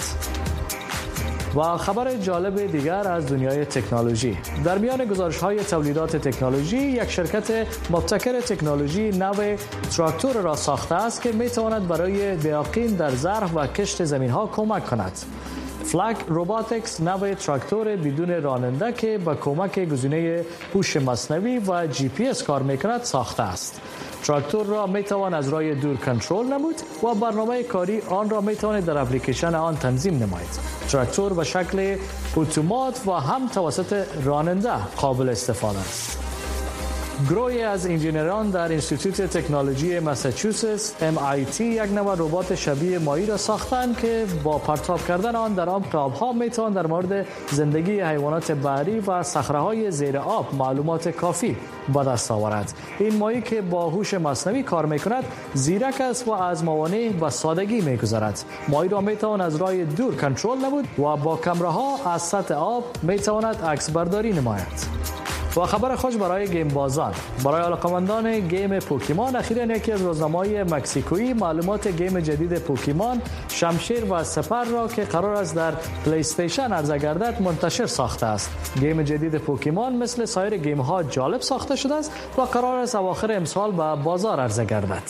و خبر جالب دیگر از دنیای تکنولوژی. در میان گزارش‌های تولیدات تکنولوژی، یک شرکت مبتکر تکنولوژی نو تراکتور را ساخته است که می‌تواند برای دیاقین در زرع و کشت زمین‌ها کمک کند. فلک روباتکس نو تراکتور بدون راننده که با کمک گزینه هوش مصنوعی و جی پی اس کار می‌کند ساخته است. تراکتور را میتوان از راه دور کنترل نمود و برنامه کاری آن را میتوانید در اپلیکیشن آن تنظیم نمایید. تراکتور به شکل اتومات و هم توسط راننده قابل استفاده است. گروهی از انجینران در انستیتوت تکنولوژی ماساچوست ام آی تی یک نوع ربات شبیه ماهی را ساختند که با پرتاب کردن آن در عمق آبها میتوان در مورد زندگی حیوانات بحری و صخره‌های زیر آب معلومات کافی به دست آورد. این ماهی که با هوش مصنوعی کار میکند زیرک است و از موانع به سادگی میگذرد. ماهی را میتوان از راه دور کنترل نمود و با کامراها از سطح آب میتواند عکس برداری نماید. و خبر خوش برای گیم بازان. برای علاقه‌مندان گیم پوکیمون، اخیراً یکی از روزنامه‌های مکزیکویی معلومات گیم جدید پوکیمون شمشیر و سپر را که قرار است در پلی استیشن عرضه گردد منتشر ساخته است. گیم جدید پوکیمون مثل سایر گیم‌ها جالب ساخته شده است و قرار است اواخر امسال به بازار عرضه گردد.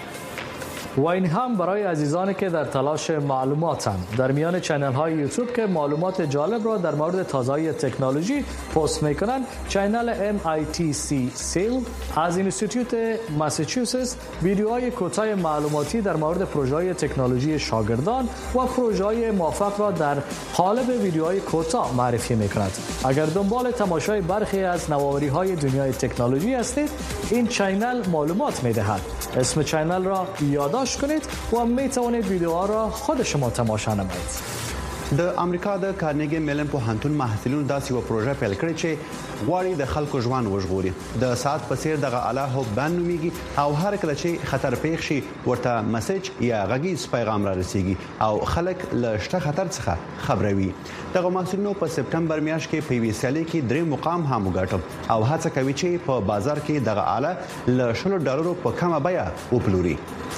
و این هم برای عزیزانی که در تلاش معلوماتند. در میان چینل های یوتیوب که معلومات جالب را در مورد تازه‌های تکنولوژی پست میکنند، چینل ام آی تی سی سیل از اینستیتوت ماساچوست ویدیوهای کوتاه معلوماتی در مورد پروژه‌های تکنولوژی شاگردان و پروژه‌های موفق را در قالب ویدیوهای کوتاه معرفی میکند. اگر دنبال تماشای برخی از نوآوری‌های دنیای تکنولوژی هستید، این چینل معلومات میدهد. اسم چینل را یادداشت کنید و می توانید ویدیوها را خود شما تماشا نمایید. د امریکا د کارنیګي میلن پوهنتون محصلینو داسې یو پروژه پیل کړې چې غواړي د خلکو ژوند وژغوري. د ساعت په څیر دغه اله هوبان نومیږي او هر کله چې خطر پیښ شي ورته میسج یا غږیز پیغام را رسیږي او خلک له شته خطر څخه خبروي. دغه محصلینو په سپټمبر میاشت کې په ویسالي کې درې مقام هم وګټل او هڅه کوي چې په بازار کې دغه اله له شلو ډالرو په کمه بیه وپلوري.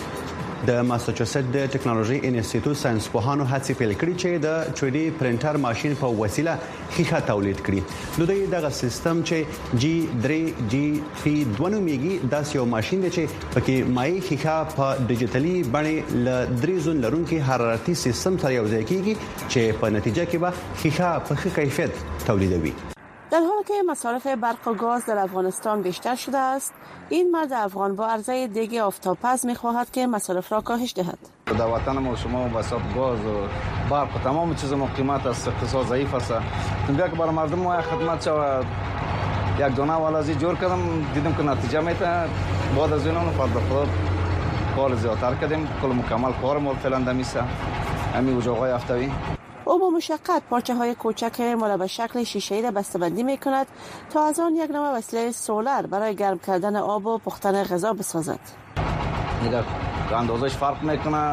د ماساچوست د ټکنالوژي انسټیټیوټ ساينس پوهانو هڅې پیل کړې چې د تھری ډي پرنټر ماشين په وسیله خيخه تولید کړي. نو دوی دغه سیستم چې جی تھری جی پی دوه نومیږي داس یو ماشين دی چې پکې مایع خيخه په ډیجیټلي باندې ل درې زون لرونکي حرارتي سیستم سره یو ځای کیږي چې په نتیجه کې به خيخه په ښه کیفیت تولیدوي. در حالی که مصارف برق و گاز در افغانستان بیشتر شده است، این مرد افغان با عرضه دیگ آفتابپز می‌خواهد که مصارف را کاهش دهد. در وطن ما شما بساط گاز و برق و تمام چیز ما قیمت است، اقتصاد ضعیف است. میگه که برای مردم ما خدمت شود. یک دانه ولازی جور کردم، دیدم که نتیجه میده. بعد از اینم فرد خود کار زیادتر کردیم، کل مکمل کار ما فعلا دمیسه. همین اجاقای هفته‌ای او با مشقت پارچه های کوچک مال به شکل شیشه‌ای را بسته‌بندی می‌کند تا از آن یک نوع وسیله سولر برای گرم کردن آب و پختن غذا بسازد. میگه اندازش فرق میکنه.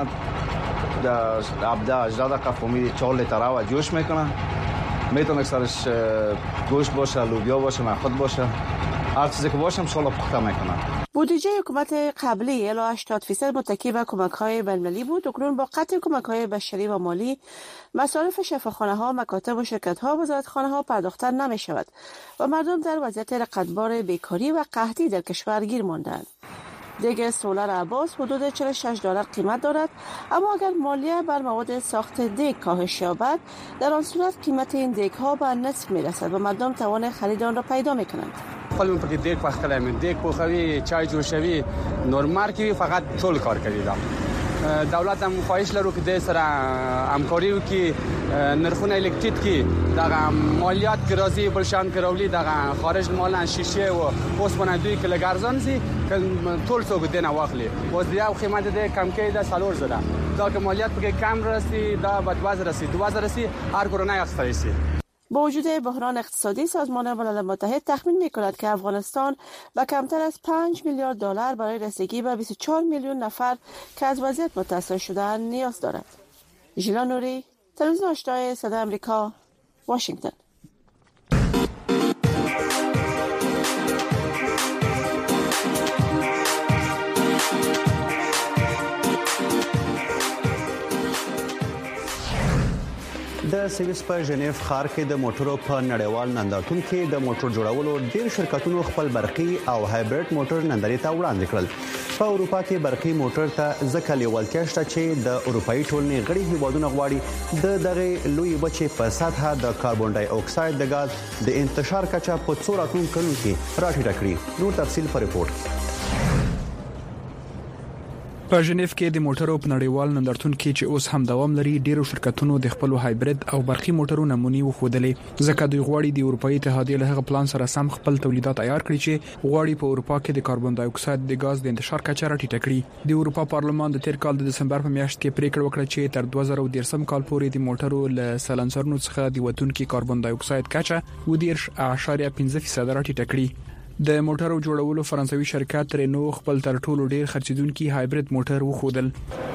در هفده هجده دقیقه فهمید چهار لیتر آب جوش میکنه. میتونه اکثرش گوشت باشه، لوبیا باشه، نخود باشه، هر چیزی که باشه انشالله پخته میکنه. بودجه حکومت قبلی الی هشتاد درصد متکی به کمک‌های بین‌المللی بود. اکنون با قطع کمک‌های بشری و مالی، مصارف شفاخانه‌ها، مکاتب و شرکت‌ها و وزارتخانه‌ها پرداخته نمی‌شود و مردم در وضعیت رقتبار بیکاری و قحطی در کشور گیر ماندند. دیگ سولر عباس حدود چهل و شش دلار قیمت دارد، اما اگر مالیه بر مواد ساخت دیگ کاهش یابد، در آن صورت قیمت این دیگ‌ها به نصف می‌رسد و مردم توان خرید آن را پیدا می‌کنند. خپل په کې دیګ پخ کلم دیګ پوخوي چای جوشوي نورمال کې فقط ټول کار کوي دا دولت هم خواهش لرو که د سره همکاري وکړي نرخونه الکتریک کې دغه مالیات کې راځي بلشان کراولي دغه خارج مال شیشه او اوسپنه دوی کې لګارزان سي ټول څوک دینه واخلي او د یو قیمت د کم کې د سالور زده دا که مالیات په کم راسي دا به دوه زره راسي دوه زره راسي هر کورونه اخستای سي. با وجود بحران اقتصادی سازمان ملل متحد تخمین می‌کند که افغانستان با کمتر از پنج میلیارد دلار برای رسیدگی به بیست و چهار میلیون نفر که از وضعیت متاثر شده‌اند نیاز دارد. ژیلا نوری، تلویزیون آشنای صدای آمریکا، واشنگتن. د سویس په ژنیف ښار کې د موټرو په نړیوال نندارتون کې د موټر جوړولو ډېر شرکتونو خپل برقي او هایبرید موټر نندارې ته وړاندې کړل. په اروپا کې برقي موټر ته ځکه لیوالتیا شته چې د اروپאי ټولنې غړي هیوادونه غواړي د دغه لوی بچي په سطحه د کاربن ډای اکساید د غاز د انتشار کچه په څو راتلونکو کې راټیټه کړي. نور تفصیل په ریپورت کې. په ژنیف کې د موټرو په نړیوال نندارتون کې چې اوس هم دوام لري ډیرو شرکتونو د خپل هایبرید او برقي موټرو نمونې وښودلې ځکه دوی غواړي د اروپאי اتحادیې له هغه پلان سره سم خپل تولیدات عیار کړي چې غواړي په اروپا کې د کاربن ډای اکساید د غاز د انتشار کچه راټیټه کړي. د اروپا پارلمان د تیر کال د دسمبر په میاشت کې پریکړه وکړه چې تر دوه زره دېرش کال پورې د موټرو له سلنسرونو څخه د وتونکو کاربن ډای اکساید کچه و دېرش اعشاریه پنځه فیصد راټیټه کړي. د موټرو جوړولو فرانسوي شرکت رینو خپل تر ټولو ډیر خرڅیدونکي هایبرید موټر وښودل.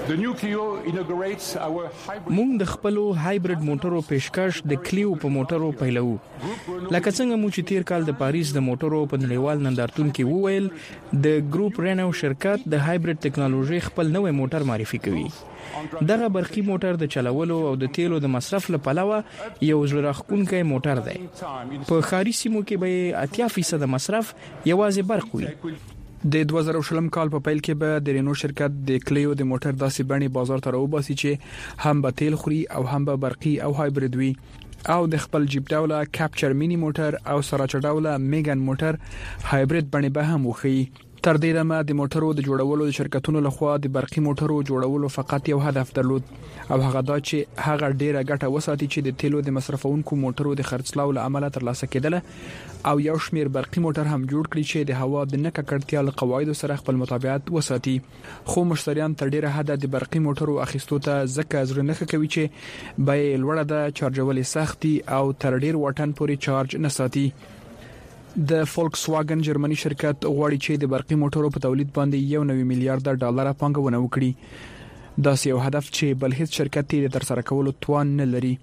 موږ د خپل هایبرید موټرو پیشکش د کلیو په موټرو پیلو. لکه څنګه مو چې تیر کال د پاریس د موټرو په نړیوال نندارتون کې وویل د ګروپ رینو شرکت د هایبرید ټکنالوژي خپل نوې موټر معرفي کوي. دغه برقي موټر د چلولو او د تیلو د مصرف لپاره یو زړه راښکونکی موټر دی. په ښاري سیمو کې به اتیا فیصد مصرف یوازې برق وي. د دوه زره شلم کال په پیل کې به د رینو شرکت د کلیو د موټر داسې بڼې بازار ته راوباسي چې هم به تیل خوري او هم به برقي او هایبرید وي او د خپل جیپ ډوله کاپچر مینی موټر او سراچ ډوله میګن موټر هایبرید بڼې به هم وخی. تر دې دمه د موټرو د جوړولو د شرکتونو لخوا د برقي موټرو جوړولو فقط یو هدف درلود او هغه دا چې هغه ډیره ګټه وساتي چې د تیلو د مصرفونکو موټرو د خرڅلاو له امله ترلاسه کېدله او یو شمیر برقي موټر هم جوړ کړي چې د هوا د نه ککړتیا له قواعدو سره خپل مطابقت وساتي. خو مشتریان تر ډیره حد د برقي موټرو اخیستو ته ځکه زړه نه کوي چې به لوړه ده چارجول سختي او تر ډیر واټن پورې چارج نه ساتي. د فولکس واګن جرمني شرکت غواړي چې د برقي موټرو په تولید باندې یو نوي میلیارډ ډالر پانګونه وکړي. دا یو هدف چې بل هیڅ شرکت یې تر سره کولو توان نه لري.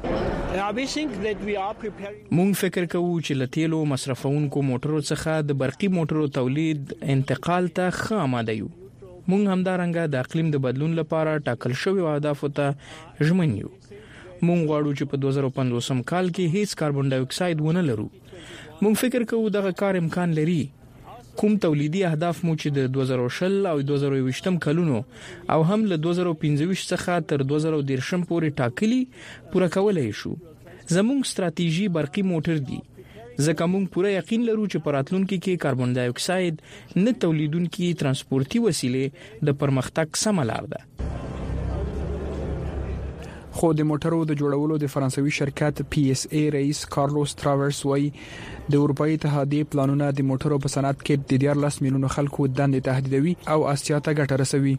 مونږ فکر کوو چې لتیلو مصرفونکو موټرو څخه د برقي موټرو تولید انتقال ته ښه آماده یو. مونږ همدارنګه د اقلیم د بدلون لپاره ټاکل شوی اهداف ته ژمن یو. مونږ غواړو چې په دوه زره پنځوس کال کې هیڅ کاربن ډای اکساید ونه لرو. مونږ فکر کوو دغه کار امکان لري. کوم تولیدي اهداف مو چې د دوه زره شل او دوه زره یوویشت کلونو او هم له دوه زره پنځه ویشت څخه تر دوه زره دېرش پورې ټاکلي پوره کولای شو. زموږ ستراتیژي برقي موټر دي ځکه موږ پوره یقین لرو چې په راتلونکي کې کاربن ډای اکساید نه تولیدونکي ترانسپورتي وسیلې د پرمختګ سمه لار ده. خو د موټرو د جوړولو د فرانسوي شرکت پی اس ای رئیس کارلوس تراورس وایي د اروپאי اتحادیې پلانونه د موټرو په صنعت کې د دیارلس میلیونو خلکو دندې تهدیدوي او اسیا ته ګټه رسوي.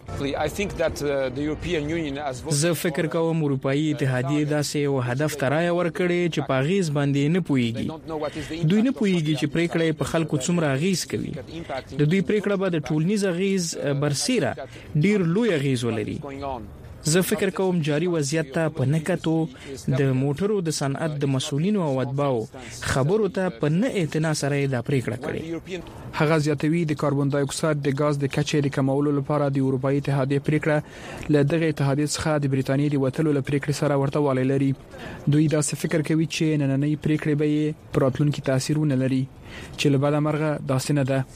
زه فکر کوم اروپאי اتحادیې داسې یو هدف ترای ورکړي چې په غیز باندې نه پويږي. دوی نه پويږي چې پریکړه په خلکو څومره غیز کوي. د دوی پریکړه به د ټولنیز غیز برسیره ډیر لوی غیز ولري. زه فکر کوم جاری وضعیت ته په نکاتو د موټرو د صنعت د مسولینو او اتباعو خبرو ته په نه اعتنا سره د پریکړه کړې. هغه زیاتوي د کاربن ډای اکساید د غاز د کچې د کمولو لپاره د اروپאי اتحادیې پریکړه له دغه اتحادیې څخه د بریتانیې د وټلو له پریکړې سره ورته والی لري. دوی دا څه فکر کوي چې نننۍ پریکړې به پر راتلونکي تاثیر ونه لري چې له بده مرغه داسې نه ده.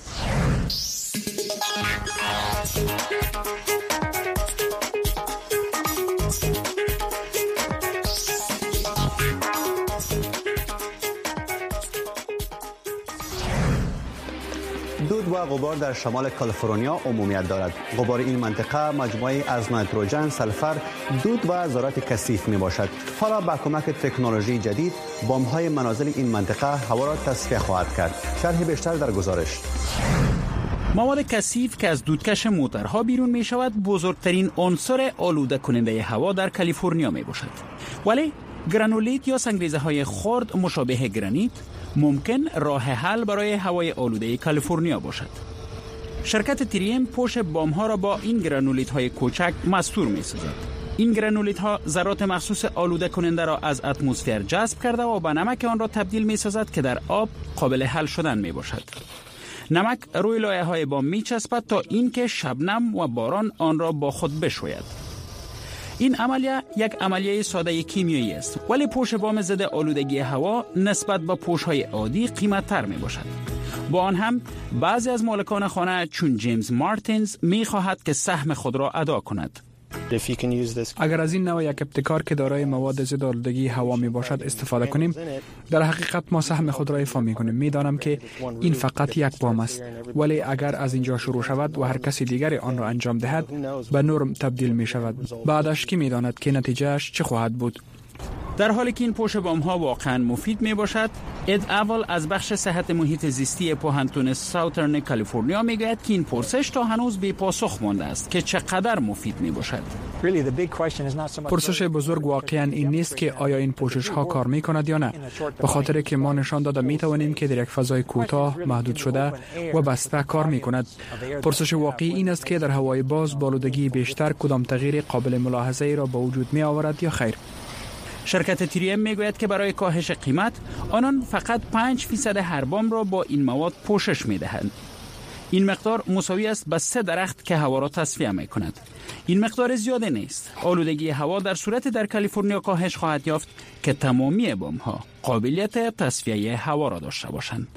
دود و غبار در شمال کالیفرنیا عمومیت دارد. غبار این منطقه مجموعی از نیتروژن، سلفر، دود و ذرات کثیف می باشد. حالا با کمک تکنولوژی جدید بمب‌های منازل این منطقه هوا را تصفیه خواهد کرد. شرح بیشتر در گزارش. مواد کثیف که از دودکش موترها بیرون می شود بزرگترین عنصر آلوده کننده هوا در کالیفرنیا می باشد. ولی گرانولیت یا سنگریزه های خرد مشابه گرانیت ممکن راه حل برای هوای آلوده کالیفرنیا باشد. شرکت تریم پوش بام ها را با این گرانولیت های کوچک مستور می سازد. این گرانولیت ها ذرات مخصوص آلوده کننده را از اتمسفر جذب کرده و به نمک آن را تبدیل می سازد که در آب قابل حل شدن می باشد. نمک روی لایه های بام می چسبد تا اینکه شبنم و باران آن را با خود بشوید. این عملیه یک عملیه ساده کیمیایی است، ولی پوش بام ضد آلودگی هوا نسبت به پوش‌های عادی قیمت‌تر می‌باشد. با آن هم بعضی از مالکان خانه چون جیمز مارتینز می‌خواهد که سهم خود را ادا کند. اگر از این نوع یک ابتکار که دارای مواد ضد آلودگی هوا می باشد استفاده کنیم، در حقیقت ما سهم خود را ایفا می کنیم. می دانم که این فقط یک بام است، ولی اگر از اینجا شروع شود و هر کسی دیگری آن را انجام دهد به نرم تبدیل می شود. بعدش کی می داند که نتیجهش چه خواهد بود؟ در حالی که این پوش بام ها واقعا مفید می باشد، اد اول از بخش صحت محیط زیستی پوهنتون ساوترن کالیفرنیا می گوید که این پرسش تا هنوز بی پاسخ مانده است که چقدر مفید می باشد. پرسش بزرگ واقعا این نیست که آیا این پوشش ها کار می کند یا نه، به خاطر که ما نشان داده می توانیم که در یک فضای کوتاه محدود شده و بسته کار می کند. پرسش واقعی این است که در هوای باز بالودگی بیشتر کدام تغییر قابل ملاحظه ای را به وجود می آورد یا خیر. شرکت تریم میگوید که برای کاهش قیمت آنان فقط پنج فیصد هر بام را با این مواد پوشش میدهند. این مقدار مساوی است به سه درخت که هوا را تصفیه می کند. این مقدار زیاده نیست. آلودگی هوا در صورت در کالیفرنیا کاهش خواهد یافت که تمامی بام ها قابلیت تصفیه هوا را داشته باشند.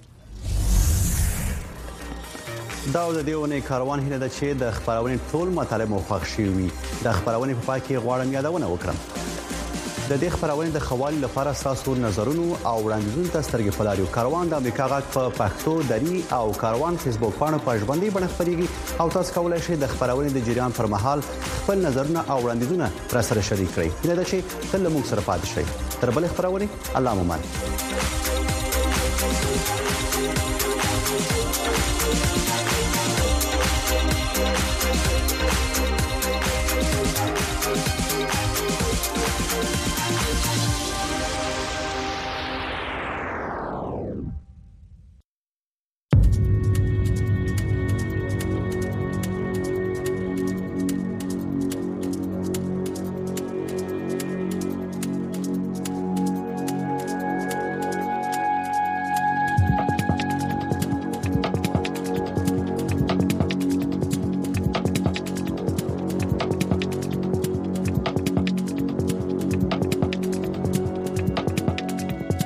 دا د دیونه کاروان هله د چې د خبرونې ټول مطالب موخخ شوی د خبرونې په پای کې غواړم یادونه وکړم. د دې خبرونې د خوالي لپاره تاسو نظرونو او وړاندیزونو ته سترګې فلاريو. کاروان د امریکا غږ په پښتو دری او کاروان فیسبوک باندې پښبندي باندې خبريږي او تاسو کولای شئ د خبرونې د جریان پر مهال خپل نظرونه او وړاندیزونه را سره شریک کړئ. دا چې تل موږ سره پاتې شئ. تر بل خبرونه الله مومن.